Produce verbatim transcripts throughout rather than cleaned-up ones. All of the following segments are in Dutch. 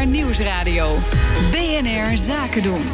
R Nieuwsradio. B N R Zaken doen.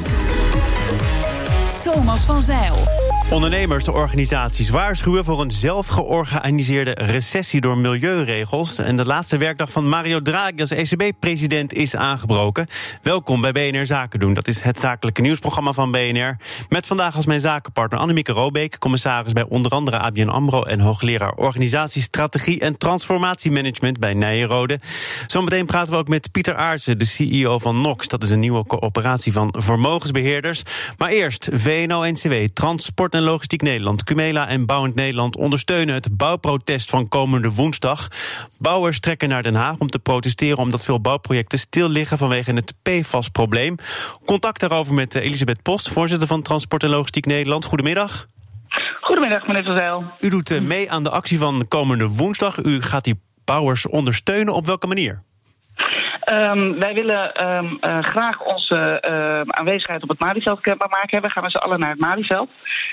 Thomas van Zeil. Ondernemersorganisaties waarschuwen voor een zelfgeorganiseerde recessie door milieuregels. En de laatste werkdag van Mario Draghi als E C B-president is aangebroken. Welkom bij B N R Zaken doen. Dat is het zakelijke nieuwsprogramma van B N R. Met vandaag als mijn zakenpartner Annemieke Robeek, commissaris bij onder andere A B N AMRO en hoogleraar organisatiestrategie en transformatiemanagement bij Nijenrode. Zometeen praten we ook met Pieter Aartsen, de C E O van Nox. Dat is een nieuwe coöperatie van vermogensbeheerders. Maar eerst V N O-N C W, Transport en Logistiek Nederland, Cumela en Bouwend Nederland ondersteunen het bouwprotest van komende woensdag. Bouwers trekken naar Den Haag om te protesteren omdat veel bouwprojecten stil liggen vanwege het P F A S-probleem. Contact daarover met Elisabeth Post, voorzitter van Transport en Logistiek Nederland. Goedemiddag. Goedemiddag, meneer Van Zijl. U doet mee aan de actie van komende woensdag. U gaat die bouwers ondersteunen. Op welke manier? Um, wij willen um, uh, graag onze uh, aanwezigheid op het Malieveld kenbaar maken. We gaan met z'n allen naar het Malieveld.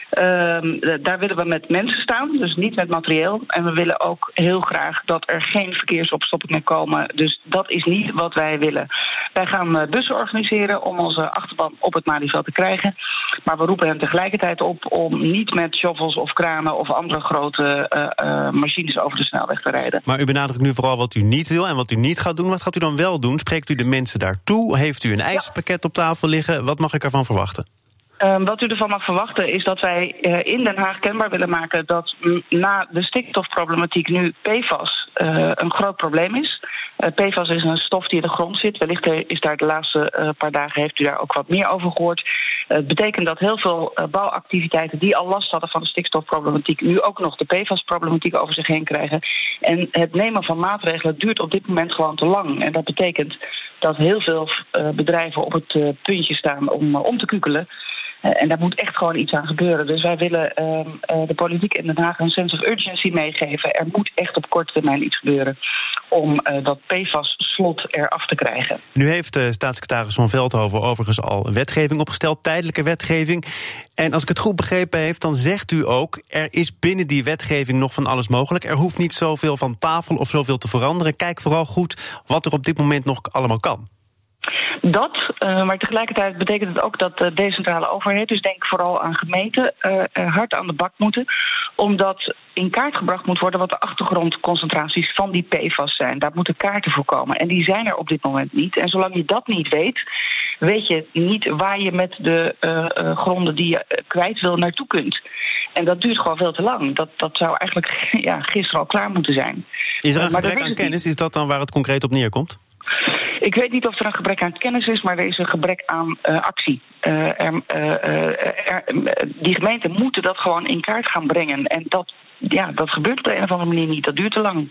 Um, uh, daar willen we met mensen staan, dus niet met materieel. En we willen ook heel graag dat er geen verkeersopstoppingen komen. Dus dat is niet wat wij willen. Wij gaan uh, bussen organiseren om onze achterban op het Malieveld te krijgen. Maar we roepen hen tegelijkertijd op om niet met shovels of kranen of andere grote uh, uh, machines over de snelweg te rijden. Maar u benadrukt nu vooral wat u niet wil en wat u niet gaat doen. Wat gaat u dan wel doen? Spreekt u de mensen daartoe? Heeft u een eisenpakket op tafel liggen? Wat mag ik ervan verwachten? Um, wat u ervan mag verwachten is dat wij uh, in Den Haag kenbaar willen maken dat m, na de stikstofproblematiek nu P F A S uh, een groot probleem is. Uh, P F A S is een stof die in de grond zit. Wellicht is daar de laatste uh, paar dagen heeft u daar ook wat meer over gehoord. Uh, het betekent dat heel veel uh, bouwactiviteiten die al last hadden van de stikstofproblematiek nu ook nog de P F A S-problematiek over zich heen krijgen. En het nemen van maatregelen duurt op dit moment gewoon te lang. En dat betekent dat heel veel uh, bedrijven op het uh, puntje staan om, uh, om te kukelen. Uh, en daar moet echt gewoon iets aan gebeuren. Dus wij willen uh, uh, de politiek in Den Haag een sense of urgency meegeven. Er moet echt op korte termijn iets gebeuren om uh, dat P F A S-slot eraf te krijgen. Nu heeft de staatssecretaris van Veldhoven overigens al wetgeving opgesteld, tijdelijke wetgeving. En als ik het goed begrepen heb, dan zegt u ook, er is binnen die wetgeving nog van alles mogelijk. Er hoeft niet zoveel van tafel of zoveel te veranderen. Kijk vooral goed wat er op dit moment nog allemaal kan. Dat, uh, maar tegelijkertijd betekent het ook dat de decentrale overheid, dus denk vooral aan gemeenten, uh, uh, hard aan de bak moeten. Omdat in kaart gebracht moet worden wat de achtergrondconcentraties van die P F A S zijn. Daar moeten kaarten voor komen. En die zijn er op dit moment niet. En zolang je dat niet weet, weet je niet waar je met de uh, uh, gronden die je kwijt wil naartoe kunt. En dat duurt gewoon veel te lang. Dat, dat zou eigenlijk ja, gisteren al klaar moeten zijn. Is er een uh, gebrek aan kennis? Is dat dan waar het concreet op neerkomt? Ik weet niet of er een gebrek aan kennis is, maar er is een gebrek aan uh, actie. Uh, er, uh, er, die gemeenten moeten dat gewoon in kaart gaan brengen. En dat, ja, dat gebeurt op de een of andere manier niet. Dat duurt te lang.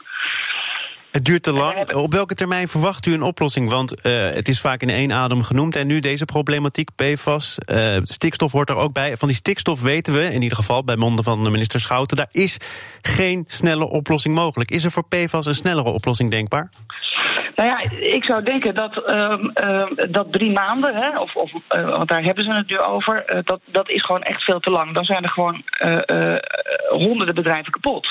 Het duurt te lang. Op welke termijn verwacht u een oplossing? Want uh, het is vaak in één adem genoemd. En nu deze problematiek, P F A S, uh, stikstof hoort er ook bij. Van die stikstof weten we, in ieder geval bij monden van de minister Schouten, daar is geen snelle oplossing mogelijk. Is er voor P F A S een snellere oplossing denkbaar? Nou ja, ik zou denken dat, uh, uh, dat drie maanden, hè, of, of, uh, want daar hebben ze het nu over, uh, dat, dat is gewoon echt veel te lang. Dan zijn er gewoon uh, uh, honderden bedrijven kapot.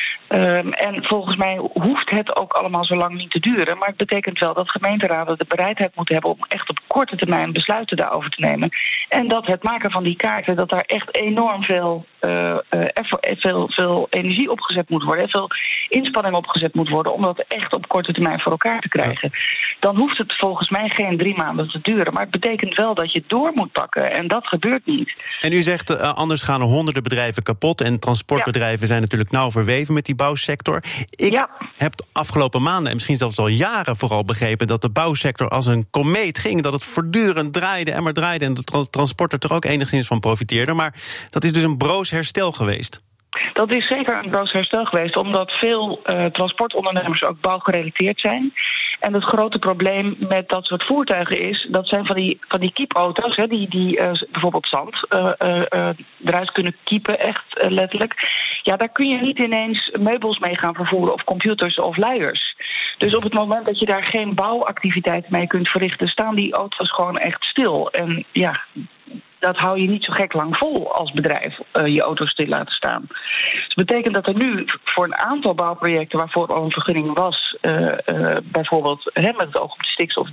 Um, en volgens mij hoeft het ook allemaal zo lang niet te duren. Maar het betekent wel dat gemeenteraden de bereidheid moeten hebben om echt op korte termijn besluiten daarover te nemen. En dat het maken van die kaarten, dat daar echt enorm veel, uh, uh, veel, veel energie opgezet moet worden. Veel inspanning opgezet moet worden om dat echt op korte termijn voor elkaar te krijgen. Dan hoeft het volgens mij geen drie maanden te duren. Maar het betekent wel dat je het door moet pakken. En dat gebeurt niet. En u zegt, uh, anders gaan er honderden bedrijven kapot. En transportbedrijven ja. zijn natuurlijk nauw verweven met die bouwsector. Ik ja. heb de afgelopen maanden en misschien zelfs al jaren vooral begrepen dat de bouwsector als een komeet ging. Dat het voortdurend draaide en maar draaide. En de tra- transport er toch ook enigszins van profiteerde. Maar dat is dus een broos herstel geweest. Dat is zeker een broos herstel geweest, omdat veel uh, transportondernemers ook bouwgerelateerd zijn. En het grote probleem met dat soort voertuigen is, dat zijn van die, van die kiepauto's, hè, die, die uh, bijvoorbeeld zand uh, uh, uh, eruit kunnen kiepen, echt uh, letterlijk. Ja, daar kun je niet ineens meubels mee gaan vervoeren of computers of luiers. Dus op het moment dat je daar geen bouwactiviteit mee kunt verrichten, staan die auto's gewoon echt stil. En ja, dat hou je niet zo gek lang vol als bedrijf, uh, je auto's stil laten staan. Dus dat betekent dat er nu voor een aantal bouwprojecten waarvoor al een vergunning was, uh, uh, bijvoorbeeld hè, met het oog op de stikstof, die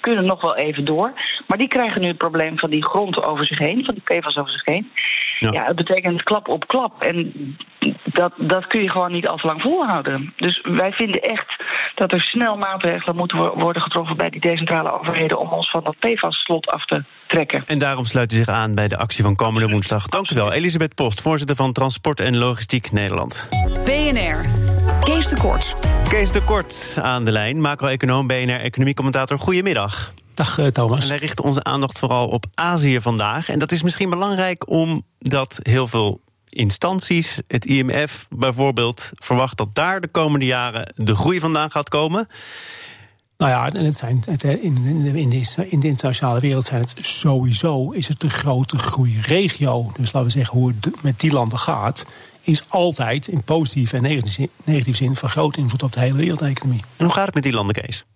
kunnen nog wel even door. Maar die krijgen nu het probleem van die grond over zich heen, van die P F A S over zich heen. Ja, ja het betekent klap op klap. En dat, dat kun je gewoon niet al te lang volhouden. Dus wij vinden echt dat er snel maatregelen moeten worden getroffen bij die decentrale overheden om ons van dat P F A S-slot af te trekken. En daarom sluit u zich aan bij de actie van komende woensdag. Dank u wel, Elisabeth Post, voorzitter van Transport en Logistiek Nederland. B N R, Kees de Kort. Kees de Kort aan de lijn, macro-econoom, B N R-economiecommentator. Goedemiddag. Dag Thomas. En wij richten onze aandacht vooral op Azië vandaag. En dat is misschien belangrijk omdat heel veel instanties, het I M F bijvoorbeeld, verwacht dat daar de komende jaren de groei vandaan gaat komen. Nou ja, het zijn, het, in, in, in, de, in de internationale wereld zijn het sowieso is het een grote groeiregio. Dus laten we zeggen hoe het met die landen gaat, is altijd in positieve en negatieve, negatieve zin van grote invloed op de hele wereldeconomie. En hoe gaat het met die landen, Kees?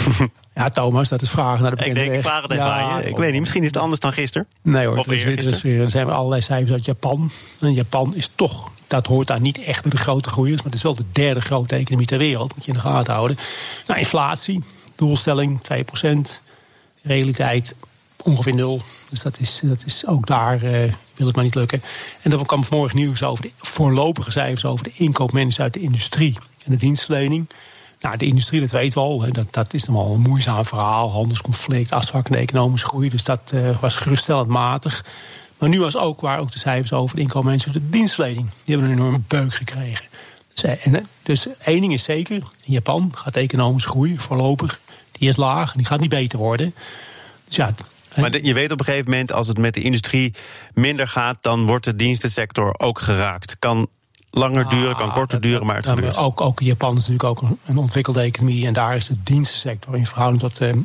Ja, Thomas, dat is vragen naar de bekende Ik denk, weg. ik vraag het even ja, aan je. Ik weet niet, misschien is het anders dan gisteren. Nee hoor, of er, is, er, is weer, er zijn allerlei cijfers uit Japan. En Japan is toch, dat hoort daar niet echt bij de grote groeiers, maar het is wel de derde grote economie ter wereld, moet je in de gaten houden. Nou, inflatie, doelstelling twee procent, realiteit ongeveer nul. Dus dat is, dat is ook daar uh, wil het maar niet lukken. En dan kwam vanmorgen nieuws over de voorlopige cijfers over de inkoopmensen uit de industrie en de dienstverlening. Nou, de industrie, dat weten we al. Hè, dat, dat is allemaal een moeizaam verhaal. Handelsconflict, afzwakkende economische groei. Dus dat uh, was geruststellend matig. Maar nu was ook waar ook de cijfers over de inkoopmensen uit de dienstverlening. Die hebben een enorme beuk gekregen. Dus, en, dus één ding is zeker. In Japan gaat de economische groei voorlopig. Die is laag en die gaat niet beter worden. Dus ja. Maar de, je weet op een gegeven moment, als het met de industrie minder gaat, dan wordt de dienstensector ook geraakt. Kan langer duren, kan korter ah, duren, maar het gebeurt. Ook, ook Japan is natuurlijk ook een ontwikkelde economie. En daar is de dienstensector in verhouding tot de,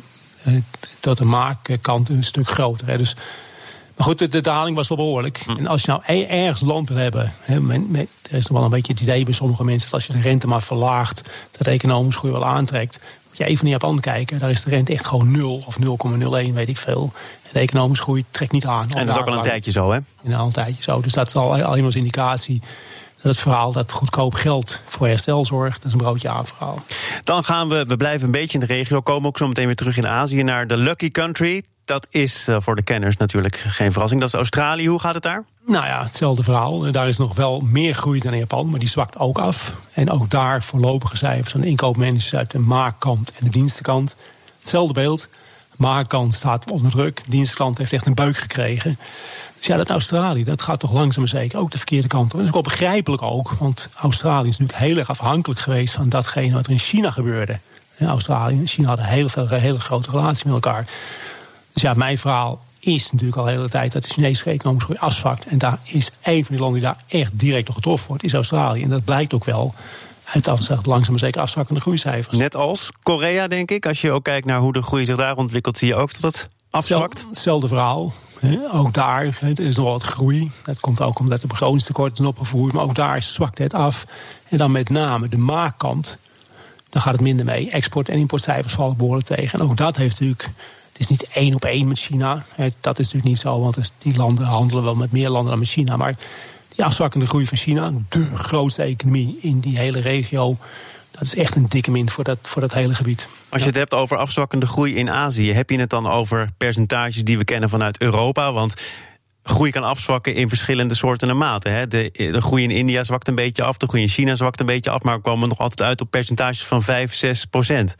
tot de maakkant een stuk groter. Hè. Dus, maar goed, de, de daling was wel behoorlijk. Hm. En als je nou ergens land wil hebben, hè, met, met, er is nog wel een beetje het idee bij sommige mensen dat als je de rente maar verlaagt, dat de economische groei wel aantrekt. Moet je even naar Japan kijken, daar is de rente echt gewoon nul of nul komma nul één, weet ik veel. En de economische groei trekt niet aan. En dat is ook al een tijdje zo, hè? En al een tijdje zo. Dus dat is al alleen als indicatie dat het verhaal dat goedkoop geld voor herstel zorgt, dat is een broodje aan verhaal. Dan gaan we, we blijven een beetje in de regio, komen ook zo meteen weer terug in Azië naar de Lucky Country. Dat is uh, voor de kenners natuurlijk geen verrassing. Dat is Australië. Hoe gaat het daar? Nou ja, hetzelfde verhaal. Daar is nog wel meer groei dan in Japan, maar die zwakt ook af. En ook daar voorlopige cijfers van de inkoopmensen uit de maakkant en de dienstenkant. Hetzelfde beeld. Maakkant staat onder druk. De dienstkant heeft echt een beuk gekregen. Dus ja, dat Australië, dat gaat toch langzaam maar zeker ook de verkeerde kant op. En dat is ook wel begrijpelijk ook, want Australië is natuurlijk heel erg afhankelijk geweest van datgene wat er in China gebeurde. En Australië en China hadden heel veel, een hele grote relatie met elkaar. Dus ja, mijn verhaal is natuurlijk al de hele tijd dat de Chinese economische groei afzwakt. En daar is een van die landen die daar echt direct door getroffen wordt, is Australië. En dat blijkt ook wel uit langzaam maar zeker afzwakkende groeicijfers. Net als Korea, denk ik. Als je ook kijkt naar hoe de groei zich daar ontwikkelt, zie je ook dat het afzwakt. Hetzelfde verhaal. Ook daar er is nog wat groei. Dat komt ook omdat de begrotingstekort is opgevoerd. Maar ook daar zwakt het af. En dan met name de maakkant, dan gaat het minder mee. Export- en importcijfers vallen behoorlijk tegen. En ook dat heeft natuurlijk, het is niet één op één met China. Dat is natuurlijk niet zo, want die landen handelen wel met meer landen dan met China. Maar die afzwakkende groei van China, de grootste economie in die hele regio, dat is echt een dikke min voor dat, voor dat hele gebied. Als je het hebt over afzwakkende groei in Azië, heb je het dan over percentages die we kennen vanuit Europa? Want groei kan afzwakken in verschillende soorten en maten. Hè? De, de groei in India zwakt een beetje af, de groei in China zwakt een beetje af, maar we komen nog altijd uit op percentages van vijf, zes procent.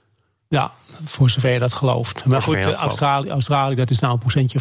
Ja, voor zover je dat gelooft. Maar goed, Australië, Australië, dat is nou een procentje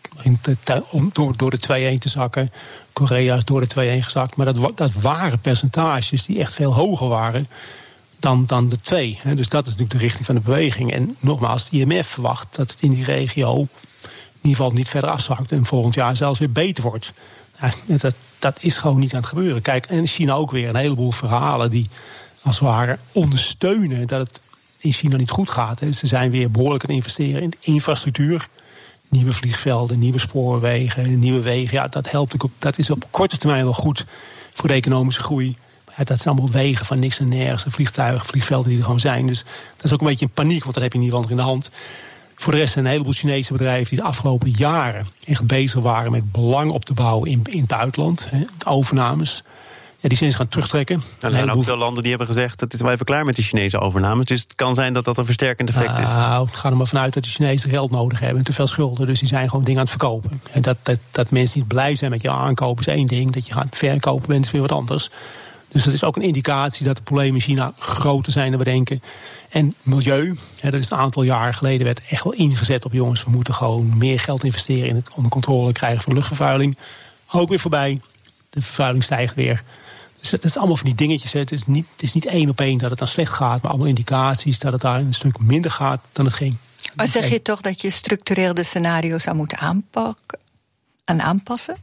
om door, door de twee-één te zakken. Korea is door de twee-één gezakt. Maar dat, dat waren percentages die echt veel hoger waren dan, dan de twee. Dus dat is natuurlijk de richting van de beweging. En nogmaals, het I M F verwacht dat het in die regio in ieder geval niet verder afzwakt en volgend jaar zelfs weer beter wordt. Ja, dat, dat is gewoon niet aan het gebeuren. Kijk, en China ook weer een heleboel verhalen die als het ware ondersteunen dat het in China niet goed gaat. Dus ze zijn weer behoorlijk aan het investeren in infrastructuur. Nieuwe vliegvelden, nieuwe spoorwegen, nieuwe wegen. Ja, dat helpt ook. Dat is op korte termijn wel goed voor de economische groei. Maar ja, dat zijn allemaal wegen van niks en nergens. Vliegtuigen, vliegvelden die er gewoon zijn. Dus dat is ook een beetje een paniek, want dat heb je in ieder geval in de hand. Voor de rest zijn een heleboel Chinese bedrijven die de afgelopen jaren echt bezig waren met belang op te bouwen in, in het buitenland. Hè, overnames. Ja, die zijn ze gaan terugtrekken. Nou, er zijn ook veel landen die hebben gezegd, het is wel even klaar met de Chinese overname. Dus het kan zijn dat dat een versterkend effect is. Nou, het gaat er maar vanuit dat de Chinezen geld nodig hebben en te veel schulden. Dus die zijn gewoon dingen aan het verkopen. En dat, dat, dat mensen niet blij zijn met je aankopen is één ding. Dat je gaat verkopen bent is weer wat anders. Dus dat is ook een indicatie dat de problemen in China groter zijn dan we denken. En milieu, hè, dat is een aantal jaar geleden werd echt wel ingezet op jongens. We moeten gewoon meer geld investeren in het onder controle krijgen van luchtvervuiling. Ook weer voorbij. De vervuiling stijgt weer. Dus dat is allemaal van die dingetjes. Hè. Het is niet, het is niet één op één dat het dan slecht gaat, maar allemaal indicaties dat het daar een stuk minder gaat dan het ging. Maar zeg je toch dat je structureel de scenario's zou moeten aanpakken en aanpassen?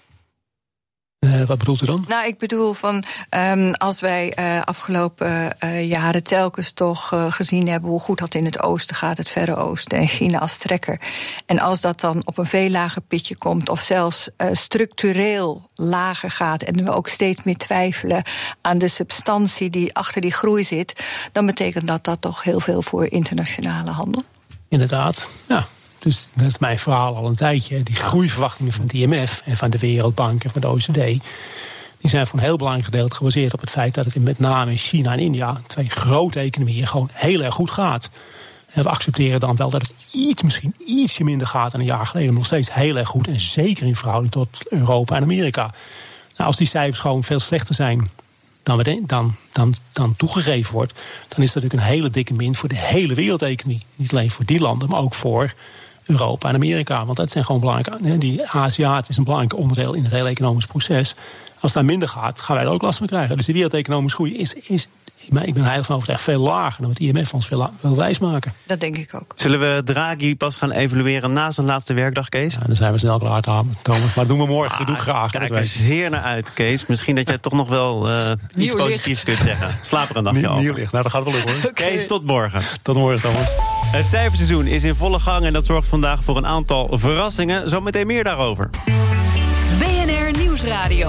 Uh, wat bedoelt u dan? Nou, ik bedoel van um, als wij uh, afgelopen uh, jaren telkens toch uh, gezien hebben hoe goed dat in het oosten gaat, het Verre Oosten en China als trekker. En als dat dan op een veel lager pitje komt of zelfs uh, structureel lager gaat en we ook steeds meer twijfelen aan de substantie die achter die groei zit, dan betekent dat dat toch heel veel voor internationale handel. Inderdaad, ja. Dus dat is mijn verhaal al een tijdje. Die groeiverwachtingen van het I M F en van de Wereldbank en van de O E C D, die zijn voor een heel belangrijk gedeelte gebaseerd op het feit dat het met name in China en India, twee grote economieën, gewoon heel erg goed gaat. En we accepteren dan wel dat het iets, misschien ietsje minder gaat dan een jaar geleden, maar nog steeds heel erg goed. En zeker in verhouding tot Europa en Amerika. Nou, als die cijfers gewoon veel slechter zijn dan, we dan, dan, dan toegegeven wordt, dan is dat natuurlijk een hele dikke min voor de hele wereldeconomie. Niet alleen voor die landen, maar ook voor Europa en Amerika. Want dat zijn gewoon belangrijke. Die Aziat is een belangrijk onderdeel in het hele economisch proces. Als het daar minder gaat, gaan wij er ook last van krijgen. Dus de wereldeconomische groei is, is ik ben heilig van overtuigd veel lager dan wat het I M F ons wil, wil wijsmaken. Dat denk ik ook. Zullen we Draghi pas gaan evalueren na zijn laatste werkdag, Kees? Ja, dan zijn we snel klaar, Thomas. Maar doen we morgen. Ah, dat doe ik graag. Kijk er zeer naar uit, Kees. Misschien dat jij toch nog wel uh, iets positiefs kunt zeggen. Slaap er een nachtje over. Nieuw licht. Nou, dat gaat wel lukken, hoor. Okay. Kees, tot morgen. Tot morgen, Thomas. Het cijferseizoen is in volle gang en dat zorgt vandaag voor een aantal verrassingen. Zometeen meer daarover. B N R Nieuwsradio.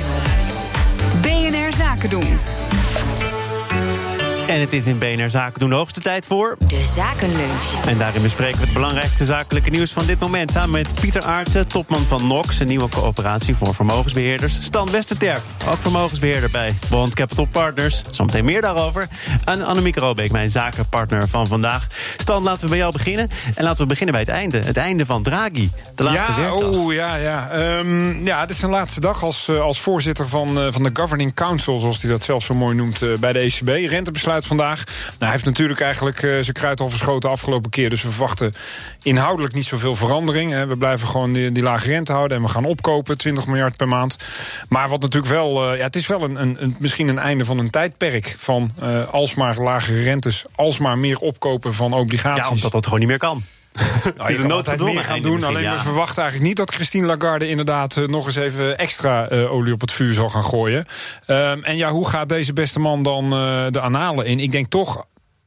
B N R Zaken doen. En het is in B N R Zaken doen de hoogste tijd voor de Zakenlunch. En daarin bespreken we het belangrijkste zakelijke nieuws van dit moment samen met Pieter Aartsen, topman van Nox, een nieuwe coöperatie voor vermogensbeheerders. Stan Westerterp, ook vermogensbeheerder bij Bond Capital Partners. Zometeen meer daarover. En Annemieke Robeek, mijn zakenpartner van vandaag. Stan, laten we bij jou beginnen. En laten we beginnen bij het einde. Het einde van Draghi. De laatste ja, werkdag. Oh, ja, ja. Um, ja, het is zijn laatste dag als, als voorzitter van, uh, van de Governing Council, zoals hij dat zelf zo mooi noemt, uh, bij de E C B. Rentebesluit vandaag. Nou, hij heeft natuurlijk eigenlijk uh, zijn kruid al verschoten afgelopen keer. Dus we verwachten inhoudelijk niet zoveel verandering. Hè. We blijven gewoon die, die lage rente houden. En we gaan opkopen, twintig miljard per maand. Maar wat natuurlijk wel... Uh, ja, het is wel een, een, een, misschien een einde van een tijdperk. Van uh, alsmaar lagere rentes, alsmaar meer opkopen van obligaties. Ja, omdat dat gewoon niet meer kan. Nou, je kan altijd meer gaan doen. Alleen ja. We verwachten eigenlijk niet dat Christine Lagarde inderdaad uh, nog eens even extra uh, olie op het vuur zal gaan gooien. Um, en ja, hoe gaat deze beste man dan uh, de annalen in? Ik denk toch,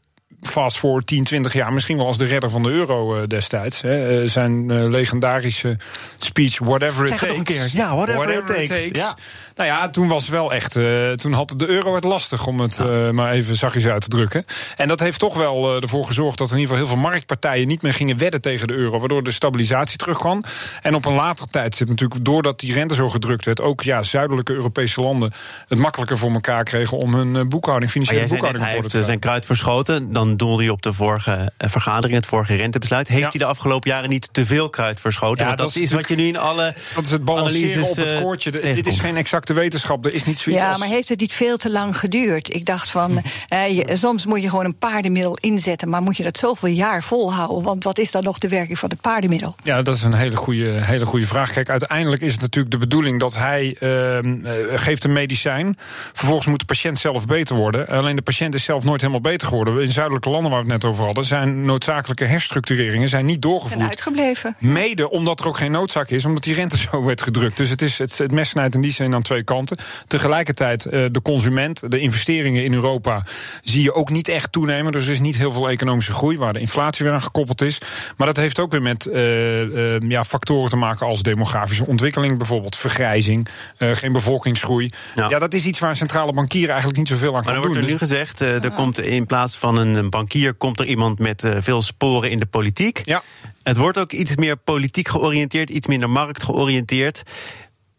fast voor tien, twintig jaar, misschien wel als de redder van de euro uh, destijds. Hè. Uh, zijn uh, legendarische speech, whatever it zeg takes. Het een keer. Ja, whatever, whatever it takes. It takes. Ja. Nou ja, toen was wel echt. Uh, toen had de euro het lastig, om het uh, maar even zachtjes uit te drukken. En dat heeft toch wel uh, ervoor gezorgd dat er in ieder geval heel veel marktpartijen niet meer gingen wedden tegen de euro, waardoor de stabilisatie terugkwam. En op een later tijdstip natuurlijk, doordat die rente zo gedrukt werd, ook ja, zuidelijke Europese landen het makkelijker voor elkaar kregen om hun boekhouding, financiële boekhouding net, op orde te Hij heeft zijn kruid verschoten. Dan doelde hij op de vorige vergadering, het vorige rentebesluit. Heeft ja. hij de afgelopen jaren niet te veel kruid verschoten? Ja, Want dat, dat is wat je nu in alle dat is het balanceren op het koordje. De, dit is geen exacte wetenschap. Er is niet zoiets ja, als... maar heeft het niet veel te lang geduurd? Ik dacht van, eh, je, soms moet je gewoon een paardenmiddel inzetten, maar moet je dat zoveel jaar volhouden? Want wat is dan nog de werking van het paardenmiddel? Ja, dat is een hele goede, hele goede vraag. Kijk, uiteindelijk is het natuurlijk de bedoeling dat hij uh, geeft een medicijn. Vervolgens moet de patiënt zelf beter worden. Alleen de patiënt is zelf nooit helemaal beter geworden. In zuidelijke landen waar we het net over hadden, zijn noodzakelijke herstructureringen zijn niet doorgevoerd. Zijn uitgebleven. Mede omdat er ook geen noodzaak is, omdat die rente zo werd gedrukt. Dus het, is, het, het mes snijdt in die zin aan twee kanten. Tegelijkertijd, uh, de consument, de investeringen in Europa zie je ook niet echt toenemen. Dus er is niet heel veel economische groei, waar de inflatie weer aan gekoppeld is. Maar dat heeft ook weer met uh, uh, ja, factoren te maken als demografische ontwikkeling, bijvoorbeeld vergrijzing, uh, geen bevolkingsgroei. Ja. ja, dat is iets waar centrale bankieren eigenlijk niet zoveel aan kan doen. Maar er wordt er dus... nu gezegd, uh, er ja. komt in plaats van een bankier komt er iemand met uh, veel sporen in de politiek. Ja. Het wordt ook iets meer politiek georiënteerd, iets minder markt georiënteerd.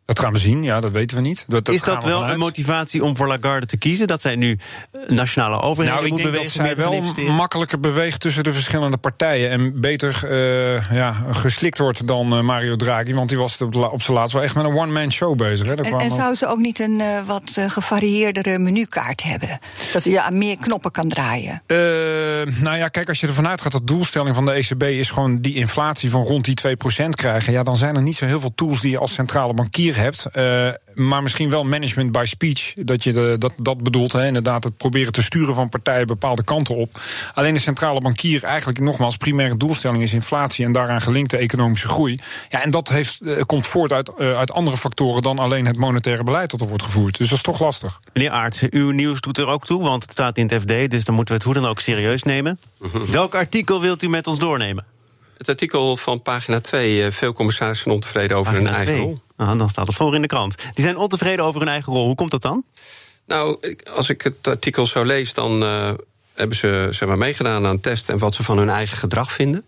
Dat gaan we zien, ja, dat weten we niet. Dat, dat is dat wel een motivatie om voor Lagarde te kiezen? Dat zij nu nationale overheden nou, moet bewegen? Nou, ik denk dat zij wel makkelijker beweegt tussen de verschillende partijen. En beter uh, ja, geslikt wordt dan uh, Mario Draghi. Want die was op zijn laatst wel echt met een one-man show bezig. Hè. En, en zou ze ook niet een uh, wat uh, gevarieerdere menukaart hebben? Dat je aan meer knoppen kan draaien? Uh, nou ja, kijk, als je ervan uitgaat dat de doelstelling van de E C B is gewoon die inflatie van rond die twee procent krijgen. Ja, dan zijn er niet zo heel veel tools die je als centrale bankier hebt, uh, maar misschien wel management by speech, dat je de, dat, dat bedoelt, hè, inderdaad het proberen te sturen van partijen bepaalde kanten op. Alleen de centrale bankier eigenlijk nogmaals primaire doelstelling is inflatie en daaraan gelinkte economische groei. Ja, en dat heeft, uh, komt voort uit, uh, uit andere factoren dan alleen het monetaire beleid dat er wordt gevoerd. Dus dat is toch lastig. Meneer Aartsen, uw nieuws doet er ook toe, want het staat in het F D, dus dan moeten we het hoe dan ook serieus nemen. Mm-hmm. Welk artikel wilt u met ons doornemen? Het artikel van pagina twee, veel commissarissen ontevreden over pagina hun eigen twee. rol. Ah, dan staat het voor in de krant. Die zijn ontevreden over hun eigen rol. Hoe komt dat dan? Nou, als ik het artikel zo lees, dan uh, hebben ze zeg maar, meegedaan aan test en wat ze van hun eigen gedrag vinden.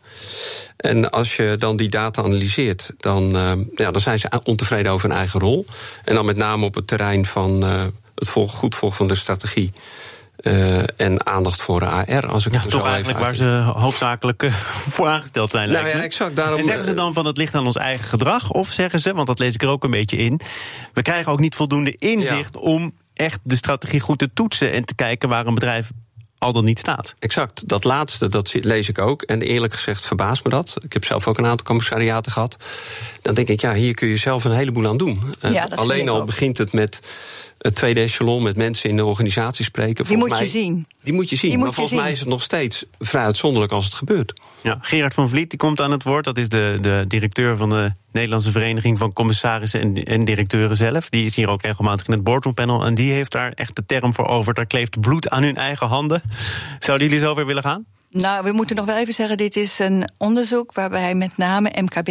En als je dan die data analyseert, dan, uh, ja, dan zijn ze ontevreden over hun eigen rol. En dan met name op het terrein van uh, het volgen, goed volgen van de strategie. Uh, en aandacht voor de A R, als ik ja, het er toch zo eigenlijk even waar ze hoofdzakelijk uh, voor aangesteld zijn. Nou ja, exact. Daarom, en zeggen ze dan van het ligt aan ons eigen gedrag? Of zeggen ze, want dat lees ik er ook een beetje in, we krijgen ook niet voldoende inzicht ja. om echt de strategie goed te toetsen en te kijken waar een bedrijf al dan niet staat. Exact, dat laatste, dat lees ik ook. En eerlijk gezegd verbaast me dat. Ik heb zelf ook een aantal commissariaten gehad. Dan denk ik, ja, hier kun je zelf een heleboel aan doen. Ja, alleen al ook. begint het met het tweede echelon, met mensen in de organisatie spreken. Die moet mij, je zien. Die moet je zien, die maar moet volgens zien. mij is het nog steeds vrij uitzonderlijk als het gebeurt. Ja, Gerard van Vliet die komt aan het woord. Dat is de, de directeur van de Nederlandse Vereniging van Commissarissen en, en Directeuren zelf. Die is hier ook regelmatig in het boardroompanel. En die heeft daar echt de term voor over. Daar kleeft bloed aan hun eigen handen. Zouden jullie zo weer willen gaan? Nou, we moeten nog wel even zeggen, dit is een onderzoek waarbij met name M K B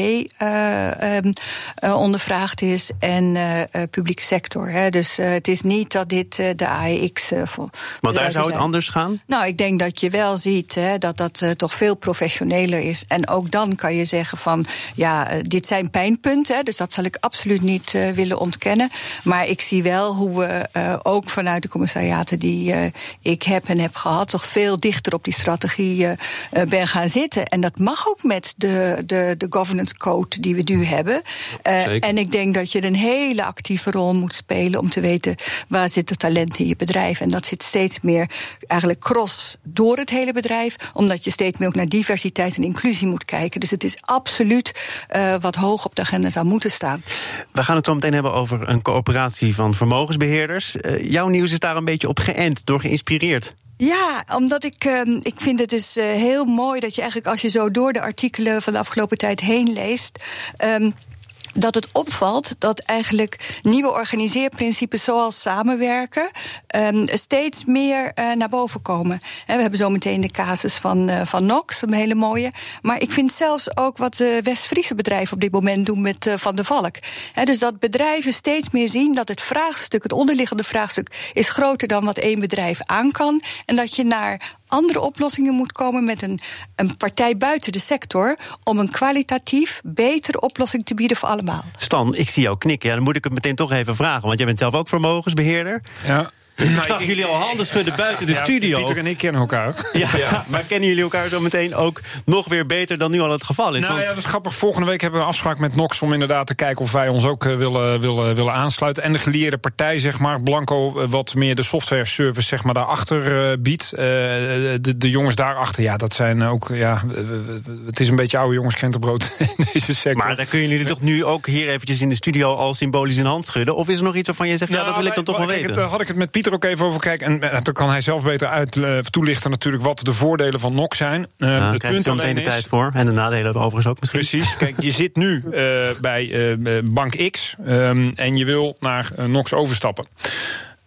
uh, um, uh, ondervraagd is en uh, uh, publieke sector. Hè. Dus uh, het is niet dat dit uh, de A E X... Uh, voor maar daar zou het zijn. Anders gaan? Nou, ik denk dat je wel ziet hè, dat dat uh, toch veel professioneler is. En ook dan kan je zeggen van, ja, uh, dit zijn pijnpunten. Hè, dus dat zal ik absoluut niet uh, willen ontkennen. Maar ik zie wel hoe we uh, ook vanuit de commissariaten die uh, ik heb en heb gehad, toch veel dichter op die strategie Uh, uh, ben gaan zitten. En dat mag ook met de, de, de governance code die we nu hebben. Uh, en ik denk dat je een hele actieve rol moet spelen om te weten waar zit het talent in je bedrijf. En dat zit steeds meer eigenlijk cross door het hele bedrijf, omdat je steeds meer ook naar diversiteit en inclusie moet kijken. Dus het is absoluut uh, wat hoog op de agenda zou moeten staan. We gaan het zo meteen hebben over een coöperatie van vermogensbeheerders. Uh, jouw nieuws is daar een beetje op geënt, door geïnspireerd. Ja, omdat ik, uh, ik vind het dus uh, heel mooi dat je eigenlijk als je zo door de artikelen van de afgelopen tijd heen leest, Um, dat het opvalt dat eigenlijk nieuwe organiseerprincipes zoals samenwerken um, steeds meer uh, naar boven komen. En we hebben zo meteen de casus van, uh, van Nox, een hele mooie. Maar ik vind zelfs ook wat de West-Friese bedrijven op dit moment doen met uh, Van der Valk. He, dus dat bedrijven steeds meer zien dat het vraagstuk, het onderliggende vraagstuk, is groter dan wat één bedrijf aan kan. En dat je naar andere oplossingen moet komen met een, een partij buiten de sector om een kwalitatief betere oplossing te bieden voor allemaal. Stan, ik zie jou knikken. Ja, dan moet ik het meteen toch even vragen, want jij bent zelf ook vermogensbeheerder. Ja. Ik nou, zag ik, jullie al handen schudden buiten de ja, studio. Pieter en ik kennen elkaar. Ja, ja, maar kennen jullie elkaar zo meteen ook nog weer beter dan nu al het geval is? Nou want... ja, dat is grappig. Volgende week hebben we een afspraak met Nox om inderdaad te kijken of wij ons ook uh, willen, willen, willen aansluiten. En de gelieerde partij, zeg maar, Blanco, uh, wat meer de software service zeg maar, daarachter uh, biedt. Uh, de, de jongens daarachter, ja, dat zijn ook, ja, uh, het is een beetje oude jongens krentenbrood in deze sector. Maar dan kunnen jullie toch nu ook hier eventjes in de studio al symbolisch in hand schudden? Of is er nog iets waarvan je zegt, nou, ja, dat wil ik dan toch wel weten? Het, uh, had ik het met Pieter ook even over kijken. En uh, dan kan hij zelf beter uit uh, toelichten natuurlijk wat de voordelen van Nox zijn. Uh, nou, het punt zo meteen de is, tijd voor. En de nadelen overigens ook misschien. Precies. Kijk, je zit nu uh, bij uh, Bank X um, en je wil naar uh, Nox overstappen.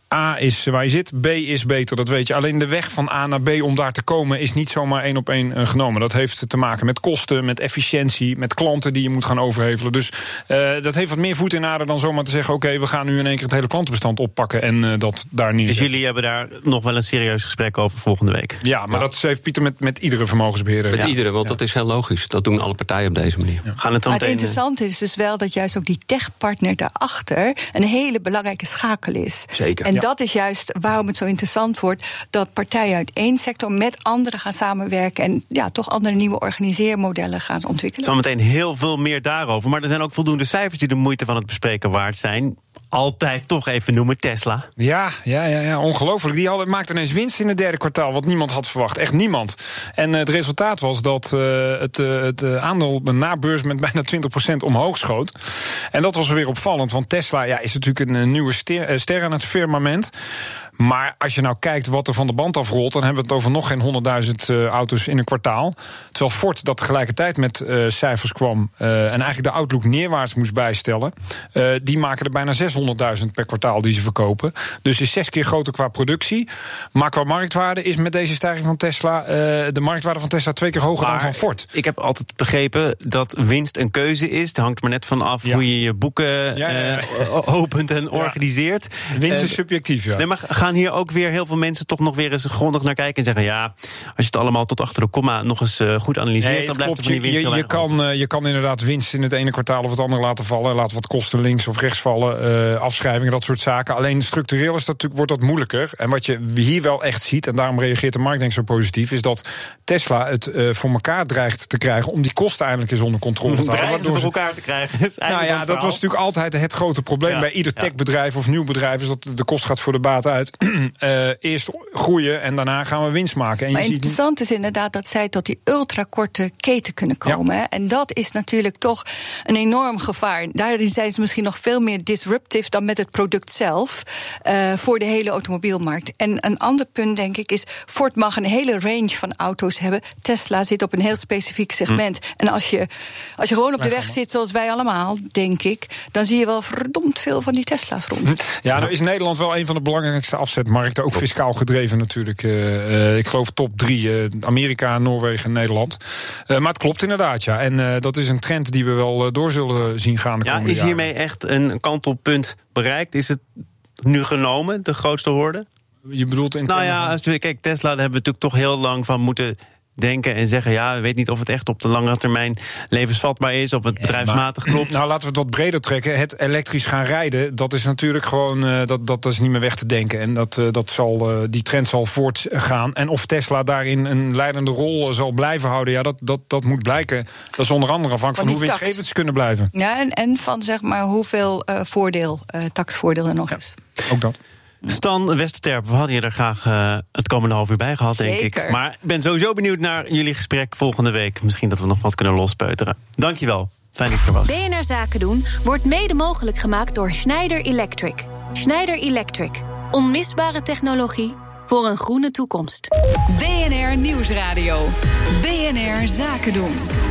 A is waar je zit, B is beter, dat weet je. Alleen de weg van A naar B om daar te komen is niet zomaar één op één uh, genomen. Dat heeft te maken met kosten, met efficiëntie, met klanten die je moet gaan overhevelen. Dus uh, dat heeft wat meer voet in aarde dan zomaar te zeggen, oké, okay, we gaan nu in één keer het hele klantenbestand oppakken en uh, dat daar niet. Dus jullie hebben daar nog wel een serieus gesprek over volgende week? Ja, maar ja. dat heeft Pieter met, met iedere vermogensbeheerder. Met ja. iedere, want ja. dat is heel logisch. Dat doen alle partijen op deze manier. Ja. Gaan het dan maar het meteen, interessante is dus wel dat juist ook die techpartner daarachter een hele belangrijke schakel is. Zeker. En ja. dat is juist waarom het zo interessant wordt dat partijen uit één sector met anderen gaan samenwerken en ja, toch andere nieuwe organiseermodellen gaan ontwikkelen. Zometeen heel veel meer daarover. Maar er zijn ook voldoende cijfers die de moeite van het bespreken waard zijn. Altijd toch even noemen Tesla. Ja, ja, ja, ja, ongelooflijk. Die hadden, maakte ineens winst in het derde kwartaal, wat niemand had verwacht. Echt niemand. En uh, het resultaat was dat uh, het, uh, het uh, aandeel na beurs met bijna twintig procent omhoog schoot. En dat was weer opvallend, want Tesla ja, is natuurlijk een nieuwe ster, uh, ster aan het firmament. Maar als je nou kijkt wat er van de band afrolt, dan hebben we het over nog geen honderdduizend uh, auto's in een kwartaal. Terwijl Ford dat tegelijkertijd met uh, cijfers kwam uh, en eigenlijk de outlook neerwaarts moest bijstellen. Uh, die maken er bijna zeshonderdduizend per kwartaal die ze verkopen. Dus is zes keer groter qua productie. Maar qua marktwaarde is met deze stijging van Tesla uh, de marktwaarde van Tesla twee keer hoger maar dan van Ford. Ik heb altijd begrepen dat winst een keuze is. Het hangt maar net van af ja. hoe je je boeken ja, ja, ja. Uh, opent en ja. organiseert. Winst is uh, subjectief, ja. Nee, maar gaan hier ook weer heel veel mensen toch nog weer eens grondig naar kijken en zeggen, ja, als je het allemaal tot achter de komma nog eens uh, goed analyseert, nee, dan blijft klopt. er van die winst je, je, je, kan, uh, je kan inderdaad winst in het ene kwartaal of het andere laten vallen. Laat wat kosten links of rechts vallen, uh, afschrijvingen, dat soort zaken. Alleen structureel is dat natuurlijk, wordt dat moeilijker. En wat je hier wel echt ziet, en daarom reageert de markt denk ik zo positief, is dat Tesla het uh, voor elkaar dreigt te krijgen om die kosten eindelijk eens onder controle te houden. Dreigen voor elkaar te krijgen. Is nou ja, dat was natuurlijk altijd het grote probleem ja, bij ieder techbedrijf ja. of nieuw bedrijf, is dat de kost gaat voor de baat uit. uh, eerst groeien en daarna gaan we winst maken. En maar je interessant ziet... is inderdaad dat zij tot die ultrakorte keten kunnen komen. Ja. En dat is natuurlijk toch een enorm gevaar. Daarin zijn ze misschien nog veel meer disruptief dan met het product zelf uh, voor de hele automobielmarkt. En een ander punt, denk ik, is Ford mag een hele range van auto's hebben. Tesla zit op een heel specifiek segment. Hm. En als je, als je gewoon op de weg zit, zoals wij allemaal, denk ik, dan zie je wel verdomd veel van die Tesla's rond. Ja, nou is Nederland wel een van de belangrijkste afzetmarkten, ook fiscaal gedreven natuurlijk. Uh, uh, ik geloof top drie, uh, Amerika, Noorwegen en Nederland. Uh, maar het klopt inderdaad, ja. En uh, dat is een trend die we wel uh, door zullen zien gaan de ja, komende is jaren. hiermee echt een kantelpunt bereikt? Is het nu genomen, de grootste hoorde? Je bedoelt in Nou ja, als we, kijk, Tesla, daar hebben we natuurlijk toch heel lang van moeten denken en zeggen, ja, we weten niet of het echt op de lange termijn levensvatbaar is, of het ja, bedrijfsmatig maar, klopt. Nou, laten we het wat breder trekken. Het elektrisch gaan rijden, dat is natuurlijk gewoon, uh, dat, dat is niet meer weg te denken. En dat, uh, dat zal, uh, die trend zal voortgaan. En of Tesla daarin een leidende rol uh, zal blijven houden, ja, dat, dat, dat moet blijken. Dat is onder andere afhankelijk van, van hoe winstgevend ze kunnen blijven. Ja, en, en van zeg maar hoeveel uh, voordeel, uh, taxvoordeel er nog ja, is. Ook dat. Stan Westerterp, we hadden je er graag uh, het komende half uur bij gehad, denk Zeker. ik. Maar ik ben sowieso benieuwd naar jullie gesprek volgende week. Misschien dat we nog wat kunnen lospeuteren. Dankjewel. Fijn dat je er was. B N R Zaken doen wordt mede mogelijk gemaakt door Schneider Electric. Schneider Electric. Onmisbare technologie voor een groene toekomst. B N R Nieuwsradio. B N R Zaken doen.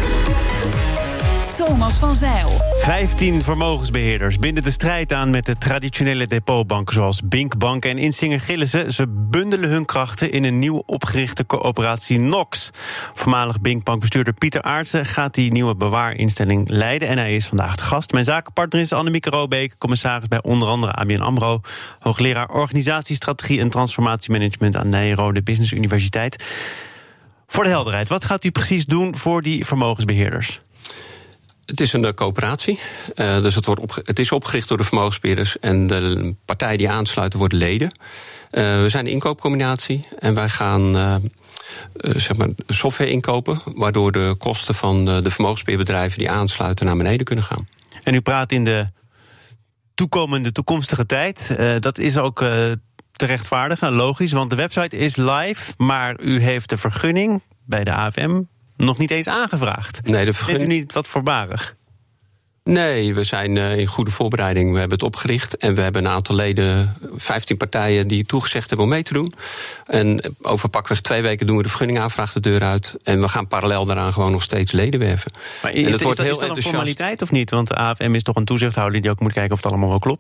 Thomas van Zeil. Vijftien vermogensbeheerders binden de strijd aan met de traditionele depotbanken zoals Bink Bank en Insinger Gillissen. Ze bundelen hun krachten in een nieuw opgerichte coöperatie Nox. Voormalig Bink Bankbestuurder Pieter Aartsen gaat die nieuwe bewaarinstelling leiden en hij is vandaag de gast. Mijn zakenpartner is Annemieke Robeek, commissaris bij onder andere A B N AMRO, hoogleraar organisatiestrategie en transformatiemanagement aan Nijrode Business Universiteit. Voor de helderheid, wat gaat u precies doen voor die vermogensbeheerders? Het is een uh, coöperatie, uh, dus het, wordt opge- het is opgericht door de vermogensbeheerders en de partijen die aansluiten worden leden. Uh, we zijn een inkoopcombinatie en wij gaan uh, uh, zeg maar software inkopen, waardoor de kosten van uh, de vermogensbeheerbedrijven die aansluiten naar beneden kunnen gaan. En u praat in de toekomende, toekomstige tijd. Uh, dat is ook uh, te rechtvaardigen, logisch, want de website is live, maar u heeft de vergunning bij de A F M nog niet eens aangevraagd. Nee, de vergunning... Vindt u niet wat voorbarig? Nee, we zijn uh, in goede voorbereiding. We hebben het opgericht en we hebben een aantal leden, vijftien partijen die toegezegd hebben om mee te doen. En over pakweg twee weken doen we de vergunningaanvraag de deur uit. En we gaan parallel daaraan gewoon nog steeds leden werven. Maar is, en dat, wordt is, dat, heel is dat een formaliteit of niet? Want de A F M is toch een toezichthouder die ook moet kijken of het allemaal wel klopt?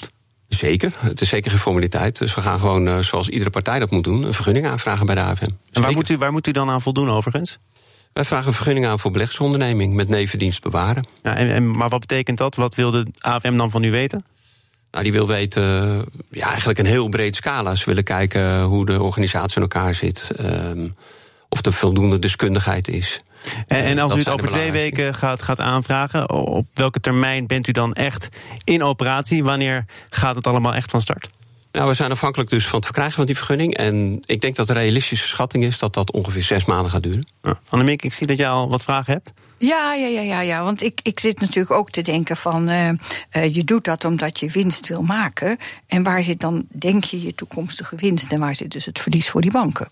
Zeker, het is zeker geen formaliteit. Dus we gaan gewoon, uh, zoals iedere partij dat moet doen, een vergunning aanvragen bij de A F M. En waar moet, u, waar moet u dan aan voldoen overigens? Wij vragen een vergunning aan voor beleggersonderneming met nevendienst bewaren. Ja, en, en, maar wat betekent dat? Wat wil de A F M dan van u weten? Nou, die wil weten, ja, eigenlijk een heel breed scala. Ze willen kijken hoe de organisatie in elkaar zit. Um, of er voldoende deskundigheid is. En, en als dat u het over twee weken gaat, gaat aanvragen, op welke termijn bent u dan echt in operatie? Wanneer gaat het allemaal echt van start? Nou, we zijn afhankelijk dus van het verkrijgen van die vergunning. En ik denk dat de realistische schatting is dat dat ongeveer zes maanden gaat duren. Ja. Annemiek, ik zie dat jij al wat vragen hebt. Ja, ja, ja, ja, ja. Want ik, ik zit natuurlijk ook te denken van... Uh, uh, je doet dat omdat je winst wil maken. En waar zit dan, denk je, je toekomstige winst? En waar zit dus het verlies voor die banken?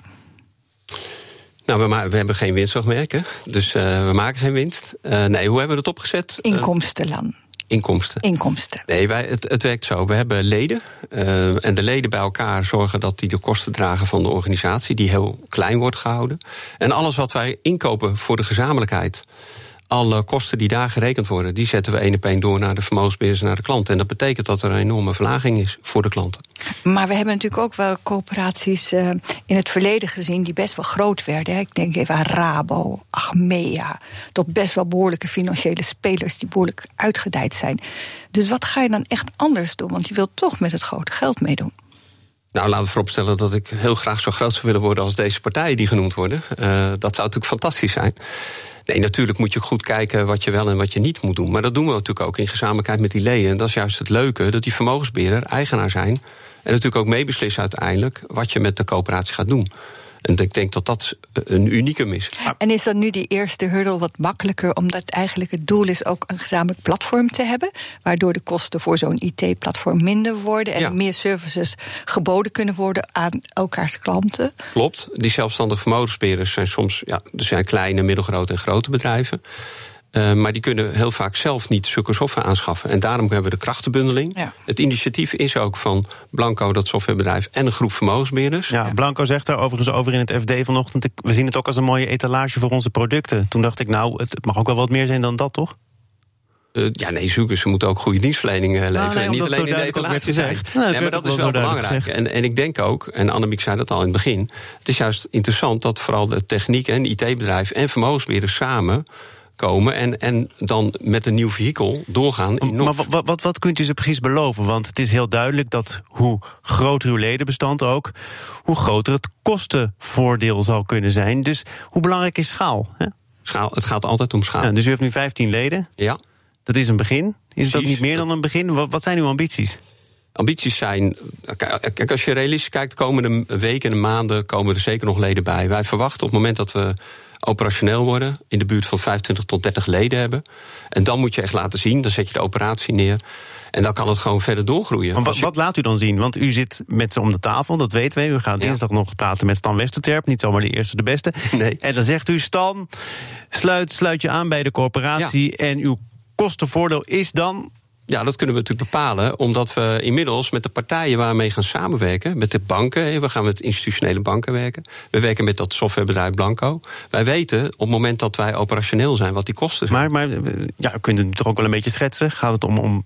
Nou, we, ma- we hebben geen winstoogmerk, hè? Dus uh, we maken geen winst. Uh, nee, hoe hebben we dat opgezet? Inkomstenlan. Uh, Inkomsten. Inkomsten. Nee, wij, het, het werkt zo. We hebben leden. Uh, en de leden bij elkaar zorgen dat die de kosten dragen van de organisatie, die heel klein wordt gehouden. En alles wat wij inkopen voor de gezamenlijkheid, alle kosten die daar gerekend worden, die zetten we één op één door naar de vermogensbeheerders en naar de klant. En dat betekent dat er een enorme verlaging is voor de klanten. Maar we hebben natuurlijk ook wel coöperaties uh, in het verleden gezien die best wel groot werden. Hè. Ik denk even aan Rabo, Achmea, tot best wel behoorlijke financiële spelers die behoorlijk uitgedijd zijn. Dus wat ga je dan echt anders doen? Want je wilt toch met het grote geld meedoen. Nou, laten we vooropstellen dat ik heel graag zo groot zou willen worden als deze partijen die genoemd worden. Uh, dat zou natuurlijk fantastisch zijn. Nee, natuurlijk moet je goed kijken wat je wel en wat je niet moet doen. Maar dat doen we natuurlijk ook in gezamenlijkheid met die leden. En dat is juist het leuke, dat die vermogensbeheerder eigenaar zijn. En natuurlijk ook meebeslissen uiteindelijk wat je met de coöperatie gaat doen. En ik denk dat dat een unicum is. En is dan nu die eerste hurdle wat makkelijker, omdat eigenlijk het doel is ook een gezamenlijk platform te hebben, waardoor de kosten voor zo'n I T-platform minder worden en ja. er meer services geboden kunnen worden aan elkaars klanten? Klopt. Die zelfstandige vermogensbeheerders zijn soms, ja, er zijn kleine, middelgrote en grote bedrijven. Uh, maar die kunnen heel vaak zelf niet zulke software aanschaffen. En daarom hebben we de krachtenbundeling. Ja. Het initiatief is ook van Blanco, dat softwarebedrijf, en een groep vermogensbeheerders. Ja, Blanco zegt er overigens over in het F D vanochtend, we zien het ook als een mooie etalage voor onze producten. Toen dacht ik, nou, het mag ook wel wat meer zijn dan dat, toch? Uh, ja, nee, zoeken. Ze moeten ook goede dienstverlening uh, leveren. Nou, nee, en niet alleen in de etalage gezegd. Nou, nee, maar dat is wel belangrijk. En, en ik denk ook, en Annemiek zei dat al in het begin, het is juist interessant dat vooral de techniek en I T-bedrijf en vermogensbeheerders samen komen en, en dan met een nieuw vehikel doorgaan. In maar wat, wat, wat kunt u ze precies beloven? Want het is heel duidelijk dat hoe groter uw ledenbestand ook, hoe groter het kostenvoordeel zal kunnen zijn. Dus hoe belangrijk is schaal? Hè? Schaal, het gaat altijd om schaal. Ja, dus u heeft nu vijftien leden. Ja. Dat is een begin. Is Precies. het ook niet meer dan een begin? Wat, wat zijn uw ambities? Ambities zijn, kijk, als je realistisch kijkt, de komende weken en maanden komen er zeker nog leden bij. Wij verwachten op het moment dat we operationeel worden, in de buurt van vijfentwintig tot dertig leden hebben. En dan moet je echt laten zien, dan zet je de operatie neer. En dan kan het gewoon verder doorgroeien. Maar wat, wat laat u dan zien? Want u zit met ze om de tafel, dat weten we. U gaat dinsdag ja. nog praten met Stan Westerterp. Niet zomaar de eerste, de beste. Nee. En dan zegt u, Stan, sluit, sluit je aan bij de corporatie. Ja. En uw kostenvoordeel is dan? Ja, dat kunnen we natuurlijk bepalen, omdat we inmiddels met de partijen waar we mee gaan samenwerken, met de banken, we gaan met institutionele banken werken, we werken met dat softwarebedrijf Blanco. Wij weten op het moment dat wij operationeel zijn wat die kosten zijn. Maar, maar ja, kunt u het toch ook wel een beetje schetsen? Gaat het om, om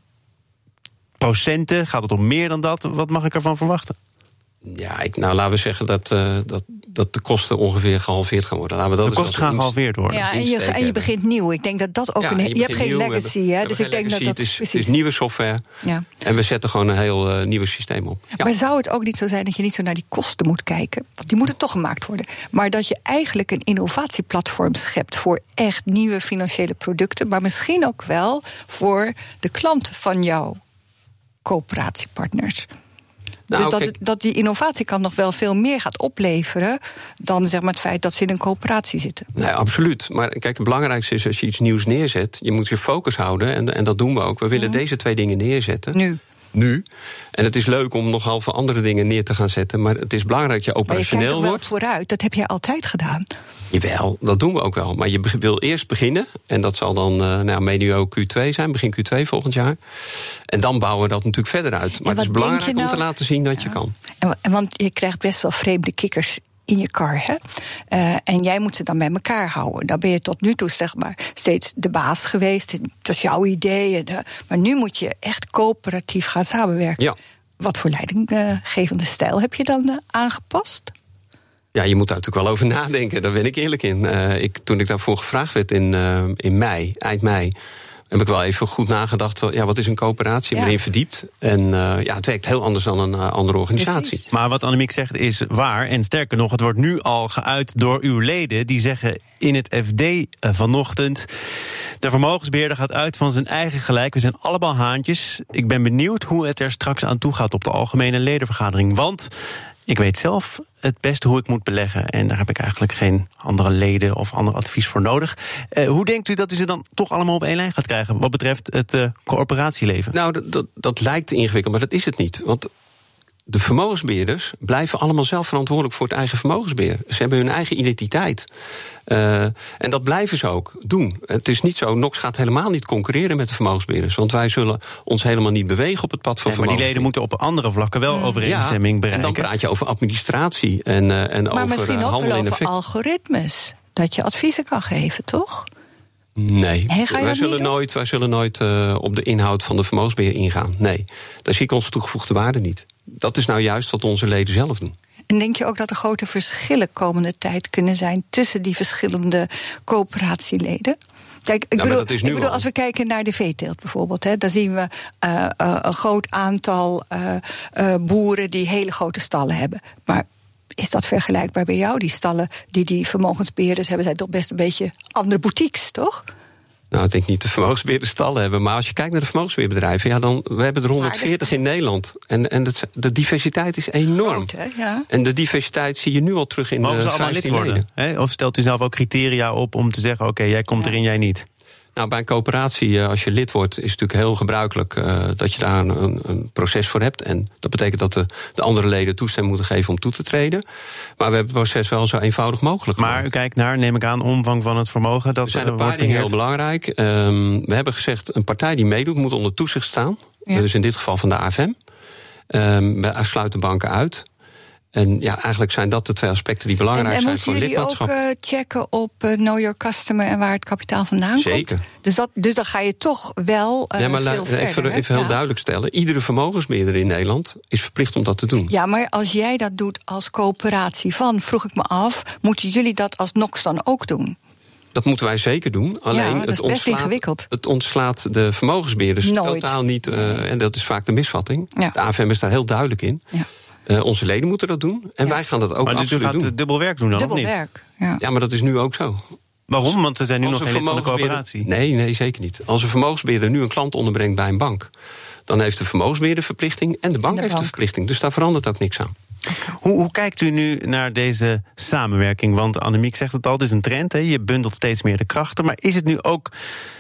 procenten? Gaat het om meer dan dat? Wat mag ik ervan verwachten? Ja, ik, nou laten we zeggen dat, uh, dat, dat de kosten ongeveer gehalveerd gaan worden. Laten we dat de kosten gaan gehalveerd worden. Ja, en je, en je begint nieuw. Ik denk dat dat ook ja, een. Je, je hebt geen nieuw, legacy, hè? Dus ik denk legacy, dat dat. Het is, het is nieuwe software. Ja. En we zetten gewoon een heel uh, nieuw systeem op. Ja. Maar zou het ook niet zo zijn dat je niet zo naar die kosten moet kijken? Want die moeten toch gemaakt worden. Maar dat je eigenlijk een innovatieplatform schept voor echt nieuwe financiële producten, maar misschien ook wel voor de klanten van jouw coöperatiepartners. Nou, dus dat, kijk, dat die innovatie kan nog wel veel meer gaat opleveren dan zeg maar het feit dat ze in een coöperatie zitten. Nee, absoluut. Maar kijk, het belangrijkste is als je iets nieuws neerzet, je moet je focus houden en, en dat doen we ook. We willen mm. deze twee dingen neerzetten. Nu. Nu. En het is leuk om nog halve andere dingen neer te gaan zetten, maar het is belangrijk dat je operationeel wordt. Maar je kijkt er wel vooruit, dat heb je altijd gedaan. Jawel, dat doen we ook wel. Maar je wil eerst beginnen, en dat zal dan uh, nou, medio Q twee zijn, begin Q twee volgend jaar. En dan bouwen we dat natuurlijk verder uit. Maar het is belangrijk nou, om te laten zien dat ja. je kan. En, want je krijgt best wel vreemde kikkers in je kar, hè? Uh, en jij moet ze dan bij elkaar houden. Dan ben je tot nu toe zeg maar steeds de baas geweest. Het was jouw idee. De, maar nu moet je echt coöperatief gaan samenwerken. Ja. wat voor leidinggevende stijl heb je dan uh, aangepast? Ja, je moet daar natuurlijk wel over nadenken, daar ben ik eerlijk in. Uh, ik, toen ik daarvoor gevraagd werd in, uh, in mei, eind mei, heb ik wel even goed nagedacht, ja, wat is een coöperatie? Ja. Erin verdiept. En uh, ja, het werkt heel anders dan een uh, andere organisatie. Precies. Maar wat Annemiek zegt is waar. En sterker nog, het wordt nu al geuit door uw leden. Die zeggen in het F D uh, vanochtend, de vermogensbeheerder gaat uit van zijn eigen gelijk. We zijn allemaal haantjes. Ik ben benieuwd hoe het er straks aan toe gaat op de algemene ledenvergadering. Want ik weet zelf het beste hoe ik moet beleggen. En daar heb ik eigenlijk geen andere leden of ander advies voor nodig. Uh, hoe denkt u dat u ze dan toch allemaal op één lijn gaat krijgen wat betreft het uh, coöperatieleven? Nou, dat, dat, dat lijkt ingewikkeld, maar dat is het niet. Want de vermogensbeheerders blijven allemaal zelf verantwoordelijk voor het eigen vermogensbeheer. Ze hebben hun eigen identiteit. Uh, en dat blijven ze ook doen. Het is niet zo, Nox gaat helemaal niet concurreren met de vermogensbeheerders. Want wij zullen ons helemaal niet bewegen op het pad van nee, maar die leden moeten op andere vlakken wel overeenstemming ja, bereiken. En dan praat je over administratie en, uh, en maar over misschien ook handel wel in over effect. algoritmes. Dat je adviezen kan geven, toch? Nee, hey, wij, zullen nooit, wij zullen nooit uh, op de inhoud van de vermogensbeheer ingaan. Nee, daar zie ik onze toegevoegde waarde niet. Dat is nou juist wat onze leden zelf doen. En denk je ook dat er grote verschillen komende tijd kunnen zijn tussen die verschillende coöperatieleden? Kijk, ik, nou, bedoel, ik bedoel, als we kijken naar de veeteelt bijvoorbeeld, hè, dan zien we uh, uh, een groot aantal uh, uh, boeren die hele grote stallen hebben. Maar is dat vergelijkbaar bij jou? Die stallen die die vermogensbeheerders hebben, zijn toch best een beetje andere boutiques, toch? Nou, ik denk niet de vermogensbeheerders stallen hebben. Maar als je kijkt naar de vermogensbeheerbedrijven, ja, dan we hebben er honderdveertig in Nederland. En, en het, de diversiteit is enorm. Groot, hè? Ja. En de diversiteit zie je nu al terug in Mogen de ze allemaal lid worden? Hè? Of stelt u zelf ook criteria op om te zeggen, oké, okay, jij komt ja. erin, jij niet? Nou, bij een coöperatie, als je lid wordt, is het natuurlijk heel gebruikelijk uh, dat je daar een, een proces voor hebt. En dat betekent dat de, de andere leden toestemming moeten geven om toe te treden. Maar we hebben het proces wel zo eenvoudig mogelijk gemaakt. Maar u kijkt naar, neem ik aan, omvang van het vermogen. Dat er zijn een paar dingen heel belangrijk. Um, we hebben gezegd, een partij die meedoet moet onder toezicht staan. Ja. Dus in dit geval van de A F M. Um, we sluiten banken uit. En ja, eigenlijk zijn dat de twee aspecten die belangrijk en, en zijn voor lidmaatschap. En moeten jullie ook uh, checken op uh, Know Your Customer en waar het kapitaal vandaan Zeker. komt? Dus, dat, dus dan ga je toch wel uh, ja, maar veel la, verder. Even, even heel ja. duidelijk stellen. Iedere vermogensbeheerder in Nederland is verplicht om dat te doen. Ja, maar als jij dat doet als coöperatie van, vroeg ik me af, moeten jullie dat als Nox dan ook doen? Dat moeten wij zeker doen. Alleen ja, dat is het, best ontslaat, ingewikkeld. het ontslaat de vermogensbeheerders Nooit. totaal niet. Uh, en dat is vaak de misvatting. Ja. De A F M is daar heel duidelijk in. Ja. Uh, onze leden moeten dat doen. En ja. wij gaan dat ook maar dus absoluut u gaat doen. dubbel werk doen dan, dubbel of niet? werk, ja. Ja, maar dat is nu ook zo. Waarom? Want er zijn nu Als nog geen lid van de coöperatie. Nee, nee, zeker niet. Als een vermogensbeheerder nu een klant onderbrengt bij een bank, dan heeft de vermogensbeheerder verplichting en de bank en de heeft bank. de verplichting. Dus daar verandert ook niks aan. Hoe, hoe kijkt u nu naar deze samenwerking? Want Annemiek zegt het al, het is een trend. Hè? Je bundelt steeds meer de krachten. Maar is het nu ook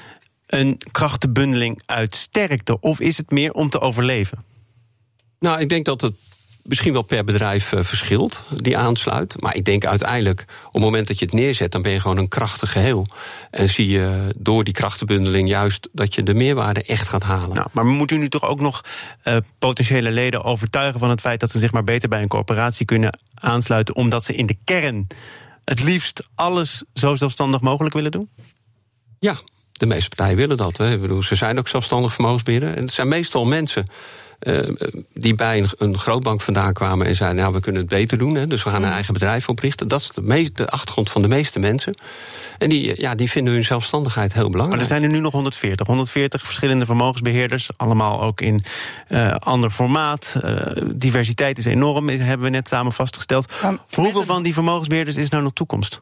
een krachtenbundeling uit sterkte? Of is het meer om te overleven? Nou, ik denk dat het misschien wel per bedrijf uh, verschilt, die aansluit. Maar ik denk uiteindelijk, op het moment dat je het neerzet, dan ben je gewoon een krachtig geheel. En zie je door die krachtenbundeling juist dat je de meerwaarde echt gaat halen. Nou, maar moet u nu toch ook nog uh, potentiële leden overtuigen van het feit dat ze zich maar beter bij een coöperatie kunnen aansluiten, omdat ze in de kern het liefst alles zo zelfstandig mogelijk willen doen? Ja, de meeste partijen willen dat. Hè. Ik bedoel, ze zijn ook zelfstandig vermogensbeheerder. En het zijn meestal mensen Uh, die bij een, een grootbank vandaan kwamen en zeiden, nou, we kunnen het beter doen, hè, dus we gaan een eigen bedrijf oprichten. Dat is de, meest, de achtergrond van de meeste mensen. En die, ja, die vinden hun zelfstandigheid heel belangrijk. Maar er zijn er nu nog honderdveertig. honderdveertig verschillende vermogensbeheerders, allemaal ook in uh, ander formaat. Uh, diversiteit is enorm, hebben we net samen vastgesteld. Maar hoeveel van die vermogensbeheerders is nou nog toekomst?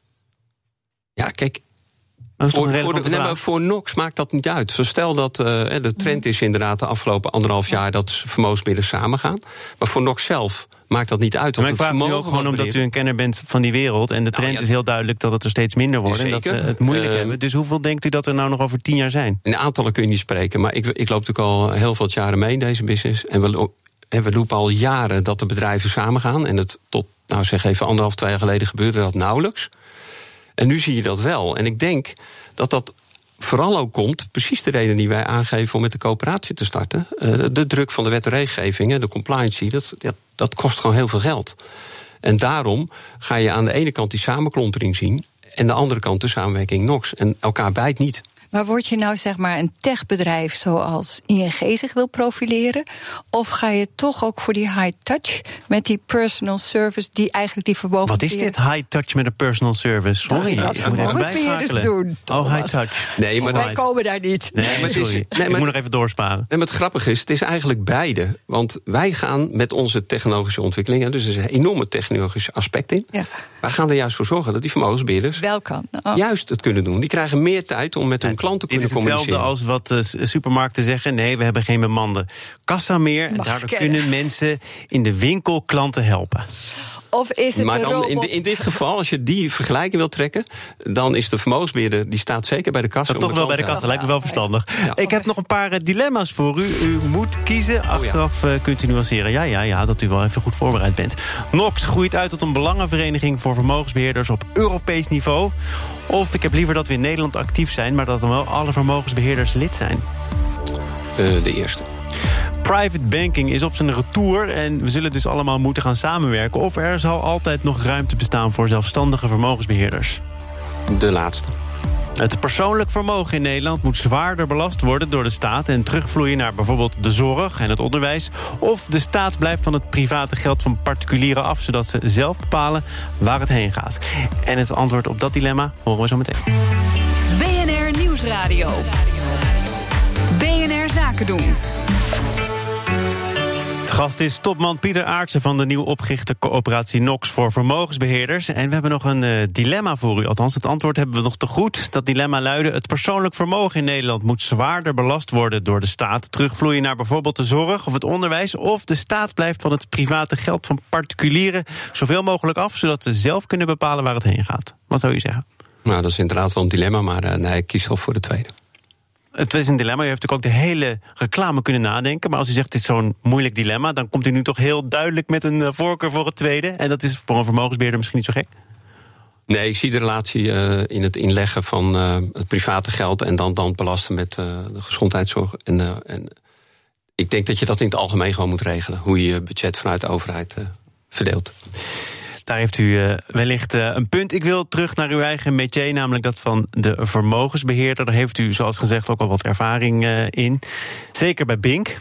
Ja, kijk, Voor, voor, de, nee, maar voor Nox maakt dat niet uit. Dus stel dat uh, de trend is inderdaad de afgelopen anderhalf jaar dat vermogensbeheerders samengaan. Maar voor Nox zelf maakt dat niet uit. Maar ik vraag nu ook gewoon omdat u een kenner bent van die wereld. En de trend nou, ja, is heel duidelijk dat het er steeds minder wordt. Zeker. En dat ze het moeilijk uh, hebben. Dus hoeveel denkt u dat er nou nog over tien jaar zijn? In aantallen kun je niet spreken. Maar ik, ik loop natuurlijk al heel veel jaren mee in deze business. En we, en we roepen al jaren dat de bedrijven samengaan. En het tot, nou zeg even anderhalf, twee jaar geleden gebeurde dat nauwelijks. En nu zie je dat wel. En ik denk dat dat vooral ook komt, precies de reden die wij aangeven om met de coöperatie te starten. Uh, de druk van de wet en regelgeving, de compliance, dat, ja, dat kost gewoon heel veel geld. En daarom ga je aan de ene kant die samenklontering zien en de andere kant de samenwerking Nox. En elkaar bijt niet. Maar word je nou zeg maar een techbedrijf zoals I N G zich wil profileren? Of ga je toch ook voor die high touch met die personal service die eigenlijk die vermogen... Wat is dit high touch met een personal service? Dat is wat vermogensbeheerders doen. Oh, high touch. Nee, maar Wij dat... komen daar niet. Nee, maar het is, nee, maar... Ik moet nog even doorsparen. En wat grappig is, het is eigenlijk beide. Want wij gaan met onze technologische ontwikkelingen, dus er is een enorme technologisch aspect in. Ja. Wij gaan er juist voor zorgen dat die vermogensbeheerders wel kan. Oh. juist het kunnen doen. Die krijgen meer tijd om met hun klanten te kunnen communiceren. Dit is hetzelfde als wat uh, supermarkten zeggen. Nee, we hebben geen bemande kassa meer. En daardoor scannen. Kunnen mensen in de winkel klanten helpen. Of is het maar dan robot... in, in dit geval, als je die vergelijking wilt trekken, dan is de vermogensbeheerder, die staat zeker bij de kassa. Dat toch wel bij de kassa, lijkt me wel verstandig. Ja. Ik heb nog een paar uh, dilemma's voor u. U moet kiezen. Achteraf uh, kunt u nuanceren. Ja, ja, ja, dat u wel even goed voorbereid bent. Nox groeit uit tot een belangenvereniging voor vermogensbeheerders op Europees niveau. Of ik heb liever dat we in Nederland actief zijn, maar dat dan wel alle vermogensbeheerders lid zijn. Uh, de eerste. Private banking is op zijn retour en we zullen dus allemaal moeten gaan samenwerken. Of er zal altijd nog ruimte bestaan voor zelfstandige vermogensbeheerders? De laatste. Het persoonlijk vermogen in Nederland moet zwaarder belast worden door de staat en terugvloeien naar bijvoorbeeld de zorg en het onderwijs. Of de staat blijft van het private geld van particulieren af, zodat ze zelf bepalen waar het heen gaat. En het antwoord op dat dilemma horen we zo meteen. B N R Nieuwsradio. B N R Zaken doen. Gast is topman Pieter Aartsen van de nieuw opgerichte coöperatie Nox voor vermogensbeheerders. En we hebben nog een uh, dilemma voor u. Althans, het antwoord hebben we nog te goed. Dat dilemma luidde: het persoonlijk vermogen in Nederland moet zwaarder belast worden door de staat. Terugvloeien naar bijvoorbeeld de zorg of het onderwijs. Of de staat blijft van het private geld van particulieren zoveel mogelijk af, zodat ze zelf kunnen bepalen waar het heen gaat. Wat zou u zeggen? Nou, dat is inderdaad wel een dilemma, maar uh, nee, ik kies wel voor de tweede. Het is een dilemma. U heeft natuurlijk ook de hele reclame kunnen nadenken. Maar als u zegt, het is zo'n moeilijk dilemma, dan komt u nu toch heel duidelijk met een voorkeur voor het tweede. En dat is voor een vermogensbeheerder misschien niet zo gek? Nee, ik zie de relatie uh, in het inleggen van uh, het private geld en dan, dan belasten met uh, de gezondheidszorg. En, uh, en ik denk dat je dat in het algemeen gewoon moet regelen. Hoe je je budget vanuit de overheid uh, verdeelt. Daar heeft u uh, wellicht uh, een punt. Ik wil terug naar uw eigen métier, namelijk dat van de vermogensbeheerder. Daar heeft u, zoals gezegd, ook al wat ervaring uh, in. Zeker bij Bink.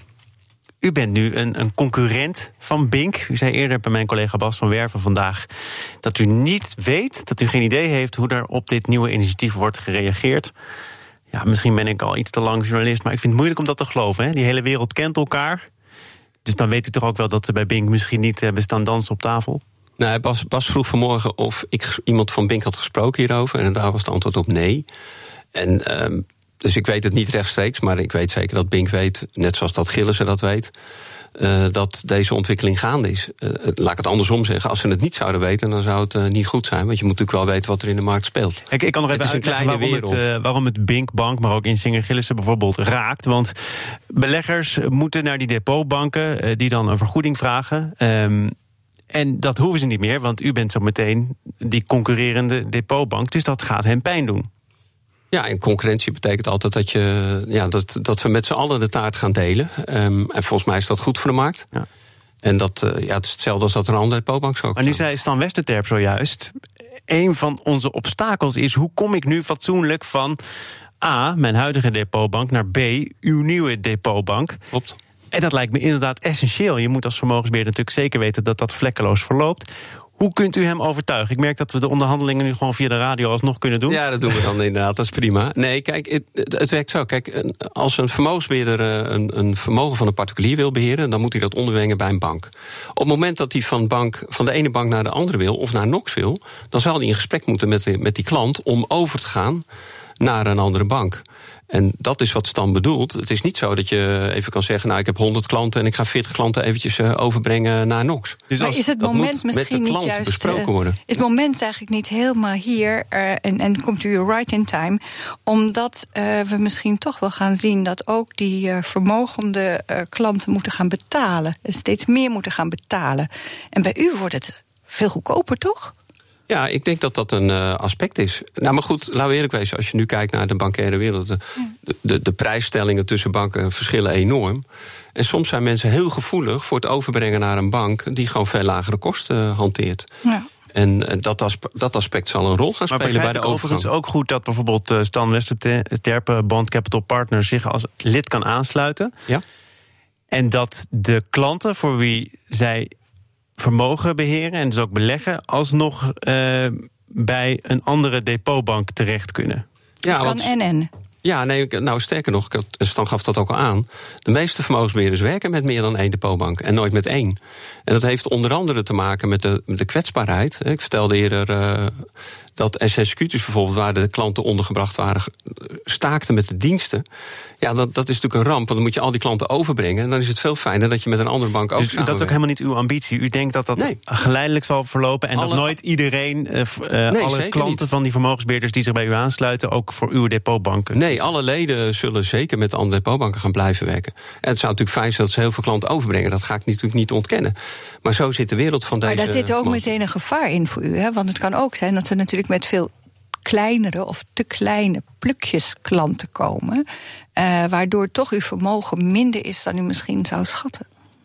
U bent nu een, een concurrent van Bink. U zei eerder bij mijn collega Bas van Werven vandaag dat u niet weet, dat u geen idee heeft hoe er op dit nieuwe initiatief wordt gereageerd. Ja, misschien ben ik al iets te lang journalist, maar ik vind het moeilijk om dat te geloven. Hè? Die hele wereld kent elkaar. Dus dan weet u toch ook wel dat ze bij Bink misschien niet hebben staan dansen op tafel? Nou, Bas, Bas vroeg vanmorgen of ik iemand van Bink had gesproken hierover. En daar was het antwoord op nee. En, um, dus ik weet het niet rechtstreeks, maar ik weet zeker dat Bink weet, net zoals dat Gillissen dat weet, uh, dat deze ontwikkeling gaande is. Uh, laat ik het andersom zeggen. Als ze het niet zouden weten, dan zou het uh, niet goed zijn. Want je moet natuurlijk wel weten wat er in de markt speelt. Ik, ik kan nog even het uitleggen waarom het, uh, waarom het Bink Bank, maar ook Insinger Gillissen bijvoorbeeld raakt. Want beleggers moeten naar die depotbanken, uh, die dan een vergoeding vragen. Um, En dat hoeven ze niet meer, want u bent zo meteen die concurrerende depotbank. Dus dat gaat hen pijn doen. Ja, en concurrentie betekent altijd dat, je, ja, dat, dat we met z'n allen de taart gaan delen. Um, en volgens mij is dat goed voor de markt. Ja. En dat, uh, ja, het is hetzelfde als dat er een andere depotbank zou Maar nu zei Stan Westerterp zojuist, een van onze obstakels is, hoe kom ik nu fatsoenlijk van A, mijn huidige depotbank, naar B, uw nieuwe depotbank? Klopt. En dat lijkt me inderdaad essentieel. Je moet als vermogensbeheerder natuurlijk zeker weten dat dat vlekkeloos verloopt. Hoe kunt u hem overtuigen? Ik merk dat we de onderhandelingen nu gewoon via de radio alsnog kunnen doen. Ja, dat doen we dan inderdaad, dat is prima. Nee, kijk, het, het werkt zo. Kijk, als een vermogensbeheerder een, een vermogen van een particulier wil beheren, dan moet hij dat onderbrengen bij een bank. Op het moment dat hij van, bank, van de ene bank naar de andere wil, of naar Nox wil, dan zal hij in gesprek moeten met, de, met die klant om over te gaan naar een andere bank. En dat is wat Stan bedoelt. Het is niet zo dat je even kan zeggen, nou, ik heb honderd klanten en ik ga veertig klanten eventjes uh, overbrengen naar Nox. Dus maar is het moment moet misschien met de klant niet juist besproken worden? Is het moment eigenlijk niet helemaal hier, uh, en, en komt u right in time, omdat uh, we misschien toch wel gaan zien dat ook die uh, vermogende uh, klanten moeten gaan betalen. En steeds meer moeten gaan betalen. En bij u wordt het veel goedkoper, toch? Ja, ik denk dat dat een uh, aspect is. Nou, maar goed, laten we eerlijk wezen. Als je nu kijkt naar de bankaire wereld, de, de, de, de prijsstellingen tussen banken verschillen enorm. En soms zijn mensen heel gevoelig voor het overbrengen naar een bank die gewoon veel lagere kosten uh, hanteert. Ja. En dat, aspe- dat aspect zal een rol gaan maar spelen bij de overgang. Overigens ook goed dat bijvoorbeeld uh, Stan Westerterpe, Bond Capital Partners, zich als lid kan aansluiten. Ja. En dat de klanten voor wie zij vermogen beheren en dus ook beleggen, alsnog uh, bij een andere depotbank terecht kunnen. Ja, kan want, en en. Ja, nee, nou sterker nog, Stan gaf dat ook al aan. De meeste vermogensbeheerders werken met meer dan één depotbank en nooit met één. En dat heeft onder andere te maken met de, met de kwetsbaarheid. Ik vertelde eerder uh, dat S S-executies bijvoorbeeld, waar de klanten ondergebracht waren, staakten met de diensten. Ja, dat, dat is natuurlijk een ramp, want dan moet je al die klanten overbrengen. En dan is het veel fijner dat je met een andere bank ook dus dat is ook helemaal niet uw ambitie. U denkt dat dat nee. geleidelijk zal verlopen en alle, dat nooit iedereen, uh, uh, nee, alle klanten niet. Van die vermogensbeheerders die zich bij u aansluiten, ook voor uw depotbanken? Nee, alle leden zullen zeker met de andere depotbanken gaan blijven werken. En het zou natuurlijk fijn zijn dat ze heel veel klanten overbrengen. Dat ga ik natuurlijk niet ontkennen. Maar zo zit de wereld van deze... Maar daar zit ook meteen een gevaar in voor u, hè? Want het kan ook zijn dat we natuurlijk met veel kleinere of te kleine plukjes klanten komen, Uh, waardoor toch uw vermogen minder is dan u misschien zou schatten.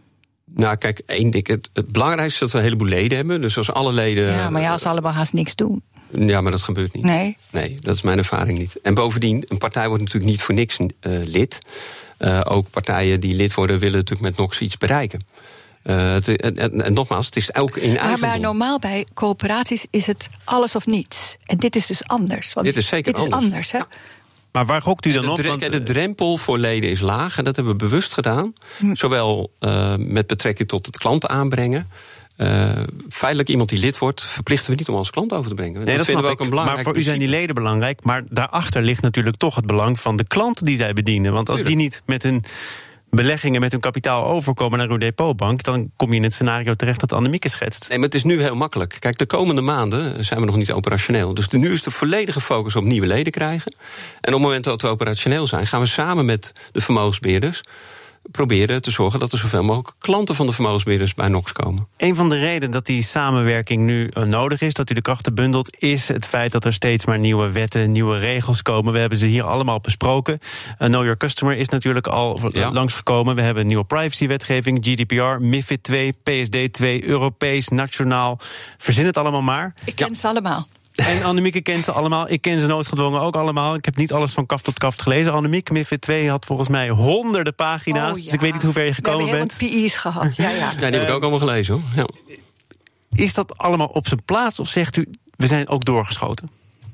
Nou, kijk, één ding. Het, het belangrijkste is dat we een heleboel leden hebben. Dus als alle leden. Ja, maar ja, als ze allemaal haast niks doen. Ja, maar dat gebeurt niet. Nee. Nee, dat is mijn ervaring niet. En bovendien, een partij wordt natuurlijk niet voor niks uh, lid. Uh, ook partijen die lid worden willen natuurlijk met Nox iets bereiken. Uh, het, en, en, en nogmaals, het is ook in eigendom. Maar normaal bij coöperaties is het alles of niets. En dit is dus anders. Want dit is zeker dit anders. Is anders hè? Ja. Maar waar gokt u dan op? De, want de drempel voor leden is laag en dat hebben we bewust gedaan. Hm. Zowel uh, met betrekking tot het klanten aanbrengen. Uh, feitelijk iemand die lid wordt, verplichten we niet om als klant over te brengen. Nee, dat, dat vinden we ook ik, een belangrijk Maar voor principe. U zijn die leden belangrijk. Maar daarachter ligt natuurlijk toch het belang van de klanten die zij bedienen. Want als Tuurlijk. die niet met hun beleggingen, met hun kapitaal overkomen naar uw depotbank, dan kom je in het scenario terecht dat Annemieke schetst. Nee, maar het is nu heel makkelijk. Kijk, de komende maanden zijn we nog niet operationeel. Dus de, nu is de volledige focus op nieuwe leden krijgen. En op het moment dat we operationeel zijn, gaan we samen met de vermogensbeheerders proberen te zorgen dat er zoveel mogelijk klanten van de vermogensbeheerders bij Nox komen. Een van de redenen dat die samenwerking nu nodig is, dat u de krachten bundelt, is het feit dat er steeds maar nieuwe wetten, nieuwe regels komen. We hebben ze hier allemaal besproken. Uh, Know Your Customer is natuurlijk al ja. langsgekomen. We hebben een nieuwe privacywetgeving, G D P R, MiFID twee, P S D twee, Europees, nationaal. Verzin het allemaal maar. Ik ken ja. ze allemaal. En Annemieke kent ze allemaal. Ik ken ze noodgedwongen ook allemaal. Ik heb niet alles van kaft tot kaft gelezen. Annemieke, MiFID twee had volgens mij honderden pagina's. Oh, ja. Dus ik weet niet hoe ver je gekomen bent. We hebben P I's gehad. Ja, ja. ja, die heb ik ook allemaal gelezen, hoor. Ja. Is dat allemaal op zijn plaats? Of zegt u, we zijn ook doorgeschoten?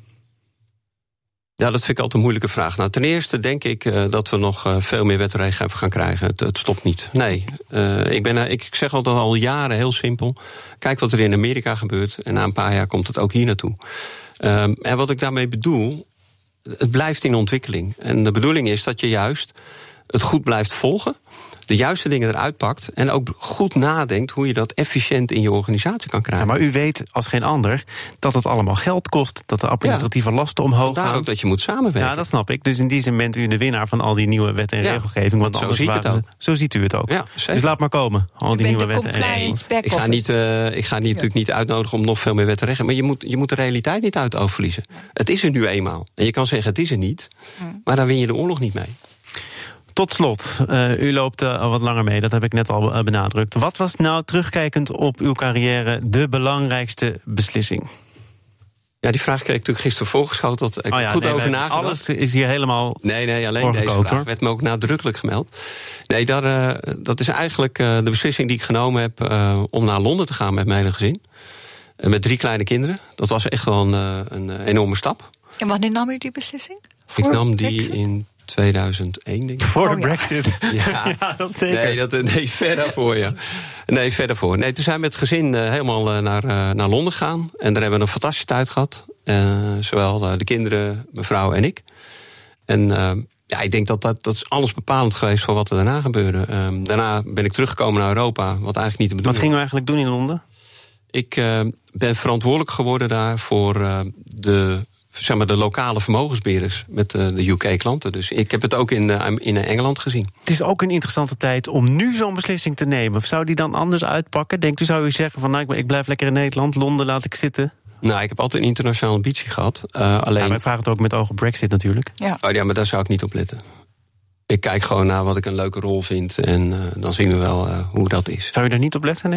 Ja, dat vind ik altijd een moeilijke vraag. Nou, ten eerste denk ik uh, dat we nog uh, veel meer wet en regelgeving gaan krijgen. Het, het stopt niet. Nee, uh, ik, ben, uh, ik zeg altijd al jaren heel simpel. Kijk wat er in Amerika gebeurt. En na een paar jaar komt het ook hier naartoe. Um, en wat ik daarmee bedoel, het blijft in ontwikkeling. En de bedoeling is dat je juist het goed blijft volgen, de juiste dingen eruit pakt en ook goed nadenkt hoe je dat efficiënt in je organisatie kan krijgen. Ja, maar u weet als geen ander dat het allemaal geld kost, dat de administratieve ja. lasten omhoog Vandaar gaan. ook dat je moet samenwerken. Ja, dat snap ik. Dus in die zin bent u de winnaar van al die nieuwe wet en ja, regelgeving. Want zo zie ik het ook. Ze, zo ziet u het ook. Ja, dus laat maar komen, al die nieuwe wetten en regelgeving. Ik ga, niet, uh, ik ga niet, ja. natuurlijk niet uitnodigen om nog veel meer wet en regelgeving. Maar je moet, je moet de realiteit niet uit oververliezen. Ja. Het is er nu eenmaal. En je kan zeggen het is er niet, ja. maar dan win je de oorlog niet mee. Tot slot, uh, u loopt uh, al wat langer mee, dat heb ik net al uh, benadrukt. Wat was nou, terugkijkend op uw carrière, de belangrijkste beslissing? Ja, die vraag kreeg ik natuurlijk gisteren voorgeschoten. Ik heb oh ja, goed nee, over nagedacht. Alles is hier helemaal Nee, nee, alleen deze vraag hoor. werd me ook nadrukkelijk gemeld. Nee, dat, uh, dat is eigenlijk uh, de beslissing die ik genomen heb uh, om naar Londen te gaan met mijn hele gezin. Uh, met drie kleine kinderen. Dat was echt wel een, uh, een enorme stap. En wanneer nam u die beslissing? Ik Voor nam die Brexit? in tweeduizend één, denk ik. Voor de oh, ja. Brexit. Ja. ja, dat zeker. Nee, dat, nee ver daarvoor, ja. Nee, ver daarvoor. Nee, toen zijn we met het gezin uh, helemaal uh, naar, uh, naar Londen gegaan. En daar hebben we een fantastische tijd gehad. Uh, zowel uh, de kinderen, mijn vrouw en ik. En uh, ja, ik denk dat, dat dat is alles bepalend geweest voor wat er daarna gebeurde. Uh, daarna ben ik teruggekomen naar Europa, wat eigenlijk niet de bedoeling was. Wat gingen we eigenlijk doen in Londen? Ik uh, ben verantwoordelijk geworden daar voor uh, de... zeg maar de lokale vermogensbeheerders met uh, de U K-klanten. Dus ik heb het ook in, uh, in Engeland gezien. Het is ook een interessante tijd om nu zo'n beslissing te nemen. Zou die dan anders uitpakken? Denkt u, zou u zeggen van nou, ik blijf lekker in Nederland, Londen laat ik zitten? Nou, ik heb altijd een internationale ambitie gehad. Uh, alleen... Ja, maar ik vraag het ook met oog op Brexit natuurlijk. Ja. Oh ja, maar daar zou ik niet op letten. Ik kijk gewoon naar wat ik een leuke rol vind en uh, dan zien we wel uh, hoe dat is. Zou je daar niet op letten, nee?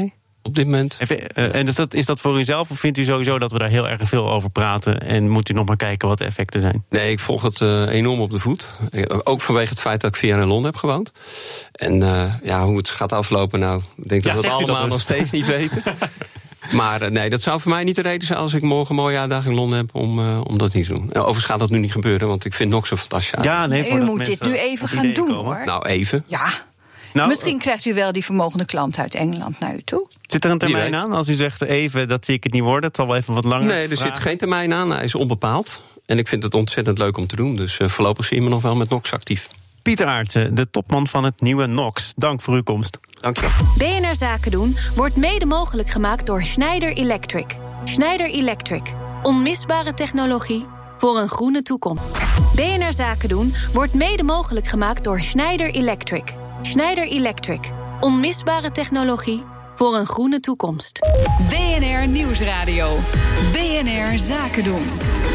op dit moment. Even, uh, en is dat, is dat voor u zelf, of vindt u sowieso dat we daar heel erg veel over praten en moet u nog maar kijken wat de effecten zijn? Nee, ik volg het uh, enorm op de voet. Ook vanwege het feit dat ik vier jaar in Londen heb gewoond. En uh, ja, hoe het gaat aflopen, nou, ik denk ja, dat we het allemaal dus nog steeds niet weten. Maar uh, nee, dat zou voor mij niet de reden zijn als ik morgen een mooie uitdaging in Londen heb om, uh, om dat niet te doen. Overigens gaat dat nu niet gebeuren, want ik vind Nox zo fantastisch. Ja, nee, u moet dit nu even gaan doen, komen. hoor. Nou, even. Ja. Nou, Misschien krijgt u wel die vermogende klant uit Engeland naar u toe. Zit er een termijn aan? Als u zegt even, dat zie ik het niet worden, het zal wel even wat langer. Nee, er vragen. Zit geen termijn aan, hij is onbepaald. En ik vind het ontzettend leuk om te doen, dus uh, voorlopig zie je me nog wel met Nox actief. Pieter Aartsen, de topman van het nieuwe Nox. Dank voor uw komst. Dank je. B N R Zaken doen wordt mede mogelijk gemaakt door Schneider Electric. Schneider Electric. Onmisbare technologie voor een groene toekomst. B N R Zaken doen wordt mede mogelijk gemaakt door Schneider Electric. Schneider Electric. Onmisbare technologie voor een groene toekomst. B N R Nieuwsradio. B N R Zaken doen.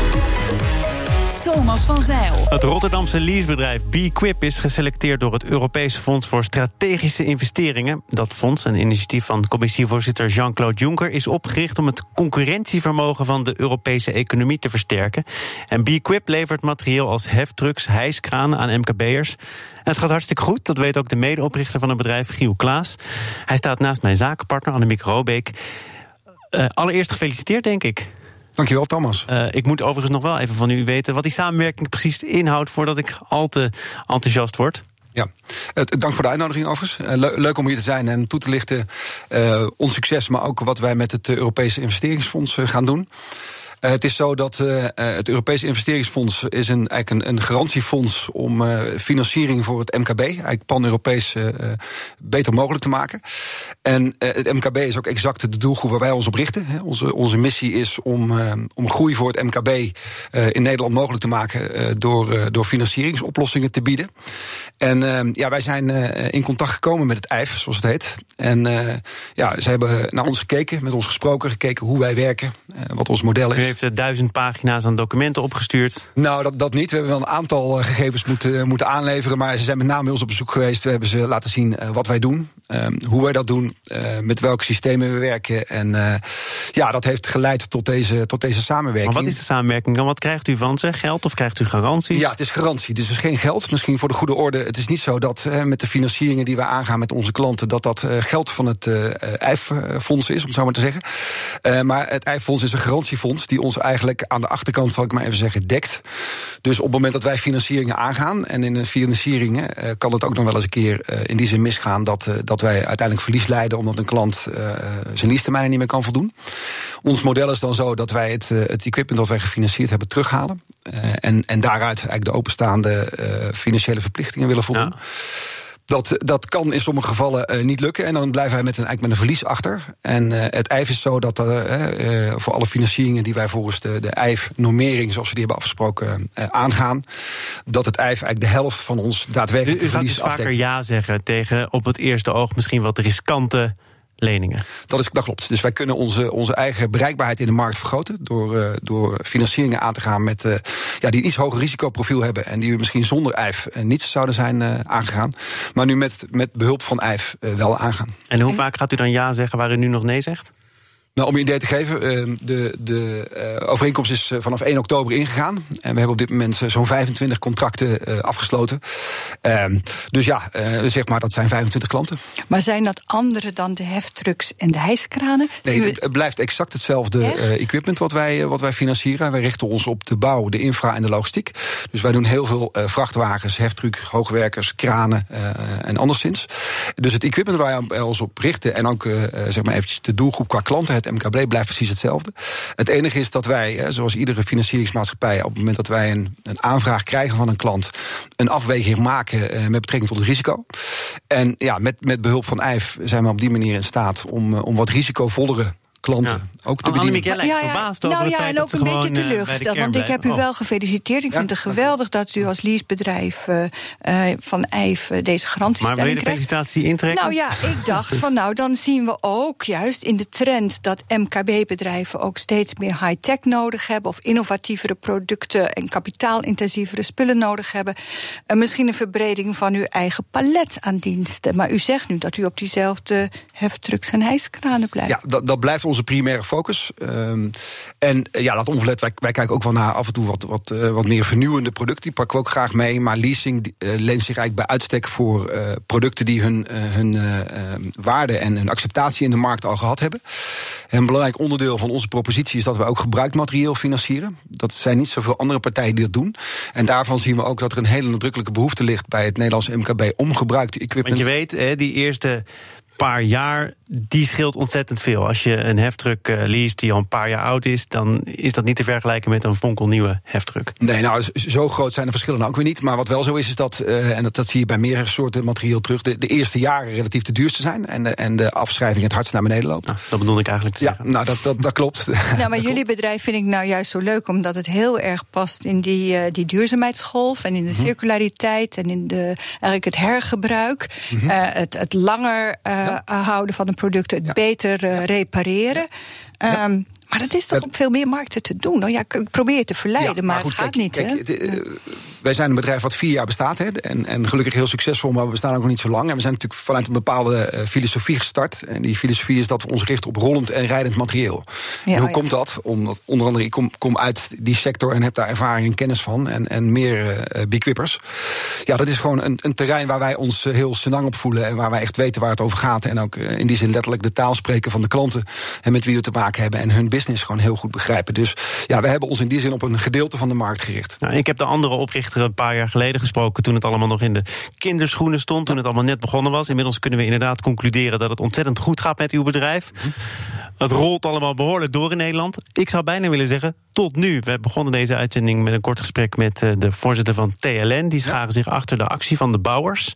Thomas van Zeil. Het Rotterdamse leasebedrijf B-Quip is geselecteerd door het Europese Fonds voor Strategische Investeringen. Dat fonds, een initiatief van commissievoorzitter Jean-Claude Juncker, is opgericht om het concurrentievermogen van de Europese economie te versterken. En B-Quip levert materieel als heftrucks, hijskranen aan M K B'ers. En het gaat hartstikke goed, dat weet ook de medeoprichter van het bedrijf, Giel Klaas. Hij staat naast mijn zakenpartner Annemiek Robeek. Uh, allereerst gefeliciteerd, denk ik. Dankjewel, Thomas. Uh, ik moet overigens nog wel even van u weten wat die samenwerking precies inhoudt, voordat ik al te enthousiast word. Ja, uh, dank voor de uitnodiging overigens. Uh, le- leuk om hier te zijn en toe te lichten uh, ons succes, maar ook wat wij met het uh, Europese Investeringsfonds uh, gaan doen. Uh, het is zo dat uh, het Europese Investeringsfonds is een, eigenlijk een, een garantiefonds om uh, financiering voor het M K B, eigenlijk pan-Europees, uh, beter mogelijk te maken. En uh, het M K B is ook exact de doelgroep waar wij ons op richten. Hè. Onze, onze missie is om, uh, om groei voor het M K B uh, in Nederland mogelijk te maken uh, door, uh, door financieringsoplossingen te bieden. En uh, ja, wij zijn uh, in contact gekomen met het E I F, zoals het heet. En uh, ja, ze hebben naar ons gekeken, met ons gesproken, gekeken hoe wij werken, uh, wat ons model is. U heeft duizend pagina's aan documenten opgestuurd. Nou, dat, dat niet. We hebben wel een aantal uh, gegevens moeten, moeten aanleveren, maar ze zijn met name bij ons op bezoek geweest. We hebben ze laten zien uh, wat wij doen, uh, hoe wij dat doen, uh, met welke systemen we werken. En uh, ja, dat heeft geleid tot deze, tot deze samenwerking. Maar wat is de samenwerking dan? Wat krijgt u van ze? Geld of krijgt u garanties? Ja, het is garantie. Dus het is geen geld. Misschien voor de goede orde. Het is niet zo dat uh, met de financieringen die wij aangaan met onze klanten, dat dat uh, geld van het uh, E I F-fonds is, om het zo maar te zeggen. Uh, maar het E I F-fonds is een garantiefonds die ons eigenlijk aan de achterkant, zal ik maar even zeggen, dekt. Dus op het moment dat wij financieringen aangaan, en in de financieringen uh, kan het ook nog wel eens een keer uh, in die zin misgaan dat, uh, dat wij uiteindelijk verlies lijden omdat een klant uh, zijn leasetermijnen niet meer kan voldoen. Ons model is dan zo dat wij het, uh, het equipment dat wij gefinancierd hebben terughalen. Uh, en, en daaruit eigenlijk de openstaande uh, financiële verplichtingen willen voldoen. Ja. Dat, dat kan in sommige gevallen uh, niet lukken. En dan blijven wij met een, eigenlijk met een verlies achter. En uh, het E I F is zo dat uh, uh, voor alle financieringen die wij volgens de, de E I F-normering, zoals we die hebben afgesproken, uh, aangaan, dat het E I F eigenlijk de helft van ons daadwerkelijk u, verlies afdekt. U gaat dus afdekt. vaker ja zeggen tegen op het eerste oog misschien wat riskante leningen. Dat, is, dat klopt. Dus wij kunnen onze, onze eigen bereikbaarheid in de markt vergroten door, uh, door financieringen aan te gaan met, uh, ja, die een iets hoger risicoprofiel hebben en die we misschien zonder E I F uh, niet zouden zijn uh, aangegaan. Maar nu met, met behulp van E I F uh, wel aangaan. En hoe vaak gaat u dan ja zeggen waar u nu nog nee zegt? Nou, om je een idee te geven, de, de uh, overeenkomst is vanaf één oktober ingegaan. En we hebben op dit moment zo'n vijfentwintig contracten uh, afgesloten. Uh, dus ja, uh, zeg maar, dat zijn vijfentwintig klanten. Maar zijn dat andere dan de heftrucks en de hijskranen? Nee, het blijft exact hetzelfde uh, equipment wat wij, wat wij financieren. Wij richten ons op de bouw, de infra en de logistiek. Dus wij doen heel veel uh, vrachtwagens, heftruck, hoogwerkers, kranen uh, en anderszins. Dus het equipment waar wij ons op richten en ook uh, zeg maar eventjes de doelgroep qua klanten, het M K B, blijft precies hetzelfde. Het enige is dat wij, zoals iedere financieringsmaatschappij, op het moment dat wij een, een aanvraag krijgen van een klant, een afweging maken met betrekking tot het risico. En ja, met, met behulp van E I F zijn we op die manier in staat om, om wat risicovollere klanten. Ja. Ook te Annemiek, jij lijkt ja, ja. verbaasd over nou, het ja, feit en dat ook ze een beetje gewoon, teleurgesteld. uh, Want ik heb u oh. wel gefeliciteerd. Ik ja, vind het geweldig dat u als leasebedrijf uh, uh, van Eijf uh, deze garantiestelling Maar wil je de krijgt. felicitatie intrekken? Nou ja, ik dacht van nou, dan zien we ook juist in de trend dat M K B-bedrijven ook steeds meer high-tech nodig hebben, of innovatievere producten en kapitaalintensievere spullen nodig hebben. Uh, misschien een verbreding van uw eigen palet aan diensten. Maar u zegt nu dat u op diezelfde heftrucks en hijskranen blijft. Ja, dat, dat blijft onze primaire focus. Um, en uh, ja, laat onverlet, wij, wij kijken ook wel naar af en toe wat, wat, uh, wat meer vernieuwende producten. Die pakken we ook graag mee. Maar leasing uh, leent zich eigenlijk bij uitstek voor uh, producten die hun, uh, hun uh, uh, waarde en hun acceptatie in de markt al gehad hebben. En een belangrijk onderdeel van onze propositie is dat we ook gebruikt materieel financieren. Dat zijn niet zoveel andere partijen die dat doen. En daarvan zien we ook dat er een hele nadrukkelijke behoefte ligt bij het Nederlandse M K B om gebruikte equipment. Want je weet, hè, die eerste paar jaar, die scheelt ontzettend veel. Als je een heftruck uh, leest die al een paar jaar oud is, dan is dat niet te vergelijken met een fonkelnieuwe heftruck. Nee, nou, zo groot zijn de verschillen ook weer niet. Maar wat wel zo is, is dat, uh, en dat, dat zie je bij meerdere soorten materieel terug, de, de eerste jaren relatief de duurste zijn en de, en de afschrijving het hardst naar beneden loopt. Nou, dat bedoel ik eigenlijk te ja, zeggen. nou, dat, dat, dat klopt. Ja, maar jullie bedrijf vind ik nou juist zo leuk, omdat het heel erg past in die, uh, die duurzaamheidsgolf en in de mm-hmm. circulariteit en in de, eigenlijk het hergebruik, mm-hmm. uh, het, het langer uh, ja. houden van de producten, het ja. beter uh, repareren. Ja. Um, Maar dat is toch op veel meer markten te doen? Nou ja, ik probeer te verleiden, ja, maar, maar goed, het gaat kijk, niet. Kijk, hè? De, uh, wij zijn een bedrijf wat vier jaar bestaat. Hè, en, en gelukkig heel succesvol, maar we bestaan ook nog niet zo lang. En we zijn natuurlijk vanuit een bepaalde uh, filosofie gestart. En die filosofie is dat we ons richten op rollend en rijdend materieel. Ja, en hoe ja. komt dat? Omdat, onder andere, ik kom, kom uit die sector en heb daar ervaring en kennis van. En, en meer uh, beequippers. Ja, dat is gewoon een, een terrein waar wij ons uh, heel senang op voelen. En waar wij echt weten waar het over gaat. En ook uh, in die zin letterlijk de taal spreken van de klanten. En met wie we te maken hebben. En hun business gewoon heel goed begrijpen. Dus ja, we hebben ons in die zin op een gedeelte van de markt gericht. Nou, ik heb de andere oprichter een paar jaar geleden gesproken, toen het allemaal nog in de kinderschoenen stond, toen het allemaal net begonnen was. Inmiddels kunnen we inderdaad concluderen dat het ontzettend goed gaat met uw bedrijf. Het rolt allemaal behoorlijk door in Nederland. Ik zou bijna willen zeggen, tot nu. We begonnen deze uitzending met een kort gesprek met de voorzitter van T L N. Die scharen zich achter de actie van de bouwers.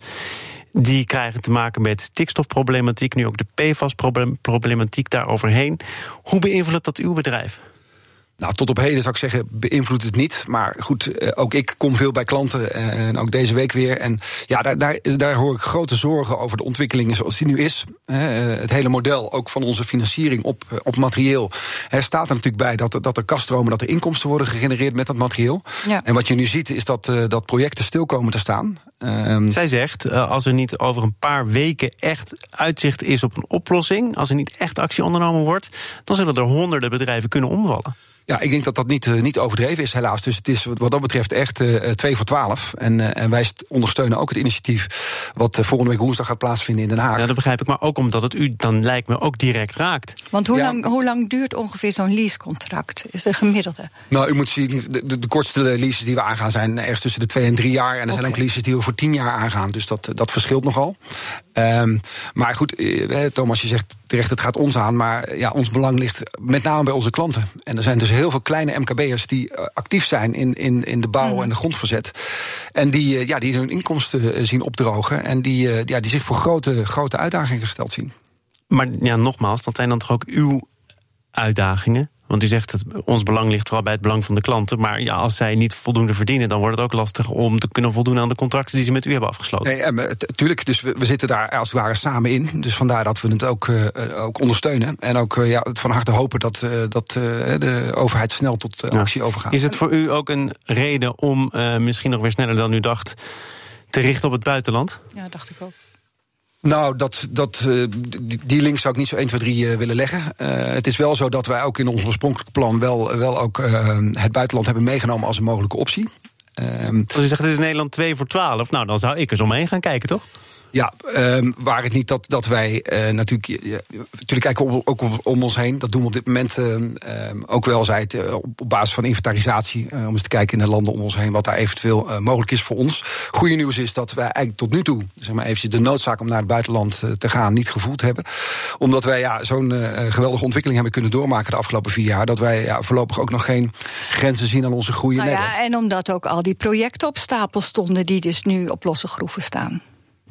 Die krijgen te maken met stikstofproblematiek, nu ook de P F A S-problematiek daaroverheen. Hoe beïnvloedt dat uw bedrijf? Nou, tot op heden zou ik zeggen, beïnvloedt het niet. Maar goed, ook ik kom veel bij klanten en ook deze week weer. En ja, daar, daar, daar hoor ik grote zorgen over de ontwikkelingen zoals die nu is. Het hele model, ook van onze financiering op, op materieel, staat er natuurlijk bij dat, dat er kaststromen, dat er inkomsten worden gegenereerd met dat materieel. Ja. En wat je nu ziet is dat, dat projecten stil komen te staan. Zij zegt, als er niet over een paar weken echt uitzicht is op een oplossing, als er niet echt actie ondernomen wordt, dan zullen er honderden bedrijven kunnen omvallen. Ja, ik denk dat dat niet, uh, niet overdreven is, helaas. Dus het is wat dat betreft echt uh, twee voor twaalf. En, uh, en wij ondersteunen ook het initiatief wat uh, volgende week woensdag gaat plaatsvinden in Den Haag. Ja, dat begrijp ik, maar ook omdat het u dan lijkt me ook direct raakt. Want hoe, ja. lang, hoe lang duurt ongeveer zo'n leasecontract? Is de gemiddelde? Nou, u moet zien, de, de, de kortste leases die we aangaan zijn ergens tussen de twee en drie jaar. En er okay. zijn ook leases die we voor tien jaar aangaan. Dus dat, dat verschilt nogal. Um, maar goed, uh, Thomas, je zegt terecht, het gaat ons aan. Maar ja, ons belang ligt met name bij onze klanten. En er zijn dus heel veel kleine M K B'ers die uh, actief zijn in, in, in de bouw mm. en de grondverzet. En die, uh, ja, die hun inkomsten uh, zien opdrogen. En die, uh, ja, die zich voor grote, grote uitdagingen gesteld zien. Maar ja, nogmaals, dat zijn dan toch ook uw uitdagingen? Want u zegt dat ons belang ligt vooral bij het belang van de klanten. Maar ja, als zij niet voldoende verdienen, dan wordt het ook lastig om te kunnen voldoen aan de contracten die ze met u hebben afgesloten. Nee, tuurlijk, dus we, we zitten daar als het ware samen in. Dus vandaar dat we het ook, uh, ook ondersteunen. En ook uh, ja, van harte hopen dat, uh, dat uh, de overheid snel tot uh, actie ja. overgaat. Is het voor u ook een reden om uh, misschien nog weer sneller dan u dacht te richten op het buitenland? Ja, dacht ik ook. Nou, dat, dat, uh, die link zou ik niet zo één, twee, drie uh, willen leggen. Uh, het is wel zo dat wij ook in ons oorspronkelijke plan wel, wel ook uh, het buitenland hebben meegenomen als een mogelijke optie. Um, als u zegt, het is Nederland twee voor twaalf, nou dan zou ik eens omheen gaan kijken, toch? Ja, um, waar het niet dat, dat wij uh, natuurlijk... Ja, natuurlijk kijken we ook om ons heen. Dat doen we op dit moment uh, um, ook wel, zei het, uh, op basis van inventarisatie. Uh, om eens te kijken in de landen om ons heen wat daar eventueel uh, mogelijk is voor ons. Goede nieuws is dat wij eigenlijk tot nu toe, zeg maar eventjes, de noodzaak om naar het buitenland uh, te gaan niet gevoeld hebben. Omdat wij ja, zo'n uh, geweldige ontwikkeling hebben kunnen doormaken de afgelopen vier jaar. Dat wij ja, voorlopig ook nog geen grenzen zien aan onze groei in nou Nederland. Ja, en omdat ook al die projecten op stapel stonden die dus nu op losse groeven staan.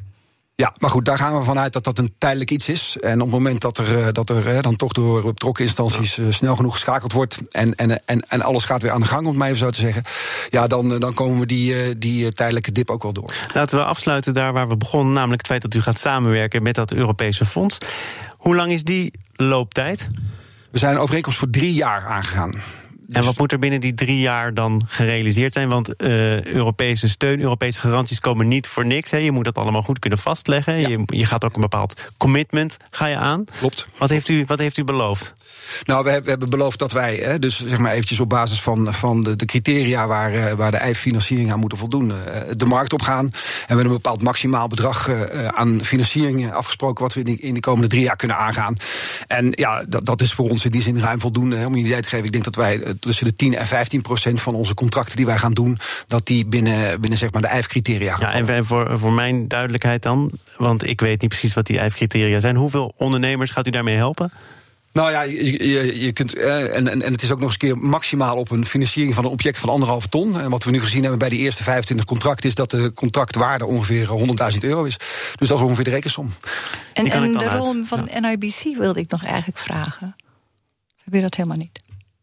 Ja, maar goed, daar gaan we vanuit dat dat een tijdelijk iets is. En op het moment dat er, dat er dan toch door betrokken instanties ja. snel genoeg geschakeld wordt en, en, en, en alles gaat weer aan de gang, om het maar even zo te zeggen, ja, dan, dan komen we die, die tijdelijke dip ook wel door. Laten we afsluiten daar waar we begonnen, namelijk het feit dat u gaat samenwerken met dat Europese fonds. Hoe lang is die looptijd? We zijn een overeenkomst voor drie jaar aangegaan. Dus en wat moet er binnen die drie jaar dan gerealiseerd zijn? Want uh, Europese steun, Europese garanties komen niet voor niks. Hè. Je moet dat allemaal goed kunnen vastleggen. Ja. Je, je gaat ook een bepaald commitment ga je aan. Klopt. Wat heeft u, wat heeft u beloofd? Nou, we hebben, we hebben beloofd dat wij, hè, dus zeg maar eventjes op basis van, van de, de criteria waar, uh, waar de E I F-financiering aan moeten voldoen, uh, de markt op gaan. En we hebben een bepaald maximaal bedrag uh, aan financiering afgesproken wat we in de, in de komende drie jaar kunnen aangaan. En ja, dat, dat is voor ons in die zin ruim voldoende. Hè, om je een idee te geven, ik denk dat wij uh, tussen de tien en vijftien procent van onze contracten die wij gaan doen, dat die binnen, binnen zeg maar de E I F-criteria gaan. Ja, en voor, voor mijn duidelijkheid dan, want ik weet niet precies wat die E I F-criteria zijn. Hoeveel ondernemers gaat u daarmee helpen? Nou ja, je, je, je kunt, eh, en, en, en het is ook nog eens een keer maximaal op een financiering van een object van anderhalve ton. En wat we nu gezien hebben bij die eerste vijfentwintig contracten is dat de contractwaarde ongeveer honderdduizend euro is. Dus dat is ongeveer de rekensom. En, en de rol van ja. N I B C wilde ik nog eigenlijk vragen. Heb je dat helemaal niet?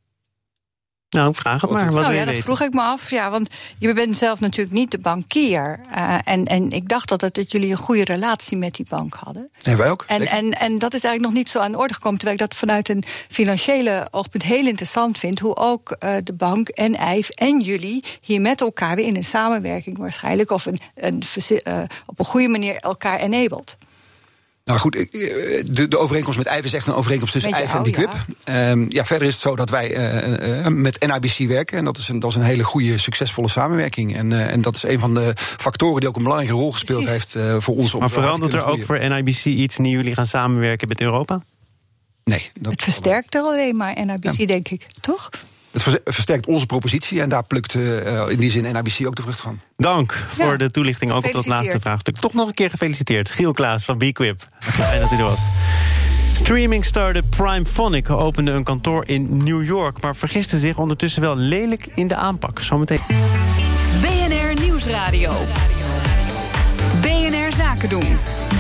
Nou, vraag het maar. Wat nou ja, dat weten? vroeg ik me af. Ja, want je bent zelf natuurlijk niet de bankier. Uh, en, en ik dacht dat, het, dat jullie een goede relatie met die bank hadden. En wij ook. En, en, en dat is eigenlijk nog niet zo aan de orde gekomen. Terwijl ik dat vanuit een financiële oogpunt heel interessant vind. Hoe ook uh, de bank en E I F en jullie hier met elkaar weer in een samenwerking waarschijnlijk. Of een, een, uh, op een goede manier elkaar enabled. Nou goed, de, de overeenkomst met E I F is echt een overeenkomst tussen E I F en Liquip. Ja. Um, ja, verder is het zo dat wij uh, uh, met N I B C werken. En dat is een, dat is een hele goede, succesvolle samenwerking. En, uh, en dat is een van de factoren die ook een belangrijke rol gespeeld Precies. heeft uh, voor ons. Maar verandert er ook voor N I B C iets nu jullie gaan samenwerken met Europa? Nee. Dat het versterkt er alleen maar N I B C, ja. denk ik, toch? Het versterkt onze propositie en daar plukt uh, in die zin N I B C ook de vrucht van. Dank voor ja, de toelichting ook op dat laatste vraagstuk. Toch nog een keer gefeliciteerd. Giel Klaas van B-Quip. Fijn dat u er was. Streaming startup Primefonic opende een kantoor in New York, maar vergiste zich ondertussen wel lelijk in de aanpak. Zometeen. B N R Nieuwsradio. B N R Zaken doen.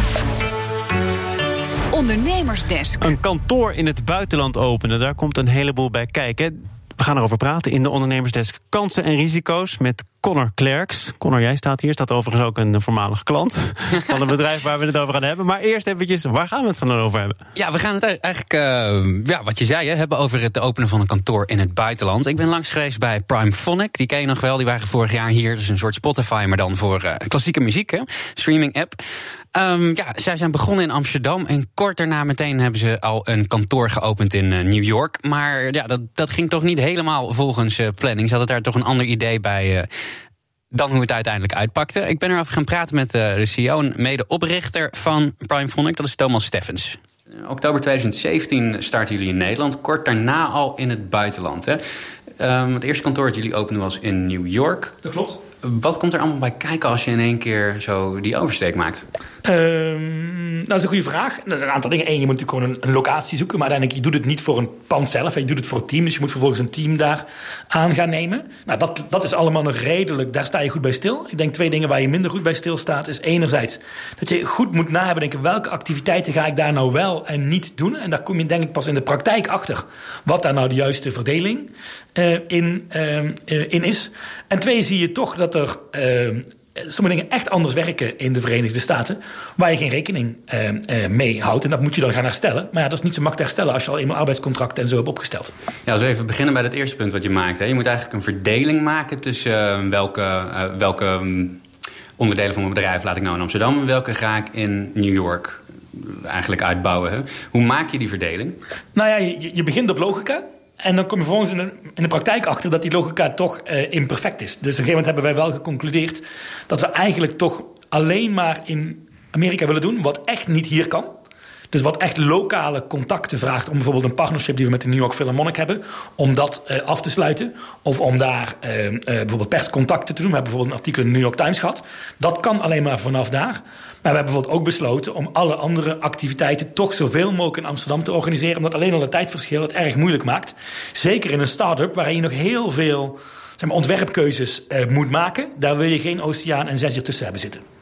Ondernemersdesk. Een kantoor in het buitenland openen, daar komt een heleboel bij kijken. We gaan erover praten in de Ondernemersdesk. Kansen en risico's met Connor Klerks. Connor, jij staat hier. Staat overigens ook een voormalig klant van een bedrijf waar we het over gaan hebben. Maar eerst eventjes, waar gaan we het dan over hebben? Ja, we gaan het eigenlijk, uh, ja, wat je zei, hè, hebben over het openen van een kantoor in het buitenland. Ik ben langs geweest bij Primefonic. Die ken je nog wel, die waren vorig jaar hier. Dat is een soort Spotify, maar dan voor uh, klassieke muziek, hè? Streaming app. Um, ja, zij zijn begonnen in Amsterdam en kort daarna meteen hebben ze al een kantoor geopend in uh, New York. Maar ja, dat, dat ging toch niet helemaal volgens uh, planning. Ze hadden daar toch een ander idee bij uh, dan hoe het uiteindelijk uitpakte. Ik ben erover gaan praten met uh, de C E O en medeoprichter van Primefonic. Dat is Thomas Steffens. In oktober twintig zeventien starten jullie in Nederland. Kort daarna al in het buitenland. Hè? Um, het eerste kantoor dat jullie openden was in New York. Dat klopt. Wat komt er allemaal bij kijken als je in één keer zo die oversteek maakt? Um, nou, dat is een goede vraag. Een aantal dingen. Eén, je moet natuurlijk gewoon een, een locatie zoeken. Maar uiteindelijk, je doet het niet voor een pand zelf. Je doet het voor het team. Dus je moet vervolgens een team daar aan gaan nemen. Nou, dat, dat is allemaal nog redelijk. Daar sta je goed bij stil. Ik denk twee dingen waar je minder goed bij stilstaat. Is enerzijds dat je goed moet na hebben denken, welke activiteiten ga ik daar nou wel en niet doen. En daar kom je denk ik pas in de praktijk achter. Wat daar nou de juiste verdeling uh, in, uh, uh, in is. En twee, zie je toch dat er Uh, sommige dingen echt anders werken in de Verenigde Staten, waar je geen rekening uh, uh, mee houdt. En dat moet je dan gaan herstellen. Maar ja, dat is niet zo makkelijk herstellen als je al eenmaal arbeidscontracten en zo hebt opgesteld. Ja, als we even beginnen bij het eerste punt wat je maakt. Hè. Je moet eigenlijk een verdeling maken tussen uh, welke, uh, welke um, onderdelen van mijn bedrijf laat ik nou in Amsterdam en welke ga ik in New York eigenlijk uitbouwen. Hè. Hoe maak je die verdeling? Nou ja, je, je begint op logica. En dan kom je vervolgens in de, in de praktijk achter dat die logica toch uh, imperfect is. Dus op een gegeven moment hebben wij wel geconcludeerd dat we eigenlijk toch alleen maar in Amerika willen doen wat echt niet hier kan. Dus wat echt lokale contacten vraagt om bijvoorbeeld een partnership die we met de New York Philharmonic hebben, om dat uh, af te sluiten. Of om daar uh, uh, bijvoorbeeld perscontacten te doen. We hebben bijvoorbeeld een artikel in de New York Times gehad. Dat kan alleen maar vanaf daar. Maar we hebben bijvoorbeeld ook besloten om alle andere activiteiten toch zoveel mogelijk in Amsterdam te organiseren. Omdat alleen al het tijdverschil het erg moeilijk maakt. Zeker in een start-up waarin je nog heel veel zeg maar, ontwerpkeuzes uh, moet maken. Daar wil je geen oceaan en zes uur tussen hebben zitten.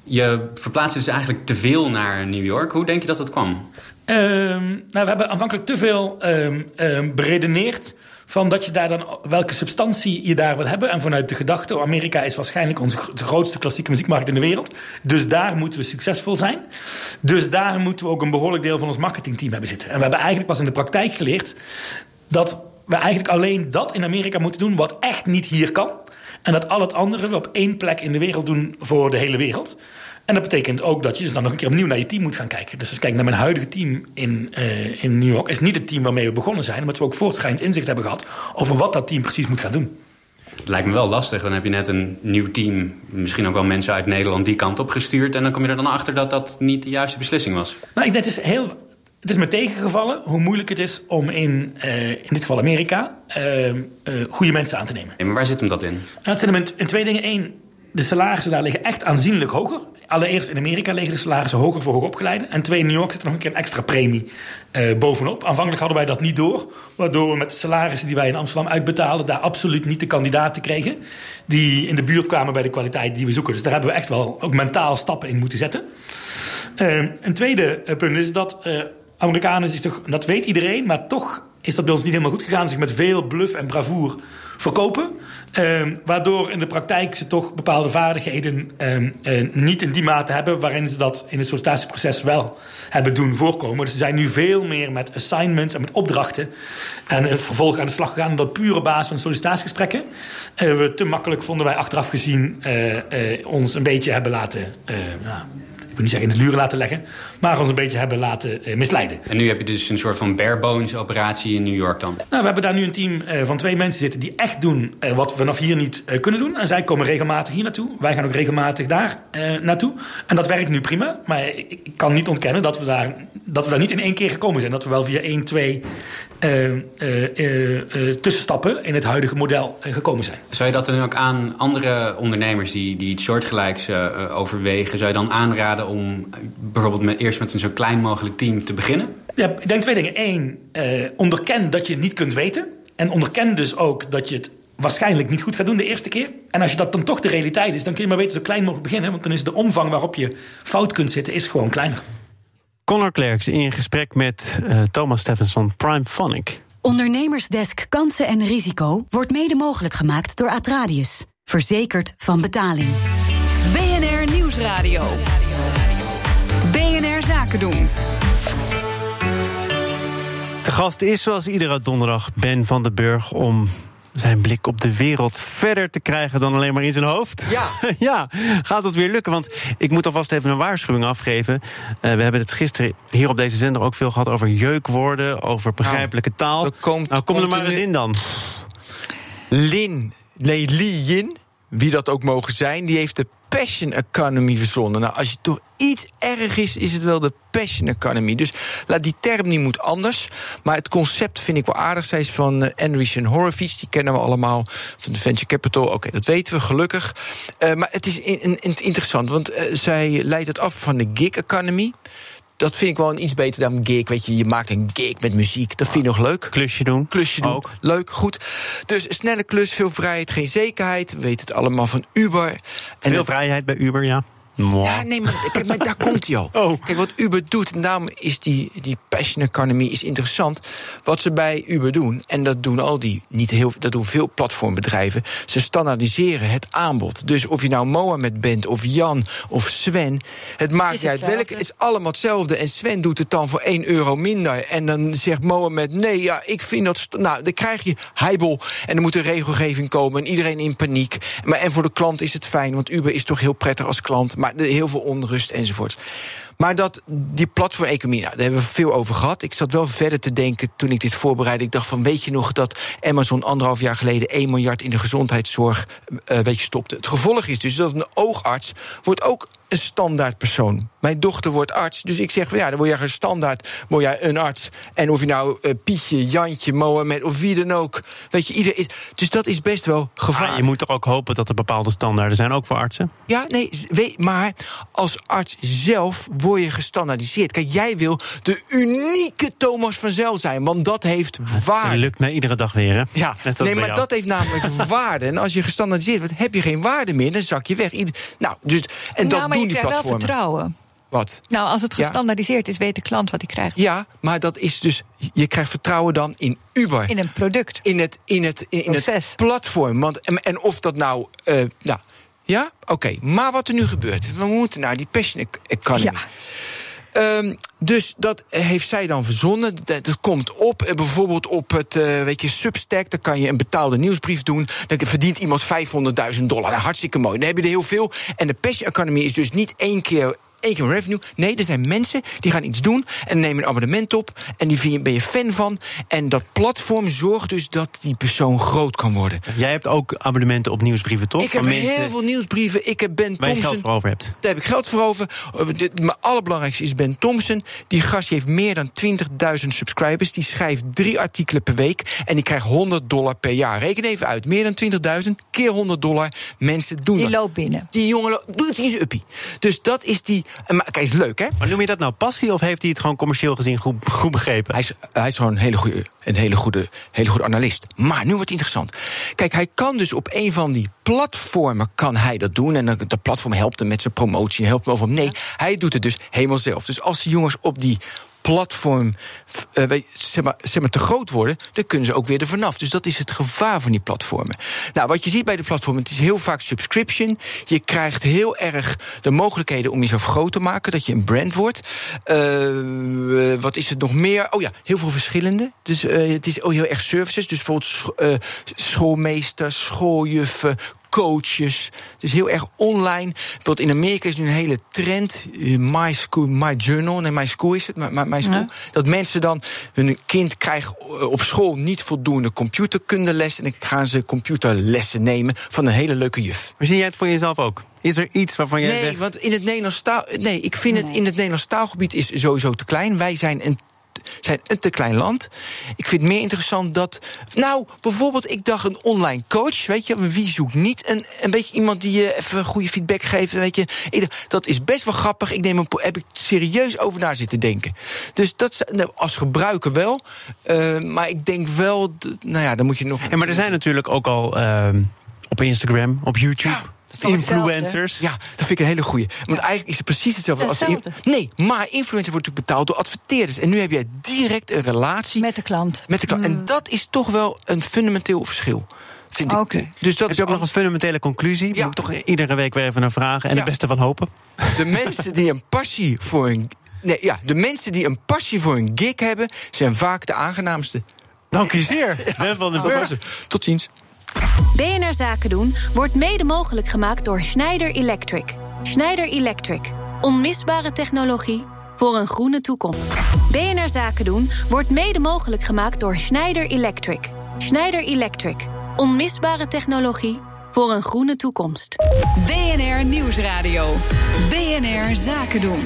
Je verplaatst dus eigenlijk te veel naar New York. Hoe denk je dat dat kwam? Um, nou, we hebben aanvankelijk te veel um, um, beredeneerd van dat je daar dan welke substantie je daar wil hebben. En vanuit de gedachte, Amerika is waarschijnlijk onze grootste klassieke muziekmarkt in de wereld. Dus daar moeten we succesvol zijn. Dus daar moeten we ook een behoorlijk deel van ons marketingteam hebben zitten. En we hebben eigenlijk pas in de praktijk geleerd dat we eigenlijk alleen dat in Amerika moeten doen wat echt niet hier kan. En dat al het andere we op één plek in de wereld doen voor de hele wereld. En dat betekent ook dat je dus dan nog een keer opnieuw naar je team moet gaan kijken. Dus als ik kijk naar mijn huidige team in, uh, in New York, is niet het team waarmee we begonnen zijn, omdat we ook voortschrijdend inzicht hebben gehad over wat dat team precies moet gaan doen. Het lijkt me wel lastig. Dan heb je net een nieuw team, misschien ook wel mensen uit Nederland die kant op gestuurd, en dan kom je er dan achter dat dat niet de juiste beslissing was. Nou, ik denk, het is heel... Het is me tegengevallen hoe moeilijk het is om in, uh, in dit geval Amerika, uh, uh, goede mensen aan te nemen. Nee, maar waar zit hem dat in? Nou, het zit hem in, in twee dingen. Eén, de salarissen daar liggen echt aanzienlijk hoger. Allereerst in Amerika liggen de salarissen hoger voor hoogopgeleiden. En twee, in New York zit er nog een keer een extra premie uh, bovenop. Aanvankelijk hadden wij dat niet door. Waardoor we met de salarissen die wij in Amsterdam uitbetaalden, daar absoluut niet de kandidaten kregen die in de buurt kwamen bij de kwaliteit die we zoeken. Dus daar hebben we echt wel ook mentaal stappen in moeten zetten. Uh, een tweede uh, punt is dat Uh, Amerikanen zich toch, dat weet iedereen, maar toch is dat bij ons niet helemaal goed gegaan, zich met veel bluff en bravoer verkopen. Uh, waardoor in de praktijk ze toch bepaalde vaardigheden uh, uh, niet in die mate hebben waarin ze dat in het sollicitatieproces wel hebben doen voorkomen. Dus ze zijn nu veel meer met assignments en met opdrachten en uh, vervolgens aan de slag gegaan op pure basis van sollicitatiegesprekken. Uh, we te makkelijk vonden wij achteraf gezien uh, uh, ons een beetje hebben laten Uh, nou, ik wil niet zeggen in de luren laten leggen, maar ons een beetje hebben laten uh, misleiden. En nu heb je dus een soort van bare bones operatie in New York dan? Nou, we hebben daar nu een team uh, van twee mensen zitten die echt doen uh, wat we vanaf hier niet uh, kunnen doen. En zij komen regelmatig hier naartoe. Wij gaan ook regelmatig daar uh, naartoe. En dat werkt nu prima. Maar ik, ik kan niet ontkennen dat we, daar, dat we daar niet in één keer gekomen zijn. Dat we wel via één, twee uh, uh, uh, uh, tussenstappen in het huidige model uh, gekomen zijn. Zou je dat dan ook aan andere ondernemers die, die iets soortgelijks uh, overwegen, zou je dan aanraden om bijvoorbeeld met, eerst met een zo klein mogelijk team te beginnen? Ja, ik denk twee dingen. Eén, uh, onderken dat je het niet kunt weten. En onderken dus ook dat je het waarschijnlijk niet goed gaat doen de eerste keer. En als je dat dan toch de realiteit is, dan kun je maar beter zo klein mogelijk beginnen. Want dan is de omvang waarop je fout kunt zitten, is gewoon kleiner. Connor Klerks in gesprek met uh, Thomas Steffens van Primephonic. Ondernemersdesk Kansen en Risico wordt mede mogelijk gemaakt door Atradius. Verzekerd van betaling. B N R Nieuwsradio. B N R Zaken doen. De gast is zoals iedere donderdag Ben van den Burg om zijn blik op de wereld verder te krijgen dan alleen maar in zijn hoofd. Ja. Ja, gaat dat weer lukken? Want ik moet alvast even een waarschuwing afgeven. Uh, we hebben het gisteren hier op deze zender ook veel gehad over jeukwoorden, over begrijpelijke nou, taal. Komt, nou, kom er maar eens in dan. Lin, nee, Li Yin, wie dat ook mogen zijn, die heeft de Passion Economy verzonnen. Nou, als je toch iets erg is, is het wel de Passion Economy. Dus laat die term niet moet anders. Maar het concept vind ik wel aardig. Zij is van uh, Andreessen Horowitz, die kennen we allemaal van de Venture Capital. Oké, okay, dat weten we gelukkig. Uh, maar het is in, in, in interessant, want uh, zij leidt het af van de gig economy. Dat vind ik wel een iets beter dan een gig. Weet je, je maakt een gig met muziek. Dat vind je nog leuk. Klusje doen. Klusje doen. Ook. Leuk, goed. Dus een snelle klus, veel vrijheid, geen zekerheid. We weten het allemaal van Uber. En veel dan, vrijheid bij Uber, ja. Mwah. Ja, nee, maar, kijk, maar daar komt hij al. Oh. Kijk, wat Uber doet, en daarom is die, die passion economy is interessant. Wat ze bij Uber doen, en dat doen al die, niet heel, dat doen veel platformbedrijven. Ze standaardiseren het aanbod. Dus of je nou Mohammed bent, of Jan, of Sven, het maakt niet uit welke. Het is allemaal hetzelfde. En Sven doet het dan voor één euro minder. En dan zegt Mohammed, nee, ja, ik vind dat. Nou, dan krijg je heibel. En er moet een regelgeving komen. En iedereen in paniek. Maar en voor de klant is het fijn, want Uber is toch heel prettig als klant. Maar heel veel onrust enzovoort. Maar dat, die platformeconomie, nou, daar hebben we veel over gehad. Ik zat wel verder te denken toen ik dit voorbereidde. Ik dacht van, weet je nog dat Amazon anderhalf jaar geleden één miljard in de gezondheidszorg uh, weet je, stopte. Het gevolg is dus dat een oogarts wordt ook een standaard persoon. Mijn dochter wordt arts, dus ik zeg van ja, dan word jij een standaard, word jij een arts. En of je nou uh, Pietje, Jantje, Mohammed of wie dan ook, weet je, iedereen. Dus dat is best wel gevaarlijk. Ah, je moet toch ook hopen dat er bepaalde standaarden zijn, ook voor artsen? Ja, nee, weet, maar als arts zelf word word je gestandaardiseerd. Kijk, jij wil de unieke Thomas van Zel zijn, want dat heeft waarde. Dat lukt mij iedere dag weer, hè? Ja, nee, maar jou. Dat heeft namelijk waarde. En als je gestandaardiseerd wordt, heb je geen waarde meer, dan zak je weg. Nou, dus, en dat nou, maar doen je die krijgt platformen. wel vertrouwen. Wat? Nou, als het gestandaardiseerd is, weet de klant wat hij krijgt. Ja, maar dat is dus, je krijgt vertrouwen dan in Uber. In een product. In het, in het, in, in het platform. Want, en, en of dat nou, uh, nou ja, oké. Okay. Maar wat er nu gebeurt, we moeten naar die passion economy. Ja. Um, dus dat heeft zij dan verzonnen. Dat, dat komt op, bijvoorbeeld op het uh, weet je, Substack. Dan kan je een betaalde nieuwsbrief doen. Dan verdient iemand vijfhonderdduizend dollar. Nou, hartstikke mooi. Dan heb je er heel veel. En de passion economy is dus niet één keer één keer revenue. Nee, er zijn mensen die gaan iets doen en nemen een abonnement op. En die ben je fan van. En dat platform zorgt dus dat die persoon groot kan worden. Jij hebt ook abonnementen op nieuwsbrieven, toch? Ik heb mensen heel veel nieuwsbrieven. Ik heb Ben Thompson. Waar je geld voor over hebt. Daar heb ik geld voor over. Maar allerbelangrijkste is Ben Thompson. Die gast heeft meer dan twintigduizend subscribers. Die schrijft drie artikelen per week. En die krijgt honderd dollar per jaar. Reken even uit. Meer dan twintigduizend keer honderd dollar. Mensen doen die dat. Die loopt binnen. Die jongen doet iets uppie. Dus dat is die. Maar kijk, is leuk, hè? Maar noem je dat nou passie of heeft hij het gewoon commercieel gezien goed, goed begrepen? Hij is, hij is gewoon een hele goede, een hele goede, hele goede analist. Maar nu wordt het interessant. Kijk, hij kan dus op een van die platformen kan hij dat doen. En de platform helpt hem met zijn promotie. Helpt hem over. Nee, hij doet het dus helemaal zelf. Dus als die jongens op die platform uh, zeg maar, zeg maar te groot worden, dan kunnen ze ook weer er vanaf. Dus dat is het gevaar van die platformen. Nou, wat je ziet bij de platformen, het is heel vaak subscription. Je krijgt heel erg de mogelijkheden om jezelf groot te maken, dat je een brand wordt. Uh, wat is het nog meer? Oh ja, heel veel verschillende. Dus uh, het is ook heel erg services. Dus bijvoorbeeld scho- uh, schoolmeesters, schooljuffen, coaches. Dus heel erg online. Bijvoorbeeld in Amerika is nu een hele trend. My School, My Journal. Nee, My School is het. My, my school. Ja. Dat mensen dan hun kind krijgen op school niet voldoende computerkundeles. En dan gaan ze computerlessen nemen van een hele leuke juf. Maar zie jij het voor jezelf ook? Is er iets waarvan jij nee, zegt... Nee, want in het Nederlands taal... Nee, ik vind nee. het in het Nederlands taalgebied is sowieso te klein. Wij zijn een zijn een te klein land. Ik vind het meer interessant dat... Nou, bijvoorbeeld, ik dacht een online coach, weet je, wie zoekt niet een, een beetje iemand die je even goede feedback geeft, weet je. Ik dacht, dat is best wel grappig. Ik neem een, heb ik serieus over na zitten denken. Dus dat als gebruiker wel. Uh, maar ik denk wel, nou ja, dan moet je nog... Ja, maar er zijn natuurlijk ook al uh, op Instagram, op YouTube... Ja. Influencers. Ja, dat vind ik een hele goeie. Want ja. eigenlijk is het precies hetzelfde. hetzelfde. Als nee, maar influencer wordt natuurlijk betaald door adverteerders. En nu heb jij direct een relatie met de klant. Met de klant. Mm. En dat is toch wel een fundamenteel verschil. Vind ik. Okay. Dus dat heb je ook nog een fundamentele conclusie? Ja. Moet ik toch iedere week weer even naar vragen en ja. het beste van hopen? De mensen die een passie voor een. Nee, ja, de mensen die een passie voor een gig hebben, zijn vaak de aangenaamste. Dank u zeer, Ben van den Burg. Tot ziens. B N R Zaken doen wordt mede mogelijk gemaakt door Schneider Electric. Schneider Electric. Onmisbare technologie voor een groene toekomst. B N R Zaken doen wordt mede mogelijk gemaakt door Schneider Electric. Schneider Electric. Onmisbare technologie voor een groene toekomst. B N R Nieuwsradio. B N R Zaken doen.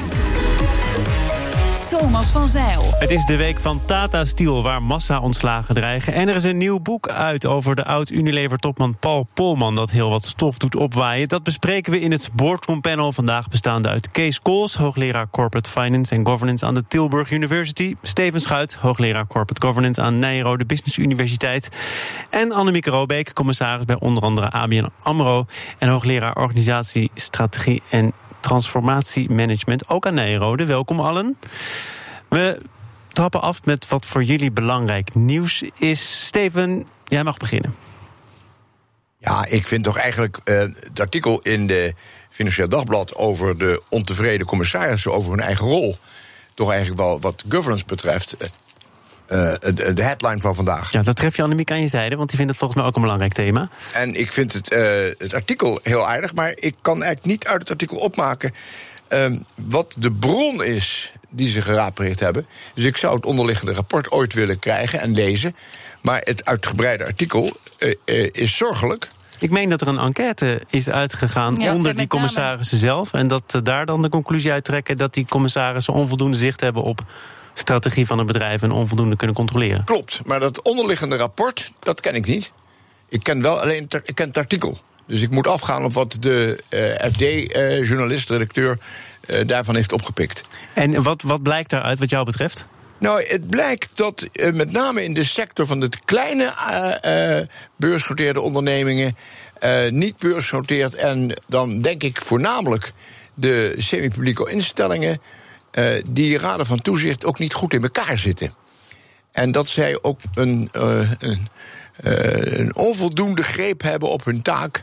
Thomas van Zeil. Het is de week van Tata Steel, waar massa-ontslagen dreigen. En er is een nieuw boek uit over de oud-Unilever-topman Paul Polman, dat heel wat stof doet opwaaien. Dat bespreken we in het Boardroom Panel, vandaag bestaande uit Kees Kools, hoogleraar Corporate Finance en Governance aan de Tilburg University, Steven Schuit, hoogleraar Corporate Governance aan Nijrode Business Universiteit, en Annemieke Robeek, commissaris bij onder andere A B N AMRO en hoogleraar Organisatie, Strategie en Transformatiemanagement, ook aan Nijrode. Welkom allen. We trappen af met wat voor jullie belangrijk nieuws is. Steven, jij mag beginnen. Ja, ik vind toch eigenlijk uh, het artikel in de Financieel Dagblad over de ontevreden commissarissen over hun eigen rol toch eigenlijk wel wat governance betreft uh, de, de headline van vandaag. Ja, dat tref je Annemiek aan je zijde, want die vindt het volgens mij ook een belangrijk thema. En ik vind het, uh, het artikel heel aardig, maar ik kan eigenlijk niet uit het artikel opmaken uh, wat de bron is die ze geraadpleegd hebben. Dus ik zou het onderliggende rapport ooit willen krijgen en lezen. Maar het uitgebreide artikel uh, uh, is zorgelijk. Ik meen dat er een enquête is uitgegaan ja, onder die commissarissen zelf. En dat uh, daar dan de conclusie uittrekken dat die commissarissen onvoldoende zicht hebben op strategie van het bedrijf en onvoldoende kunnen controleren. Klopt, maar dat onderliggende rapport, dat ken ik niet. Ik ken wel alleen het, ik ken het artikel. Dus ik moet afgaan op wat de uh, F D-journalist, uh, redacteur, uh, daarvan heeft opgepikt. En wat, wat blijkt daaruit wat jou betreft? Nou, het blijkt dat uh, met name in de sector van de kleine uh, uh, beursgenoteerde ondernemingen, uh, niet beursgenoteerd, en dan denk ik voornamelijk de semi-publieke instellingen, uh, die raden van toezicht ook niet goed in elkaar zitten. En dat zij ook een, uh, een, uh, een onvoldoende greep hebben op hun taak,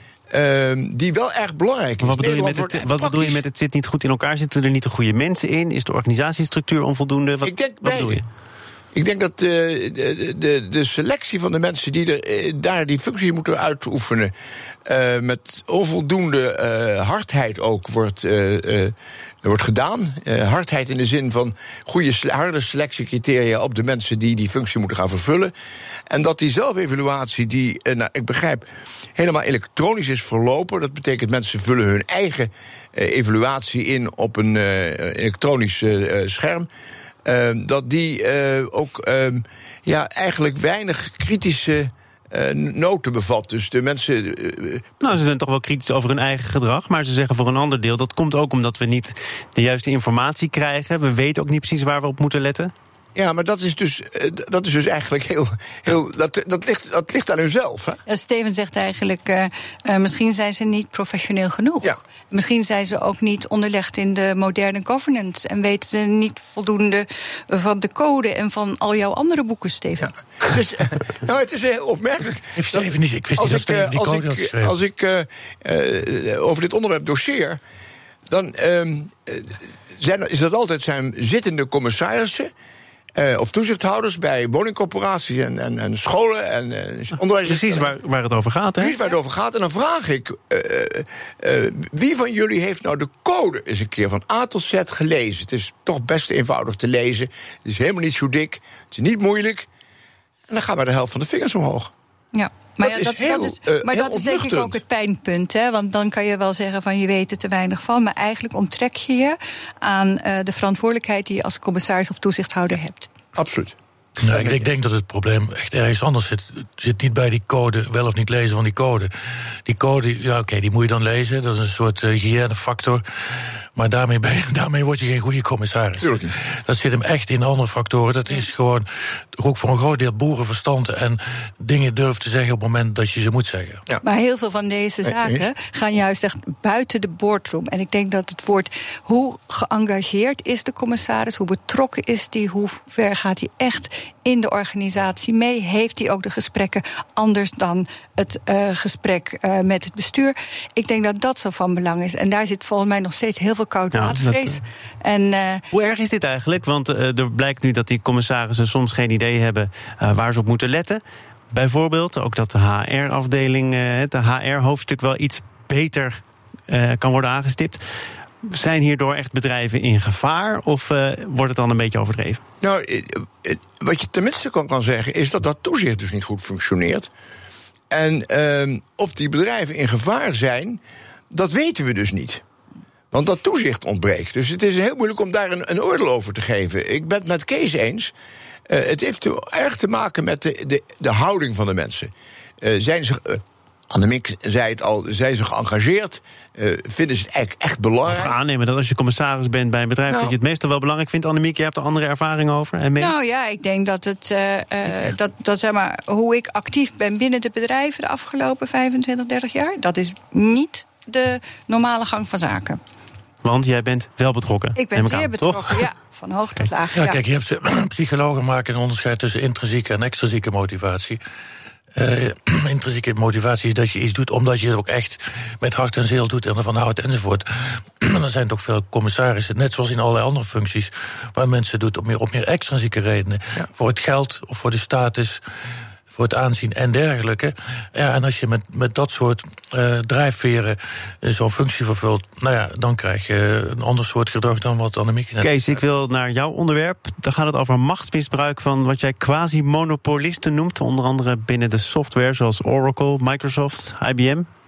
Uh, die wel erg belangrijk is. Wat bedoel, je met, het, wat bedoel je met het zit niet goed in elkaar? Zitten er niet de goede mensen in? Is de organisatiestructuur onvoldoende? Wat, ik denk wat bedoel je? Ik denk dat uh, de, de, de selectie van de mensen die er, uh, daar die functie moeten uitoefenen, uh, met onvoldoende uh, hardheid ook wordt, uh, uh, wordt gedaan. Uh, hardheid in de zin van goede, harde selectiecriteria op de mensen die die functie moeten gaan vervullen. En dat die zelfevaluatie, die, uh, nou, ik begrijp, helemaal elektronisch is verlopen. Dat betekent mensen vullen hun eigen uh, evaluatie in op een uh, elektronisch uh, scherm. Uh, dat die uh, ook uh, ja, eigenlijk weinig kritische uh, noten bevat. Dus de mensen. Uh, nou, ze zijn toch wel kritisch over hun eigen gedrag. Maar ze zeggen voor een ander deel, dat komt ook omdat we niet de juiste informatie krijgen. We weten ook niet precies waar we op moeten letten. Ja, maar dat is dus, dat is dus eigenlijk heel. heel dat, dat, ligt, dat ligt aan hunzelf. Hè? Ja, Steven zegt eigenlijk, uh, uh, misschien zijn ze niet professioneel genoeg. Ja. Misschien zijn ze ook niet onderlegd in de moderne governance en weten ze niet voldoende van de code en van al jouw andere boeken, Steven. Ja. Het is, nou, het is heel opmerkelijk. Heeft Steven niet, ik wist niet dat Steven die code had geschreven. Als ik uh, uh, over dit onderwerp doseer, dan uh, zijn, is dat altijd zijn zittende commissarissen. Uh, of toezichthouders bij woningcorporaties en, en, en scholen en uh, onderwijs. Precies waar, waar het over gaat, hè? Precies waar het over gaat. En dan vraag ik, uh, uh, wie van jullie heeft nou de code eens een keer van A tot Z gelezen? Het is toch best eenvoudig te lezen. Het is helemaal niet zo dik. Het is niet moeilijk. En dan gaan we de helft van de vingers omhoog. Ja. Maar dat ja, dat, is, heel, dat is, uh, maar heel dat is denk ik ook het pijnpunt. Hè? Want dan kan je wel zeggen van je weet er te weinig van. Maar eigenlijk onttrek je je aan uh, de verantwoordelijkheid die je als commissaris of toezichthouder hebt. Absoluut. Nee, ik, ik denk dat het probleem echt ergens anders zit. Het zit niet bij die code, wel of niet lezen van die code. Die code, ja oké, okay, die moet je dan lezen. Dat is een soort uh, hygiënefactor. Maar daarmee, ben je, daarmee word je geen goede commissaris. Tuurlijk. Dat zit hem echt in andere factoren. Dat is gewoon ook voor een groot deel boerenverstand en dingen durven te zeggen op het moment dat je ze moet zeggen. Ja. Maar heel veel van deze zaken gaan juist echt buiten de boardroom. En ik denk dat het woord hoe geëngageerd is de commissaris, hoe betrokken is die, hoe ver gaat hij echt in de organisatie mee? Heeft hij ook de gesprekken anders dan het uh, gesprek uh, met het bestuur? Ik denk dat dat zo van belang is. En daar zit volgens mij nog steeds heel veel koudwatervrees. Ja, en, uh, hoe erg is dit eigenlijk? Want uh, er blijkt nu dat die commissarissen soms geen idee hebben uh, waar ze op moeten letten. Bijvoorbeeld ook dat de H R-afdeling, uh, het H R-hoofdstuk wel iets beter uh, kan worden aangestipt. Zijn hierdoor echt bedrijven in gevaar of uh, wordt het dan een beetje overdreven? Nou, wat je tenminste kan, kan zeggen is dat dat toezicht dus niet goed functioneert. En uh, of die bedrijven in gevaar zijn, dat weten we dus niet. Want dat toezicht ontbreekt. Dus het is heel moeilijk om daar een, een oordeel over te geven. Ik ben het met Kees eens. Uh, het heeft te, erg te maken met de, de, de houding van de mensen. Uh, zijn ze... Uh, Annemiek zei het al, zijn ze geëngageerd? Uh, vinden ze het eigenlijk echt belangrijk? Ik ga aannemen dat als je commissaris bent bij een bedrijf, nou, dat je het meestal wel belangrijk vindt. Annemiek, jij hebt er andere ervaringen over? En mee? Nou ja, ik denk dat het, uh, uh, dat, dat zeg maar, hoe ik actief ben binnen de bedrijven de afgelopen vijfentwintig, dertig jaar, dat is niet de normale gang van zaken. Want jij bent wel betrokken. Ik ben zeer aan, betrokken, toch? ja. Van hoog tot laag. Ja, ja, kijk, je hebt psychologen maken een onderscheid tussen intrinsieke en extrinsieke motivatie. Uh, intrinsieke motivatie is dat je iets doet omdat je het ook echt met hart en ziel doet en ervan houdt enzovoort. Dan zijn toch veel commissarissen, net zoals in allerlei andere functies, waar mensen het doen op meer, op meer extrinsieke redenen. Ja. Voor het geld of voor de status, voor het aanzien en dergelijke. Ja, en als je met, met dat soort uh, drijfveren zo'n functie vervult, nou ja, dan krijg je een ander soort gedrag dan wat Annemiek net. Kees, ik wil naar jouw onderwerp. Dan gaat het over machtsmisbruik van wat jij quasi-monopolisten noemt. Onder andere binnen de software, zoals Oracle, Microsoft, I B M.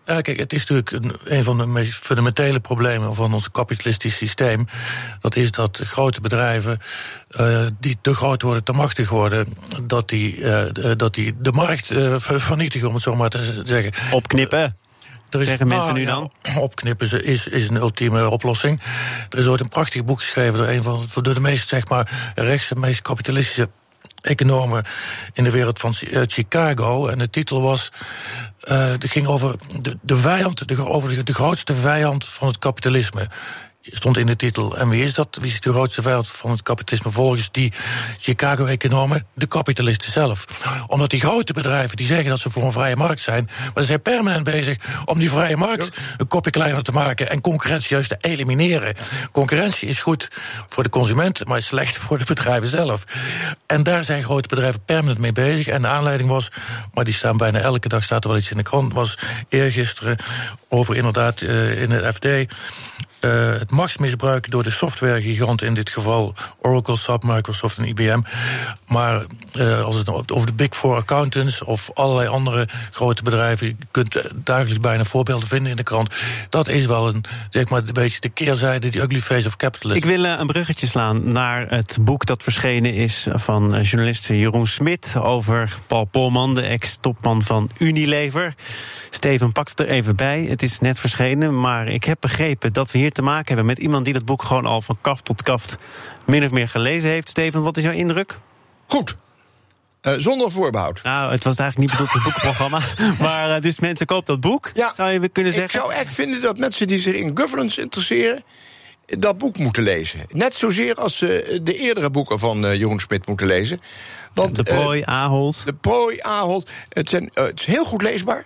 Ja, kijk, het is natuurlijk een, een van de meest fundamentele problemen van ons kapitalistisch systeem. Dat is dat grote bedrijven uh, die te groot worden, te machtig worden, dat die, uh, dat die de markt uh, vernietigen, om het zo maar te zeggen. Opknippen. Er is, zeggen mensen nou, nu dan? Ja, opknippen is, is een ultieme oplossing. Er is ooit een prachtig boek geschreven door een van door de meest, zeg maar, rechtse, meest kapitalistische economen in de wereld van Chicago. En de titel was, uh, het ging over de, de vijand, de, over de, de grootste vijand van het kapitalisme. Stond in de titel. En wie is dat? Wie is de grootste vijand van het kapitalisme volgens die Chicago-economen? De kapitalisten zelf. Omdat die grote bedrijven die zeggen dat ze voor een vrije markt zijn, maar ze zijn permanent bezig om die vrije markt een kopje kleiner te maken en concurrentie juist te elimineren. Concurrentie is goed voor de consument, maar is slecht voor de bedrijven zelf. En daar zijn grote bedrijven permanent mee bezig. En de aanleiding was, maar die staan bijna elke dag, staat er wel iets in de krant, was eergisteren over inderdaad uh, in het F D... Uh, het machtsmisbruik door de softwaregiganten, in dit geval Oracle, S A P, Microsoft en I B M. Maar uh, als het over de Big Four accountants of allerlei andere grote bedrijven, je kunt dagelijks bijna voorbeelden vinden in de krant. Dat is wel een, zeg maar, een beetje de keerzijde, die ugly face of capitalism. Ik wil uh, een bruggetje slaan naar het boek dat verschenen is van uh, journalist Jeroen Smit over Paul Polman, de ex-topman van Unilever. Steven pakt het er even bij. Het is net verschenen, maar ik heb begrepen dat we hier te maken hebben met iemand die dat boek gewoon al van kaft tot kaft min of meer gelezen heeft. Steven, wat is jouw indruk? Goed. Uh, zonder voorbehoud. Nou, het was eigenlijk niet bedoeld het boekenprogramma. Maar uh, dus mensen koop dat boek, ja, zou je kunnen zeggen? Ik zou echt vinden dat mensen die zich in governance interesseren dat boek moeten lezen. Net zozeer als uh, de eerdere boeken van uh, Jeroen Smit moeten lezen. Want, de Prooi, uh, Ahold. De Prooi, Ahold. Het, zijn, uh, het is heel goed leesbaar.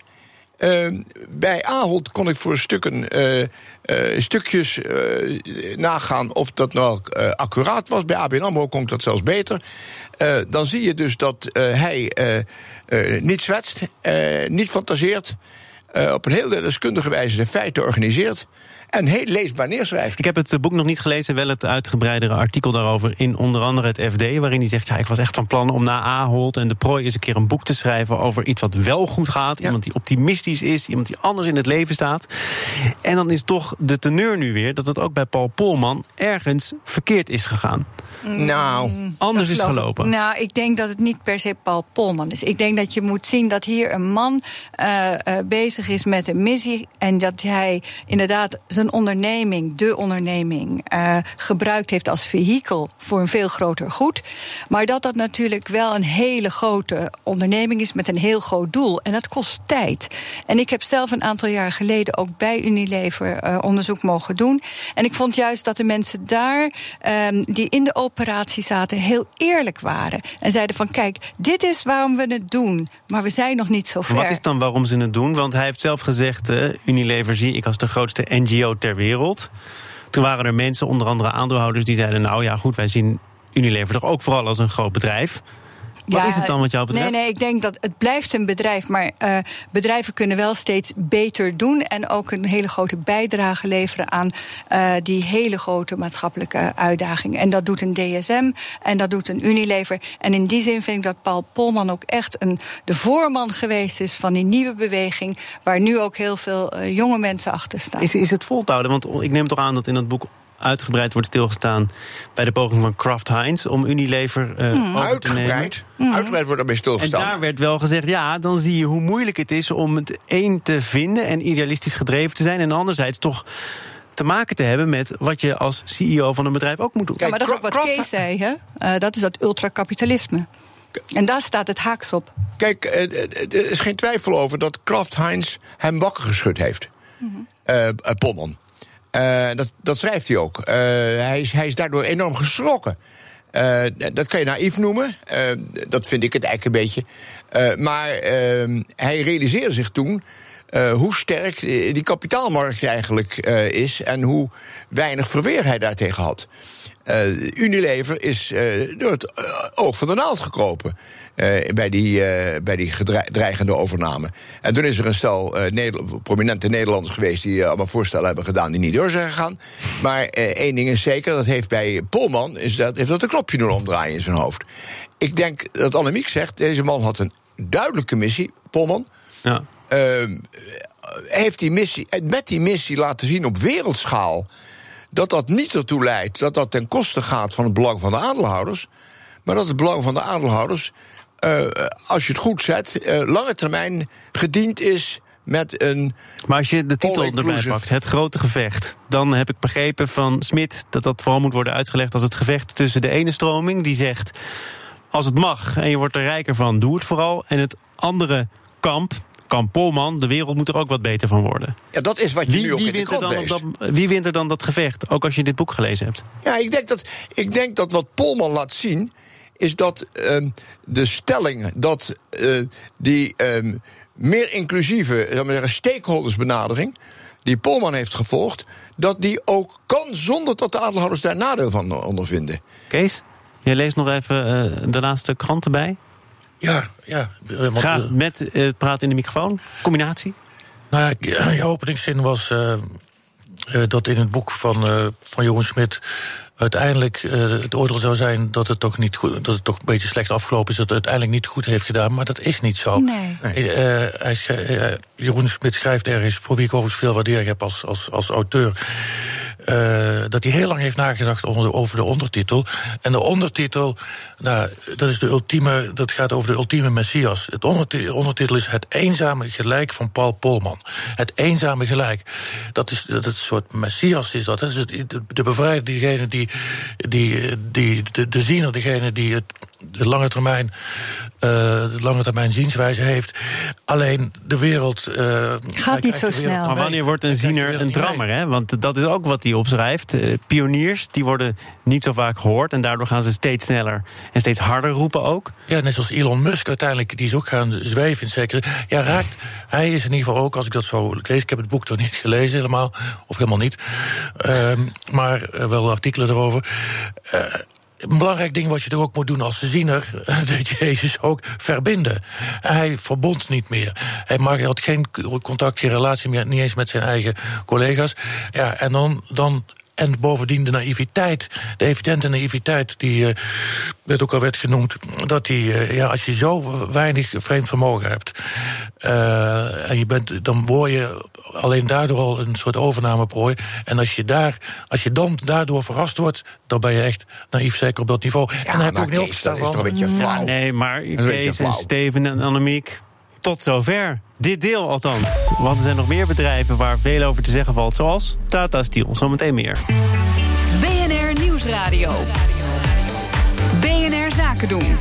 Uh, bij Ahold kon ik voor stukken, uh, uh, stukjes uh, nagaan of dat nou uh, accuraat was. Bij A B N AMRO kon ik dat zelfs beter. Uh, dan zie je dus dat uh, hij uh, uh, niet zwetst, uh, niet fantaseert, uh, op een heel deskundige wijze de feiten organiseert en heel leesbaar neerschrijft. Ik heb het boek nog niet gelezen, wel het uitgebreidere artikel daarover in onder andere het F D, waarin hij zegt, ja, ik was echt van plan om na Ahold en de Prooi eens een keer een boek te schrijven over iets wat wel goed gaat. Ja. Iemand die optimistisch is, iemand die anders in het leven staat. En dan is toch de teneur nu weer dat het ook bij Paul Polman ergens verkeerd is gegaan. Nou, anders is gelopen. Nou, ik denk dat het niet per se Paul Polman is. Ik denk dat je moet zien dat hier een man uh, uh, bezig is met een missie en dat hij inderdaad zijn onderneming, de onderneming, uh, gebruikt heeft als vehikel voor een veel groter goed. Maar dat dat natuurlijk wel een hele grote onderneming is met een heel groot doel. En dat kost tijd. En ik heb zelf een aantal jaar geleden ook bij Unilever uh, onderzoek mogen doen. En ik vond juist dat de mensen daar, um, die in de operatie zaten, heel eerlijk waren. En zeiden van, kijk, dit is waarom we het doen. Maar we zijn nog niet zo ver. Wat is dan waarom ze het doen? Want hij heeft zelf gezegd, uh, Unilever zie ik als de grootste N G O ter wereld. Toen waren er mensen, onder andere aandeelhouders, die zeiden, nou ja, goed, wij zien Unilever toch ook vooral als een groot bedrijf. Wat ja, is het dan wat jou betreft? Nee, nee, ik denk dat het blijft een bedrijf, maar uh, bedrijven kunnen wel steeds beter doen en ook een hele grote bijdrage leveren aan uh, die hele grote maatschappelijke uitdaging. En dat doet een D S M en dat doet een Unilever. En in die zin vind ik dat Paul Polman ook echt een, de voorman geweest is van die nieuwe beweging, waar nu ook heel veel uh, jonge mensen achter staan. Is, is het vol te houden? Want ik neem toch aan dat in dat boek uitgebreid wordt stilgestaan bij de poging van Kraft Heinz om Unilever uh, mm. over uitgebreid. te nemen. Mm. Uitgebreid wordt daarbij stilgestaan. En daar werd wel gezegd, ja, dan zie je hoe moeilijk het is om het één te vinden en idealistisch gedreven te zijn en anderzijds toch te maken te hebben met wat je als C E O van een bedrijf ook moet doen. Ja, maar dat is ook wat Kees zei, hè? Uh, dat is dat ultracapitalisme. En daar staat het haaks op. Kijk, er is geen twijfel over dat Kraft Heinz hem wakker geschud heeft. Mm-hmm. Uh, Polman. Uh, dat, dat schrijft hij ook. Uh, hij, is, hij is daardoor enorm geschrokken. Uh, dat kan je naïef noemen. Uh, dat vind ik het eigenlijk een beetje. Uh, maar uh, hij realiseerde zich toen uh, hoe sterk die kapitaalmarkt eigenlijk uh, is en hoe weinig verweer hij daartegen had. Uh, Unilever is uh, door het uh, oog van de naald gekropen uh, bij die, uh, bij die gedreigende overname. En toen is er een stel uh, Neder- prominente Nederlanders geweest die uh, allemaal voorstellen hebben gedaan die niet door zijn gegaan. Maar uh, één ding is zeker, dat heeft bij Polman is dat, heeft dat een knopje doen omdraaien in zijn hoofd. Ik denk dat Annemiek zegt, deze man had een duidelijke missie, Polman. Ja. Uh, heeft die missie, met die missie laten zien op wereldschaal dat dat niet ertoe leidt dat dat ten koste gaat van het belang van de aandeelhouders, maar dat het belang van de aandeelhouders, uh, als je het goed zet, uh, lange termijn gediend is met een. Maar als je de titel erbij pakt, het grote gevecht, dan heb ik begrepen van Smit dat dat vooral moet worden uitgelegd als het gevecht tussen de ene stroming die zegt, als het mag en je wordt er rijker van, doe het vooral, en het andere kamp, kamp Polman, de wereld moet er ook wat beter van worden. Ja, dat is wat je wie, nu ook wie in de wint er krant dan leest. op dat, wie wint er dan dat gevecht, ook als je dit boek gelezen hebt? Ja, ik denk dat, ik denk dat wat Polman laat zien is dat uh, de stelling dat uh, die uh, meer inclusieve, zeg maar, stakeholdersbenadering die Polman heeft gevolgd, dat die ook kan zonder dat de aandeelhouders daar nadeel van ondervinden. Kees, jij leest nog even uh, de laatste krant erbij. Ja, ja. Want, Ga met uh, het praten in de microfoon. Combinatie. Nou ja, je openingszin was uh, uh, dat in het boek van, uh, van Jeroen Smit uiteindelijk uh, het oordeel zou zijn dat het toch niet goed, dat het toch een beetje slecht afgelopen is, dat het uiteindelijk niet goed heeft gedaan, maar dat is niet zo. Nee. Uh, hij schrijf, uh, Jeroen Smit schrijft ergens, voor wie ik overigens veel waardering heb als, als, als auteur, Uh, dat hij heel lang heeft nagedacht over de ondertitel. En de ondertitel, nou, dat is de ultieme, dat gaat over de ultieme Messias. Het ondertitel, ondertitel is Het eenzame gelijk van Paul Polman. Het eenzame gelijk. Dat is, dat het een soort Messias is dat. Dat is het, de, de bevrijder, diegene die, die, die de, de ziener, degene die het de lange termijn, uh, de lange termijn zienswijze heeft. Alleen de wereld Uh, gaat niet zo snel. Maar wanneer wordt een ziener een drammer? Hè? Want dat is ook wat hij opschrijft. Uh, pioniers die worden niet zo vaak gehoord en daardoor gaan ze steeds sneller en steeds harder roepen ook. Ja, net zoals Elon Musk uiteindelijk, die is ook gaan zweven in zekere. Ja, raakt. Hij is in ieder geval ook, als ik dat zo lees, ik heb het boek nog niet gelezen helemaal, of helemaal niet, uh, maar uh, wel artikelen erover. Uh, Een belangrijk ding wat je er ook moet doen als ziener, dat Jezus ook verbinden. Hij verbond niet meer. Hij, mag, hij had geen contact, geen relatie meer, niet eens met zijn eigen collega's. Ja, en dan, dan en bovendien de naïviteit, de evidente naïviteit die uh, net ook al werd genoemd, dat die, uh, ja, als je zo weinig vreemd vermogen hebt, uh, en je bent, dan word je alleen daardoor al een soort overnameprooi. En als je daar, als je dan daardoor verrast wordt, dan ben je echt naïef, zeker op dat niveau. Ja, en dan heb je maar ook niet Kees, dat is toch een beetje Ja, flauw. nee, maar Dat is een beetje Kees en flauw. Steven en Annemiek, tot zover. Dit deel althans. Want er zijn nog meer bedrijven waar veel over te zeggen valt, zoals Tata Steel. Zometeen meer. B N R Nieuwsradio. B N R Zaken doen.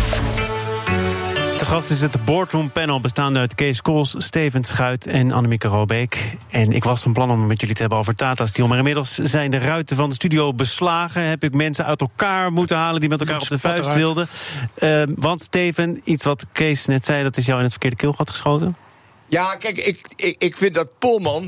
Te gast is het Boardroom Panel bestaande uit Kees Kools, Steven Schuit en Annemieke Robeek. En ik was van plan om het met jullie te hebben over Tata Steel, maar inmiddels zijn de ruiten van de studio beslagen. Heb ik mensen uit elkaar moeten halen die met elkaar op de vuist wilden. Uh, want Steven, iets wat Kees net zei, dat is jou in het verkeerde keelgat geschoten? Ja, kijk, ik, ik, ik vind dat Polman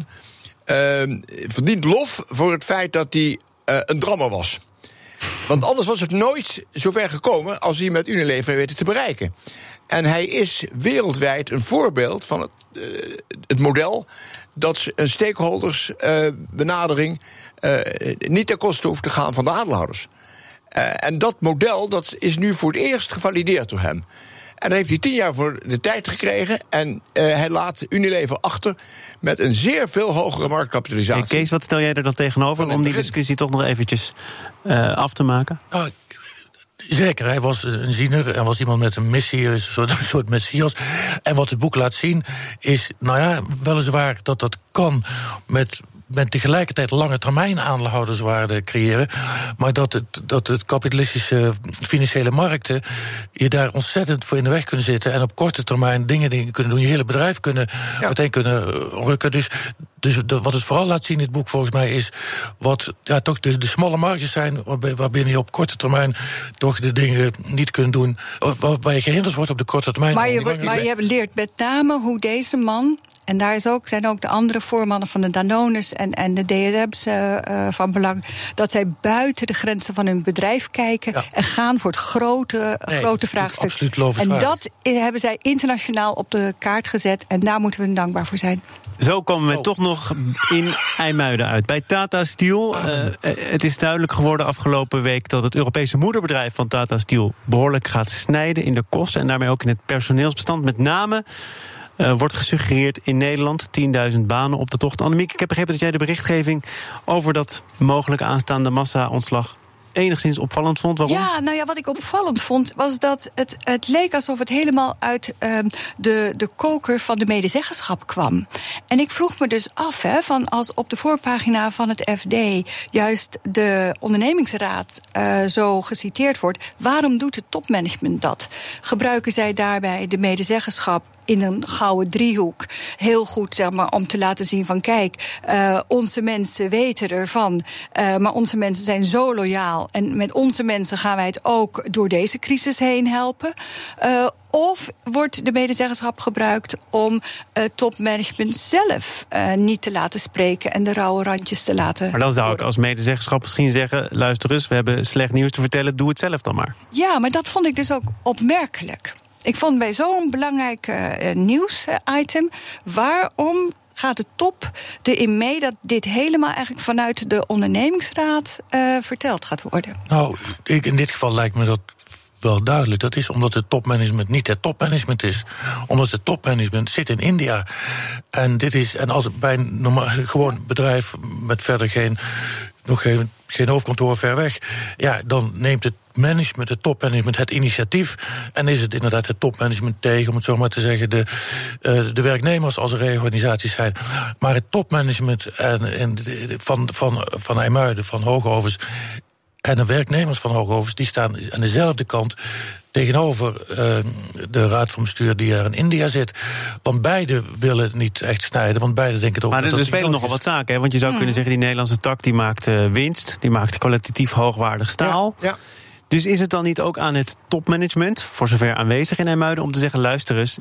uh, verdient lof voor het feit dat hij uh, een drammer was. Want anders was het nooit zover gekomen als hij met Unilever weten te bereiken. En hij is wereldwijd een voorbeeld van het, uh, het model dat een stakeholdersbenadering uh, uh, niet ten koste hoeft te gaan van de aandeelhouders. Uh, en dat model dat is nu voor het eerst gevalideerd door hem. En dan heeft hij tien jaar voor de tijd gekregen. En uh, hij laat Unilever achter met een zeer veel hogere marktkapitalisatie. Hey Kees, wat stel jij er dan tegenover om die discussie toch nog eventjes uh, af te maken? Oh, zeker, hij was een ziener en was iemand met een missie, een soort, een soort messias. En wat het boek laat zien is, nou ja, weliswaar dat dat kan met met tegelijkertijd lange termijn aandeelhouderswaarde creëren, maar dat het, dat het kapitalistische financiële markten je daar ontzettend voor in de weg kunnen zitten en op korte termijn dingen, dingen kunnen doen, je hele bedrijf kunnen ja. meteen kunnen rukken. Dus, dus de, wat het vooral laat zien in het boek volgens mij is wat ja, toch de, de smalle marges zijn waarbinnen je op korte termijn toch de dingen niet kunt doen, waarbij je gehinderd wordt op de korte termijn. Maar je, maar je leert met name hoe deze man, en daar is ook, zijn ook de andere voormannen van de Danones en, en de D S M's uh, van belang, dat zij buiten de grenzen van hun bedrijf kijken ja. en gaan voor het grote, nee, grote vraagstuk. En dat hebben zij internationaal op de kaart gezet en daar moeten we hun dankbaar voor zijn. Zo komen we oh. toch nog in IJmuiden uit. Bij Tata Steel, uh, het is duidelijk geworden afgelopen week dat het Europese moederbedrijf van Tata Steel behoorlijk gaat snijden in de kosten en daarmee ook in het personeelsbestand. Met name Uh, wordt gesuggereerd in Nederland tienduizend banen op de tocht. Annemiek, ik heb begrepen dat jij de berichtgeving over dat mogelijk aanstaande massa-ontslag enigszins opvallend vond. Waarom? Ja, nou ja, wat ik opvallend vond, was dat het, het leek alsof het helemaal uit uh, de, de koker van de medezeggenschap kwam. En ik vroeg me dus af, hè, van als op de voorpagina van het F D juist de ondernemingsraad uh, zo geciteerd wordt, waarom doet het topmanagement dat? Gebruiken zij daarbij de medezeggenschap in een gouden driehoek heel goed, zeg maar, om te laten zien van kijk, uh, onze mensen weten ervan, uh, maar onze mensen zijn zo loyaal en met onze mensen gaan wij het ook door deze crisis heen helpen. Uh, Of wordt de medezeggenschap gebruikt om uh, topmanagement zelf uh, niet te laten spreken en de rauwe randjes te laten. Maar dan zou ik als medezeggenschap misschien zeggen, luister eens, we hebben slecht nieuws te vertellen, doe het zelf dan maar. Ja, maar dat vond ik dus ook opmerkelijk. Ik vond bij zo'n belangrijk uh, nieuwsitem, waarom gaat de top erin mee dat dit helemaal eigenlijk vanuit de ondernemingsraad uh, verteld gaat worden? Nou, ik, in dit geval lijkt me dat wel duidelijk. Dat is omdat het topmanagement niet het topmanagement is. Omdat het topmanagement zit in India. En dit is, en als het bij een normaal, gewoon bedrijf met verder geen, nog geen, geen hoofdkantoor ver weg, ja, dan neemt het management, het topmanagement, het initiatief. En is het inderdaad het topmanagement tegen, om het zo maar te zeggen, de, uh, de werknemers als er reorganisaties zijn. Maar het topmanagement en, en de, de, van, van, van IJmuiden, van Hoogovens en de werknemers van Hoogovens, die staan aan dezelfde kant tegenover uh, de raad van bestuur die er in India zit. Want beide willen niet echt snijden, want beide denken ook maar dat er, er dat spelen nogal wat zaken, hè? Want je zou hmm. kunnen zeggen, die Nederlandse tak die maakt uh, winst, die maakt kwalitatief hoogwaardig staal. Ja, ja. Dus is het dan niet ook aan het topmanagement, voor zover aanwezig in IJmuiden, om te zeggen, luister eens,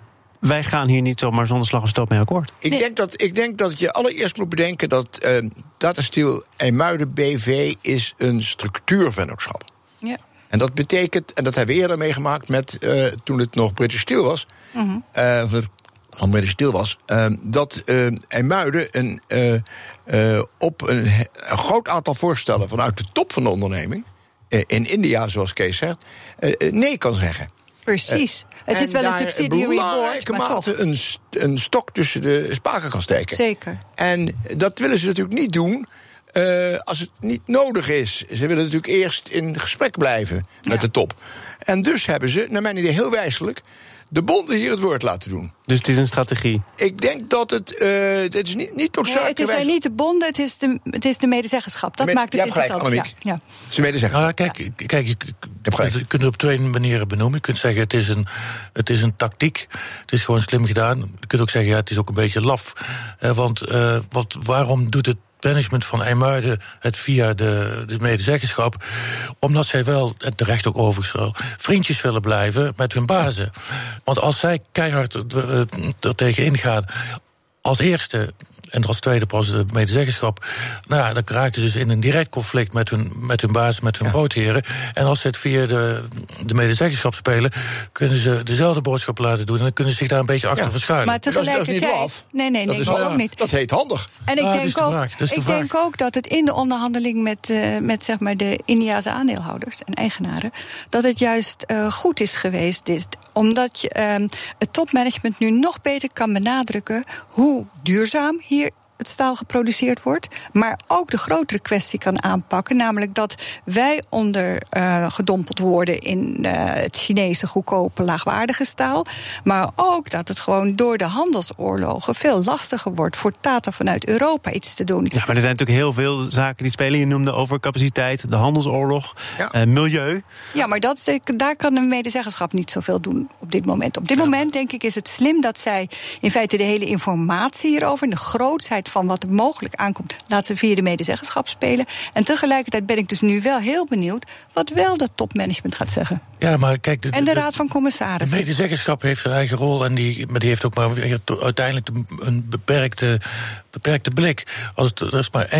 wij gaan hier niet zomaar zonder slag of stoot mee akkoord? Ik, nee. denk dat, ik denk dat je allereerst moet bedenken dat uh, Tata Steel IJmuiden B V is een structuurvennootschap. Ja. En dat betekent, en dat hebben we eerder meegemaakt met uh, toen het nog British Steel was, mm-hmm. uh, al British Steel was, uh, dat uh, IJmuiden een, uh, uh, op een, een groot aantal voorstellen vanuit de top van de onderneming, uh, in India, zoals Kees zegt, uh, uh, nee kan zeggen. Precies. Uh, het is wel een subsidiary board, maar toch een, een stok tussen de spaken kan steken. Zeker. En dat willen ze natuurlijk niet doen uh, als het niet nodig is. Ze willen natuurlijk eerst in gesprek blijven met ja. de top. En dus hebben ze, naar mijn idee heel wijselijk, de bonden hier het woord laten doen. Dus het is een strategie? Ik denk dat het, uh, het is niet, niet noodzakelijk. Nee, het zijn niet de bonden, het is de, het is de medezeggenschap. Dat Me, maakt het je hebt interessant. Gelijk, ja, ja. Het is de medezeggenschap. Nou, kijk, ja. kijk je, je kunt het op twee manieren benoemen. Je kunt zeggen, het is, een, het is een tactiek. Het is gewoon slim gedaan. Je kunt ook zeggen, ja, het is ook een beetje laf. Eh, want uh, wat, waarom doet het management van IJmuiden het via de, de medezeggenschap? Omdat zij wel, en terecht ook overigens wel, vriendjes willen blijven met hun bazen. Want als zij keihard er, er tegen ingaan, als eerste en als tweede pas de medezeggenschap, nou ja, dan raken ze dus in een direct conflict met hun, met hun baas, met hun ja. grootheren. En als ze het via de, de medezeggenschap spelen, kunnen ze dezelfde boodschap laten doen en dan kunnen ze zich daar een beetje achter ja. verschuilen. Maar tegelijkertijd, dat is, dat is niet nee, nee, nee, dat ik is, ook niet. Dat heet handig. En ik, ah, denk, ook, ik denk ook dat het in de onderhandeling met, uh, met zeg maar de Indiase aandeelhouders en eigenaren, dat het juist uh, goed is geweest, dit, omdat je, uh, het topmanagement nu nog beter kan benadrukken hoe duurzaam hier het staal geproduceerd wordt, maar ook de grotere kwestie kan aanpakken, namelijk dat wij onder uh, gedompeld worden in uh, het Chinese goedkope laagwaardige staal, maar ook dat het gewoon door de handelsoorlogen veel lastiger wordt voor Tata vanuit Europa iets te doen. Ja, maar er zijn natuurlijk heel veel zaken die spelen. Je noemde over capaciteit, de handelsoorlog, ja. uh, milieu. Ja, maar dat, daar kan de medezeggenschap niet zoveel doen op dit moment. Op dit ja. moment, denk ik, is het slim dat zij in feite de hele informatie hierover, de grootheid van wat er mogelijk aankomt, laten ze via de medezeggenschap spelen. En tegelijkertijd ben ik dus nu wel heel benieuwd wat wel dat topmanagement gaat zeggen. Ja, maar kijk, de, en de, de Raad van Commissarissen. De medezeggenschap heeft zijn eigen rol en die, maar die heeft ook maar uiteindelijk een beperkte, beperkte blik. Als het, er is maar één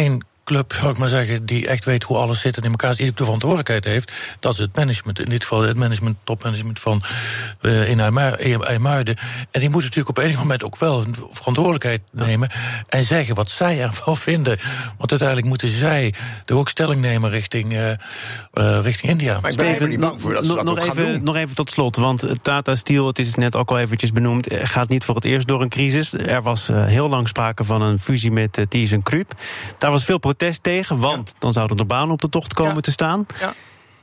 club, zou ik maar zeggen, die echt weet hoe alles zit en in elkaar zit, die de verantwoordelijkheid heeft, dat is het management. In dit geval het management, topmanagement van uh, in IJmuiden. En die moeten natuurlijk op enig moment ook wel een verantwoordelijkheid nemen en zeggen wat zij ervan vinden. Want uiteindelijk moeten zij er ook stelling nemen richting, uh, uh, richting India. Maar ik ben even niet bang voor dat ze dat nog, ook gaan even, doen. nog even tot slot, want Tata Steel, het is net ook al eventjes benoemd, gaat niet voor het eerst door een crisis. Er was uh, heel lang sprake van een fusie met uh, ThyssenKrupp. Daar was veel protest tegen, want ja. dan zouden er banen op de tocht komen ja. te staan. Ja.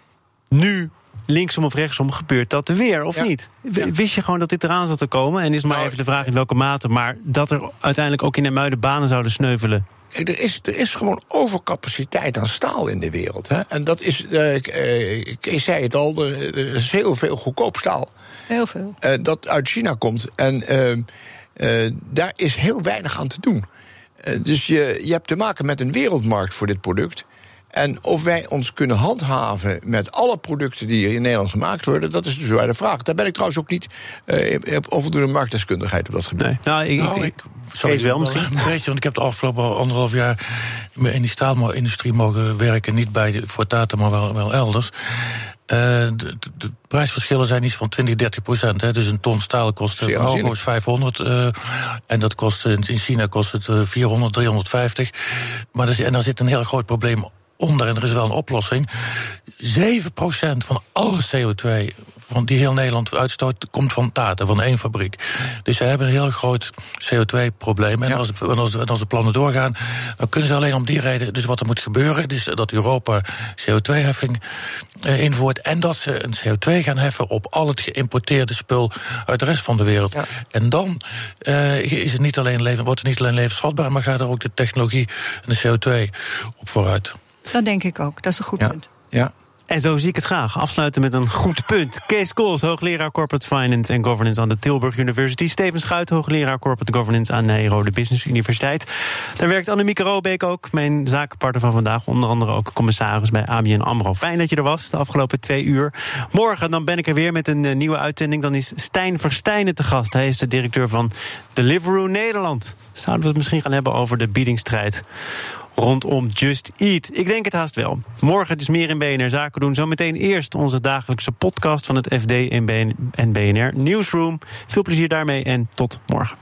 Nu, linksom of rechtsom, gebeurt dat weer, of ja. niet? Ja. Wist je gewoon dat dit eraan zat te komen? En is maar nou, even de vraag in welke mate, maar dat er uiteindelijk ook in IJmuiden banen zouden sneuvelen. Kijk, er is, er is gewoon overcapaciteit aan staal in de wereld. Hè? En dat is, uh, uh, Kees zei het al, er, er is heel veel goedkoop staal. Heel veel. Uh, dat uit China komt. En uh, uh, daar is heel weinig aan te doen. Uh, dus je, je hebt te maken met een wereldmarkt voor dit product. En of wij ons kunnen handhaven met alle producten die hier in Nederland gemaakt worden, dat is dus waar de vraag. Daar ben ik trouwens ook niet uh, op onvoldoende marktdeskundigheid op dat gebied. Nee. Nou, ik, nou, ik, ik Kees wel misschien. Een beetje, want ik heb de afgelopen anderhalf jaar in die staalindustrie mogen werken, niet bij voor Tata, maar wel, wel elders. Uh, de, de, de prijsverschillen zijn iets van twintig, dertig procent. Hè. Dus een ton staal kost hooguit vijfhonderd. Uh, en dat kost in China kost het uh, vierhonderd, driehonderdvijftig. Maar er, en daar zit een heel groot probleem onder, en er is wel een oplossing. zeven procent van alle C O twee van die heel Nederland uitstoot komt van Tata, van één fabriek. Dus ze hebben een heel groot C O twee probleem. En ja. als, de, als, de, als de plannen doorgaan, dan kunnen ze alleen om die reden. Dus wat er moet gebeuren, is dat Europa C O twee heffing uh, invoert en dat ze een C O twee gaan heffen op al het geïmporteerde spul uit de rest van de wereld. Ja. En dan uh, is het niet alleen leven, wordt het niet alleen levensvatbaar, maar gaat er ook de technologie en de C O twee op vooruit. Dat denk ik ook. Dat is een goed ja. punt. Ja. En zo zie ik het graag. Afsluiten met een goed punt. Kees Kools, hoogleraar Corporate Finance en Governance aan de Tilburg University. Steven Schuit, hoogleraar Corporate Governance aan Nijrode Business Universiteit. Daar werkt Annemieke Robeek ook, mijn zakenpartner van vandaag. Onder andere ook commissaris bij A B N AMRO. Fijn dat je er was de afgelopen twee uur. Morgen dan ben ik er weer met een uh, nieuwe uitzending. Dan is Stijn Verstijnen te gast. Hij is de directeur van Deliveroo Nederland. Zouden we het misschien gaan hebben over de biedingsstrijd rondom Just Eat? Ik denk het haast wel. Morgen dus meer in B N R Zaken doen. Zometeen eerst onze dagelijkse podcast van het F D en B N R Newsroom. Veel plezier daarmee en tot morgen.